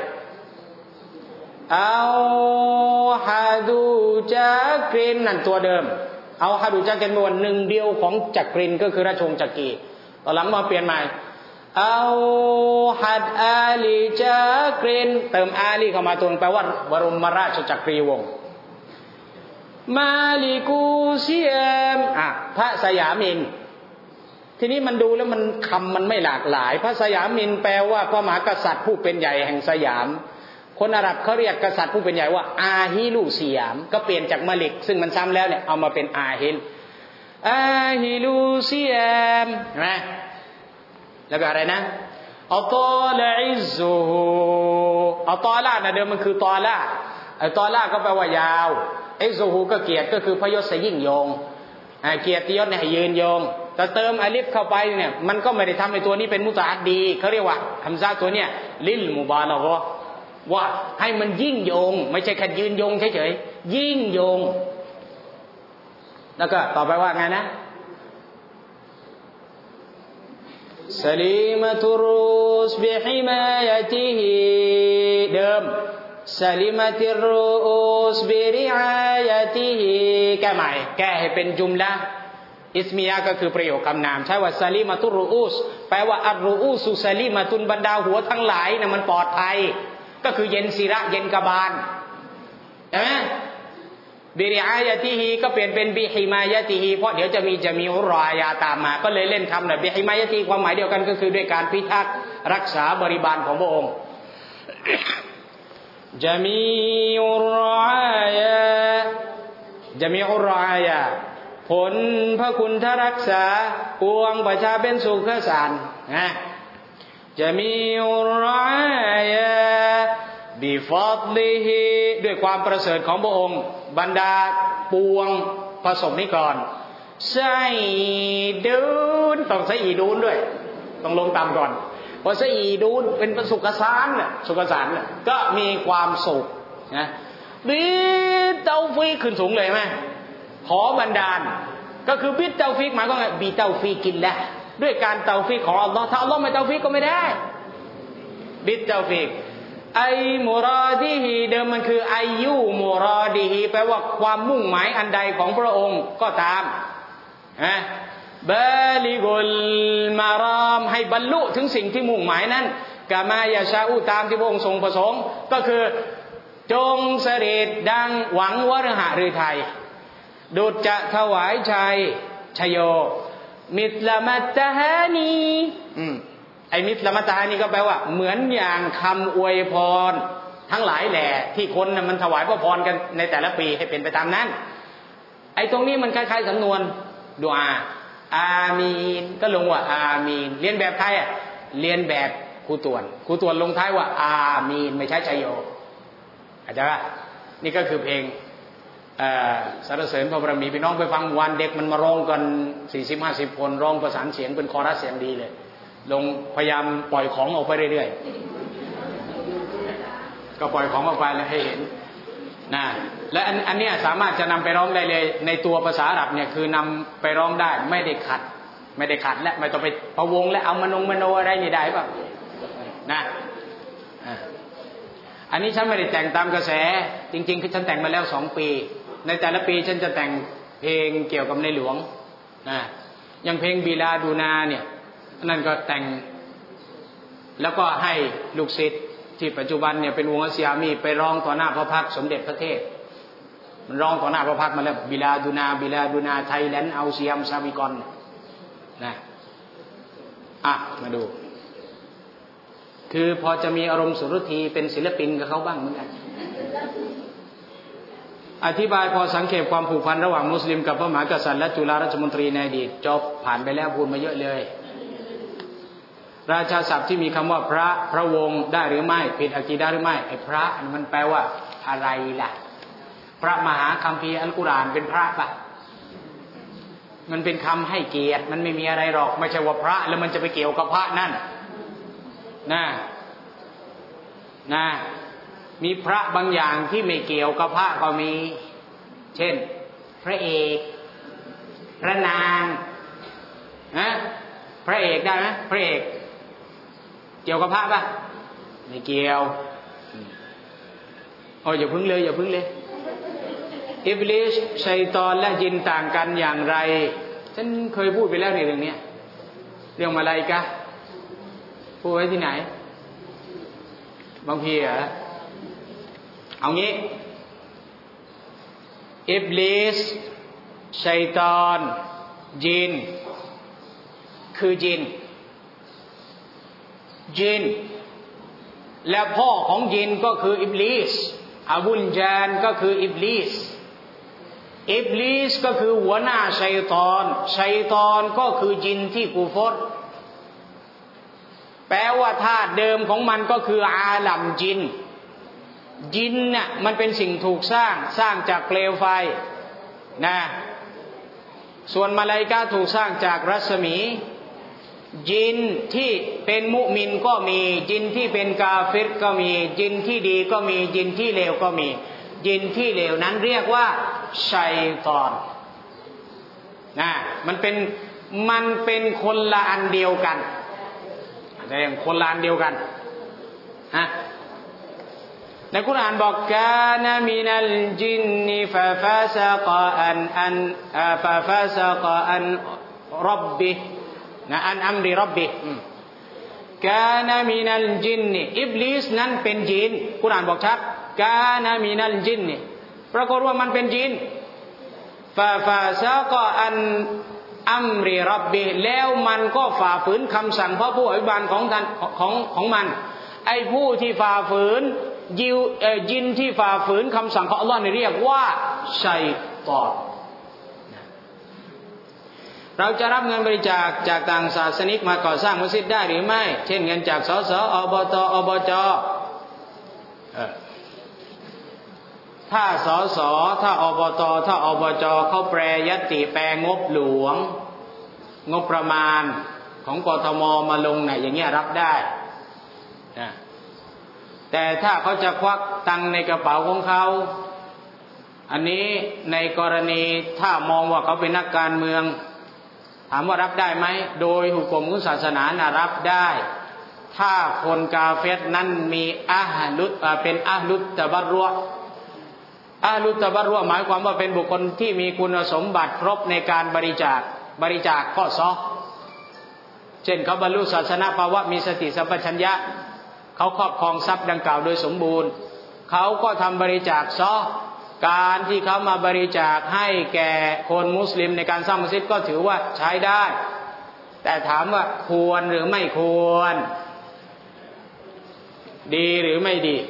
เอาฮัดูจักรินนั่นตัวเดิมเอาฮัดูจักรินเป็นหนึ่งเดียวของจักรินก็คือราชวงศ์จักรีตอนหลังมาเปลี่ยนใหม่เอาฮัดอาลีจักรินเติมอาลีเข้ามาตัวแปลว่าบรมราชจักรีวงศ์มาลิกูซิยมพระสยามินทีนี้มันดูแล้วมันคำมันไม่หลากหลายพระสยามินแปลว่าพระมหากษัตริย์ผู้เป็นใหญ่แห่งสยามคนอาหรับเขาเรียกกษัตริย์ผู้เป็นใหญ่ว่าอาฮิลุสยามก็เปลี่ยนจากมาลิกซึ่งมันซ้ำแล้วเนี่ยเอามาเป็นอาฮิลุสยามเห็นไหมแล้วก็อะไรนะอัตอลอิซุอัตอลานะเดิมมันคือตอลาไอ้ตอลาก็แปลว่ายาวอิซุฮูก็เกียรติก็คือพยศยิ่งยงเกียรติยศเนี่ยยืนยงแต่เติมอาลิฟเข้าไปเนี่ยมันก็ไม่ได้ทำให้ตัวนี้เป็นมุตะอัดดีเขาเรียกว่าฮัมซะตัวเนี่ยลิลมุบาละฆะว่าให้มันยิ่งยงไม่ใช่แค่ยืนยงเฉยๆยิ่งยงแล้วก็ต่อไปว่าไงนะสลีมาตุรุสบิฮิมายะติฮิเดิมสลิมาติรุสบิริอายะติฮิแก้ใหม่แก้ให้เป็นจุมละอิสมียะก็คือประโยคคำนามใช่ว่าสลิมาตุรุสแปลว่าอัรรุสุสลิมาตุนบรรดาหัวทั้งหลายนะมันปลอดภัยก็คือเย็นศิระเย็นกบาลใช่ไหมบิริอายะติฮีก็เปลี่ยนเป็นบิฮิมายะติฮีเพราะเดี๋ยวจะมีอุรอยาตามมาก็เลยเล่นคำแบบบิฮิมายะติความหมายเดียวกันก็คือด้วยการพิทักษ์รักษาบริบาลของพระองค์จามีอุรอยาผลพระคุณถ้ารักษาปวงประชาเป็นสุขสันต์นะจะมีอุรายะบิฟัดลิฮิด้วยความประเสริฐของพระองค์บรรดาปวงประสบนิกรไซดูนต้องใส่อีดูนด้วยต้องลงต่ำก่อนพอใส่อีดูนเป็นสุขสารน่ะสุขสารน่ะก็มีความสุขนะบิเตาฟีขึ้นสูงเลยไหมขอบันดาลก็คือบิเตาฟีหมายความว่าบิเตาฟีกินละด้วยการเตาฟีของอัลลอฮ์ถ้าอัลลอฮ์ไม่เตาฟีก็ไม่ได้บิเตาฟีไอมุราดีฮีเดิมมันคืออายุมุราดีฮีแปลว่าความมุ่งหมายอันใดของพระองค์ก็ตามบาลิกุลมารามให้บรรลุถึงสิ่งที่มุ่งหมายนั้นกามายาชาอูตามที่พระองค์ทรงประสงค์ก็คือจงเสด็จดังหวังวรหฤทัยดุจจะถวายชัยชโยมิตลมัตตาฮานีไอ้มิตลมัตตาฮานีก็แปลว่าเหมือนอย่างคำอวยพรทั้งหลายแหละที่คนน่ะมันถวายพระพรกันในแต่ละปีให้เป็นไปตามนั้นไอ้ตรงนี้มันคล้ายๆสำนวนดุอาอามีนก็ลงว่าอามีนเรียนแบบใครเรียนแบบครูตวนลงท้ายว่าอามีนไม่ใช่ชโยอาจจะว่านี่ก็คือเพลงสรรเสริญพระบารมีพี่น้องไปฟังวันเด็กมันมาร้องกัน 40-50 คนร้องประสานเสียงเป็นคอรัสเสียงดีเลยลงพยายามปล่อยของออกไปเรื่อยๆก็ปล่อยของออกไปแล้วให้เห็นนะและอันนี้สามารถจะนำไปร้องได้เลยในตัวภาษาอาหรับเนี่ยคือนำไปร้องได้ไม่ได้ขัดและไม่ต้องไปพะวงและเอามโนอะไรนี่ได้ป่ะนะอันนี้ฉันไม่ได้แต่งตามกระแสจริงๆคือฉันแต่งมาแล้ว2 ปีในแต่ละปีฉันจะแต่งเพลงเกี่ยวกับในหลวงนะอย่างเพลงบิลาดูนาเนี่ยนั่นก็แต่งแล้วก็ให้ลูกศิษย์ที่ปัจจุบันเนี่ยเป็นวงอัสยามีไปร้องต่อหน้าพระพักตร์สมเด็จพระเทพมันร้องต่อหน้าพระพักตร์มาแล้วบิลาดูนาไทยแลนด์เอาเซียมซาบิกอนนะมาดูคือพอจะมีอารมณ์สุรุธีเป็นศิลปินกับเขาบ้างเหมือนกันอธิบายพอสังเขปความผูกพันระหว่างมุสลิมกับพระมหากษัตริย์และจุฬาราชมนตรีในอดีตจบผ่านไปแล้วพูดมาเยอะเลยราชาศัพท์ที่มีคำว่าพระวงศ์ได้หรือไม่ผิดอะกีดะห์หรือไม่ไอ้พระมันแปลว่าอะไรล่ะพระมหาคัมภีร์อัลกุรอานเป็นพระปะมันเป็นคำให้เกียรติมันไม่มีอะไรหรอกไม่ใช่ว่าพระแล้วมันจะไปเกี่ยวกับพระนั่นนะมีพระบางอย่างที่ไม่เกี่ยวกับพระก็มีเช่นพระเอกพระนางพระเอกได้ไหมพระเอกเกี่ยวกับพระป่ะไม่เกี่ยวอย่าพึ่งเลยอิบลิสชัยฏอนและยินต่างกันอย่างไรฉันเคยพูดไปแล้วในเรื่องนี้เรื่องมาลาอิกะห์พูดไว้ที่ไหนบางทีเอางี้อิบลิสชัยฏอนจินคือจินและพ่อของจินก็คืออิบลิสอบูลญาลก็คืออิบลิสก็คือหัวหน้าชัยฏอนก็คือจินที่กุฟรแปลว่าธาตุเดิมของมันก็คืออาลัมจินน่ะมันเป็นสิ่งถูกสร้างจากเปลวไฟนะส่วนมลาอิกะฮ์ถูกสร้างจากรัศมีจินที่เป็นมุมินก็มีจินที่เป็นกาเฟรก็มีจินที่ดีก็มีจินที่เลวก็มีจินที่เลวนั้นเรียกว่าชัยฏอนนะมันเป็นคนละอันเดียวกันแต่อย่างคนละอันเดียวกันฮะในกุรอานบอกกานะมินัลจินนิฟะฟาซะกะอันร็อบบินะอันอัมริร็อบบิกานะมินัลจินนิอิบลิสนั้นเป็นจินกุรอานบอกชัดกานะมินัลจินนิปรากฏว่ามันเป็นจินฟาฟาซะกะอันอัมริร็อบบิแล้วมันก็ฝ่าฝืนคำสั่งพระผู้อภิบาลของมันไอ้ผู้ที่ฝ่าฝืนยินที่ฝ่าฝืนคำสั่งของอัลลอฮ์นี่เรียกว่าชัยฏอนเราจะรับเงินบริจาคจากต่างศาสนิกมาก่อสร้างมัสยิดได้หรือไม่เช่นเงินจากสสอบตอบจถ้าสสถ้าอบตถ้าอบจเขาแปรยติแปลงบหลวงงบประมาณของกทมมาลงเนี่ยอย่างเงี้ยรับได้นะแต่ถ้าเขาจะควักตังในกระเป๋าของเขาอันนี้ในกรณีถ้ามองว่าเขาเป็นนักการเมืองถามว่ารับได้ไหมโดยหุกมของศาสนารับได้ถ้าคนกาเฟรนั้นมีเป็นอะห์ลุตตะบัรรุหมายความว่าเป็นบุคคลที่มีคุณสมบัติครบในการบริจาคข้อซอเช่นเขาบรรลุศาสนาภาวะมีสติสัมปชัญญะเขาครอบครองทรัพย์ดังกล่าวโดยสมบูรณ์เขาก็ทำบริจาคซอการที่เขามาบริจาคให้แก่คนมุสลิมในการสร้างมัสยิดก็ถือว่าใช้ได้แต่ถามว่าควรหรือไม่ควรดีหรือไม่ดี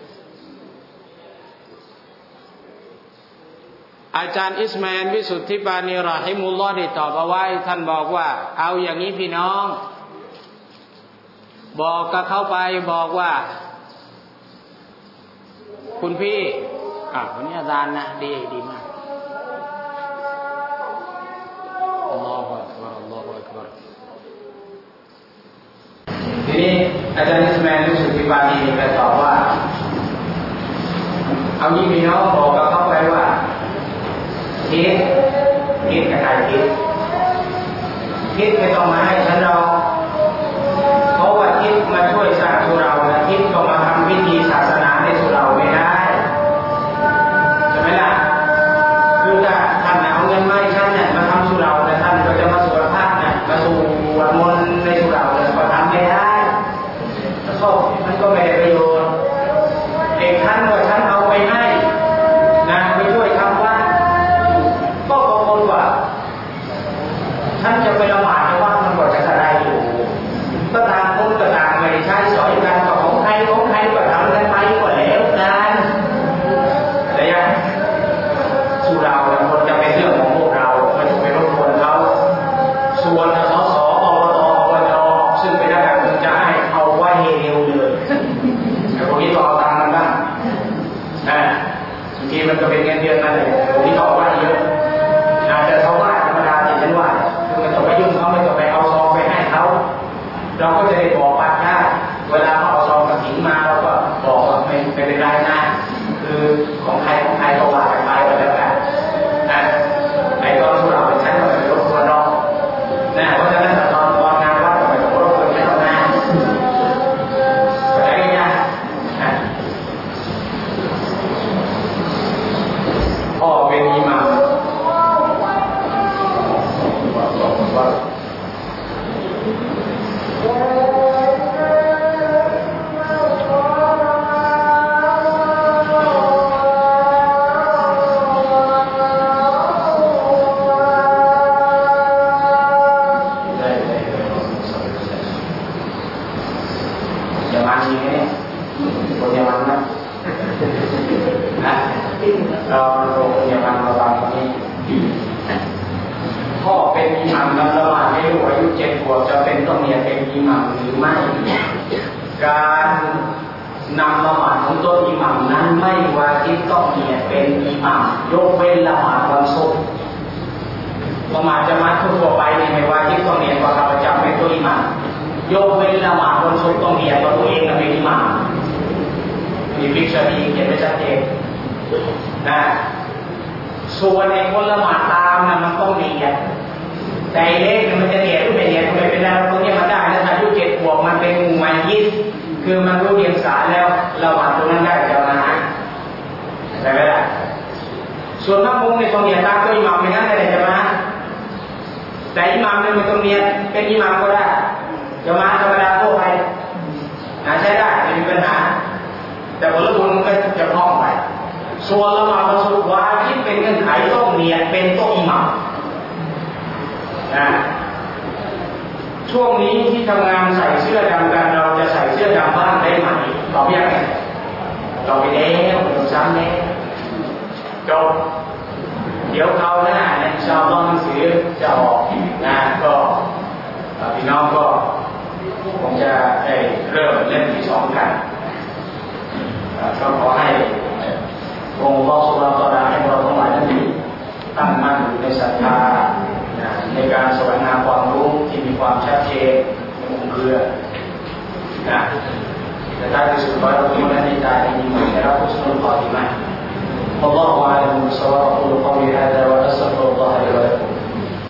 อาจารย์อิสมาอิลวิสุทธิปานีรอฮิมุลลอฮ์ได้ตอบเอาไว้ท่านบอกว่าเอาอย่างนี้พี่น้องบอกกับเขาไปบอกว่าคุณพี่วันนี้อาจารย์นะดีมากอัลลอฮฺอักบัรอัลลอฮฺอักบัรทีนี้อาจารย์อิสมาอิลวิสุทธิปานีได้ตอบว่าเอางี้พี่น้องบอกกับเขาไปว่าคิดกระจายคิดไม่ต้องมาให้ฉันเราเพราะว่าคิดมาช่วยสร้างสุเราและคิดก็มาทำพิธีศาสนาในสุเราไม่ได้ใช่ไหมล่ะคือถ้าท่านเอาเงินมาให้ฉันเนี่ยมาทำสุเราแต่ท่านก็จะมาสวดพระเนี่ยมาสวดมนต์ในสุเราเนี่ยก็ทำไม่ได้แล้วก็มันก็ไม่ได้ประโยชน์เด็กท่านว่าฉันเอาไปให้นะไปช่วยทำวัดก็บางคนว่าท่านจะไปละหมาดในวัดมันก็จะอะไรอยู่ก็ต่างคนก็ต่างไม่ได้ใช้สอยกันก็ของใครก็ทำกันไปก็แล้วกันแต่ยังสู่เราเนี่ยคนจะเป็นเรื่องของพวกเราไม่ต้องไปรบกวนเขาส่วนสสอบตอบจซึ่งเป็นนักการเมืองจะให้เอาไว้เร็วเลยแต่พวกนี้ก็เอาตังค์มันบ้างบางทีมันก็เป็นเงินเดือนนั่นแหละพวกนี้ก็เอาไว้เยอะแต่เขาว่าธรรมดาที่ฉันว่าคือมันต้องไปยุ่งพ่อเป็นอิหม่ามนำละหมาดให้ลูกอายุ7 ขวบจะเป็นต้องเมียเป็นอิหม่ามหรือไม่การนำละหมาดของตัวอิหม่ามนั้นไม่วาญิบต้องเมียเป็นอิหม่ามยกเว้นละหมาดวันศุกร์ละหมาดจะมาทั่วไปนี่ไม่วาญิบต้องเมียก็ทำประจำเป็นตัวอิหม่ามยกเว้นละหมาดวันศุกร์ต้องเมียตัวเองเป็นอิหม่ามมีฟิกชาดีเขียนไว้ชัดเจนนะส่วนในคนละหมาดตามนะมันต้องเนียดแต่เล็กมันจะเนียดหรือไม่เนียดก็ไม่เป็นไรตรงนี้มาได้แล้วอายุ7 ขวบมันเป็นมุมัยยิดคือมันรู้เรียงสายแล้วละหมาดตรงนั้นได้จะมาแต่ไม่ได้ส่วนพระมุงในตรงเนียดตามตัวอิหม่ามไม่งั้นอะไรจะมาแต่อิหม่ามเนี่ยมันต้องเนียดเป็นอิหม่ามก็ได้จะมาธรรมดาทั่วไปใช้ได้ไม่มีปัญหาแต่ผลบุญมันก็จะคล่องไปส่วนละหมาดวันศุกร์วาญิบเป็นเงื่อนไขต้องเนียดเป็นโต๊ะอิหม่ามนะช่วงนี้ที่ทำงานใส่เสื้อดำกันเราจะใส่เสื้อดำบ้างได้ไหมตอบยังไงตอบไปแล้วซ้ำแล้วจบเดี๋ยวเขาหน้าในชาวบ้านหนังสือจะออกนะก็พี่น้องก็คงจะได้เริ่มเล่มที่ 2กันก็ขอให้องค์พระสุภาพตราให้เราทั้งหลายนั้นตั้งมั่นอยู่ในศรัทธาในการแสวงหาความรู้ที่มีความชัดเจนในองค์เครือนะแต่ท้ายที่สุดขอให้เราทุกท่านได้ใจดีๆได้รับผลสำเร็จพอดีไหม والله أعلم بالصواب أقول قولي هذا وأستغفر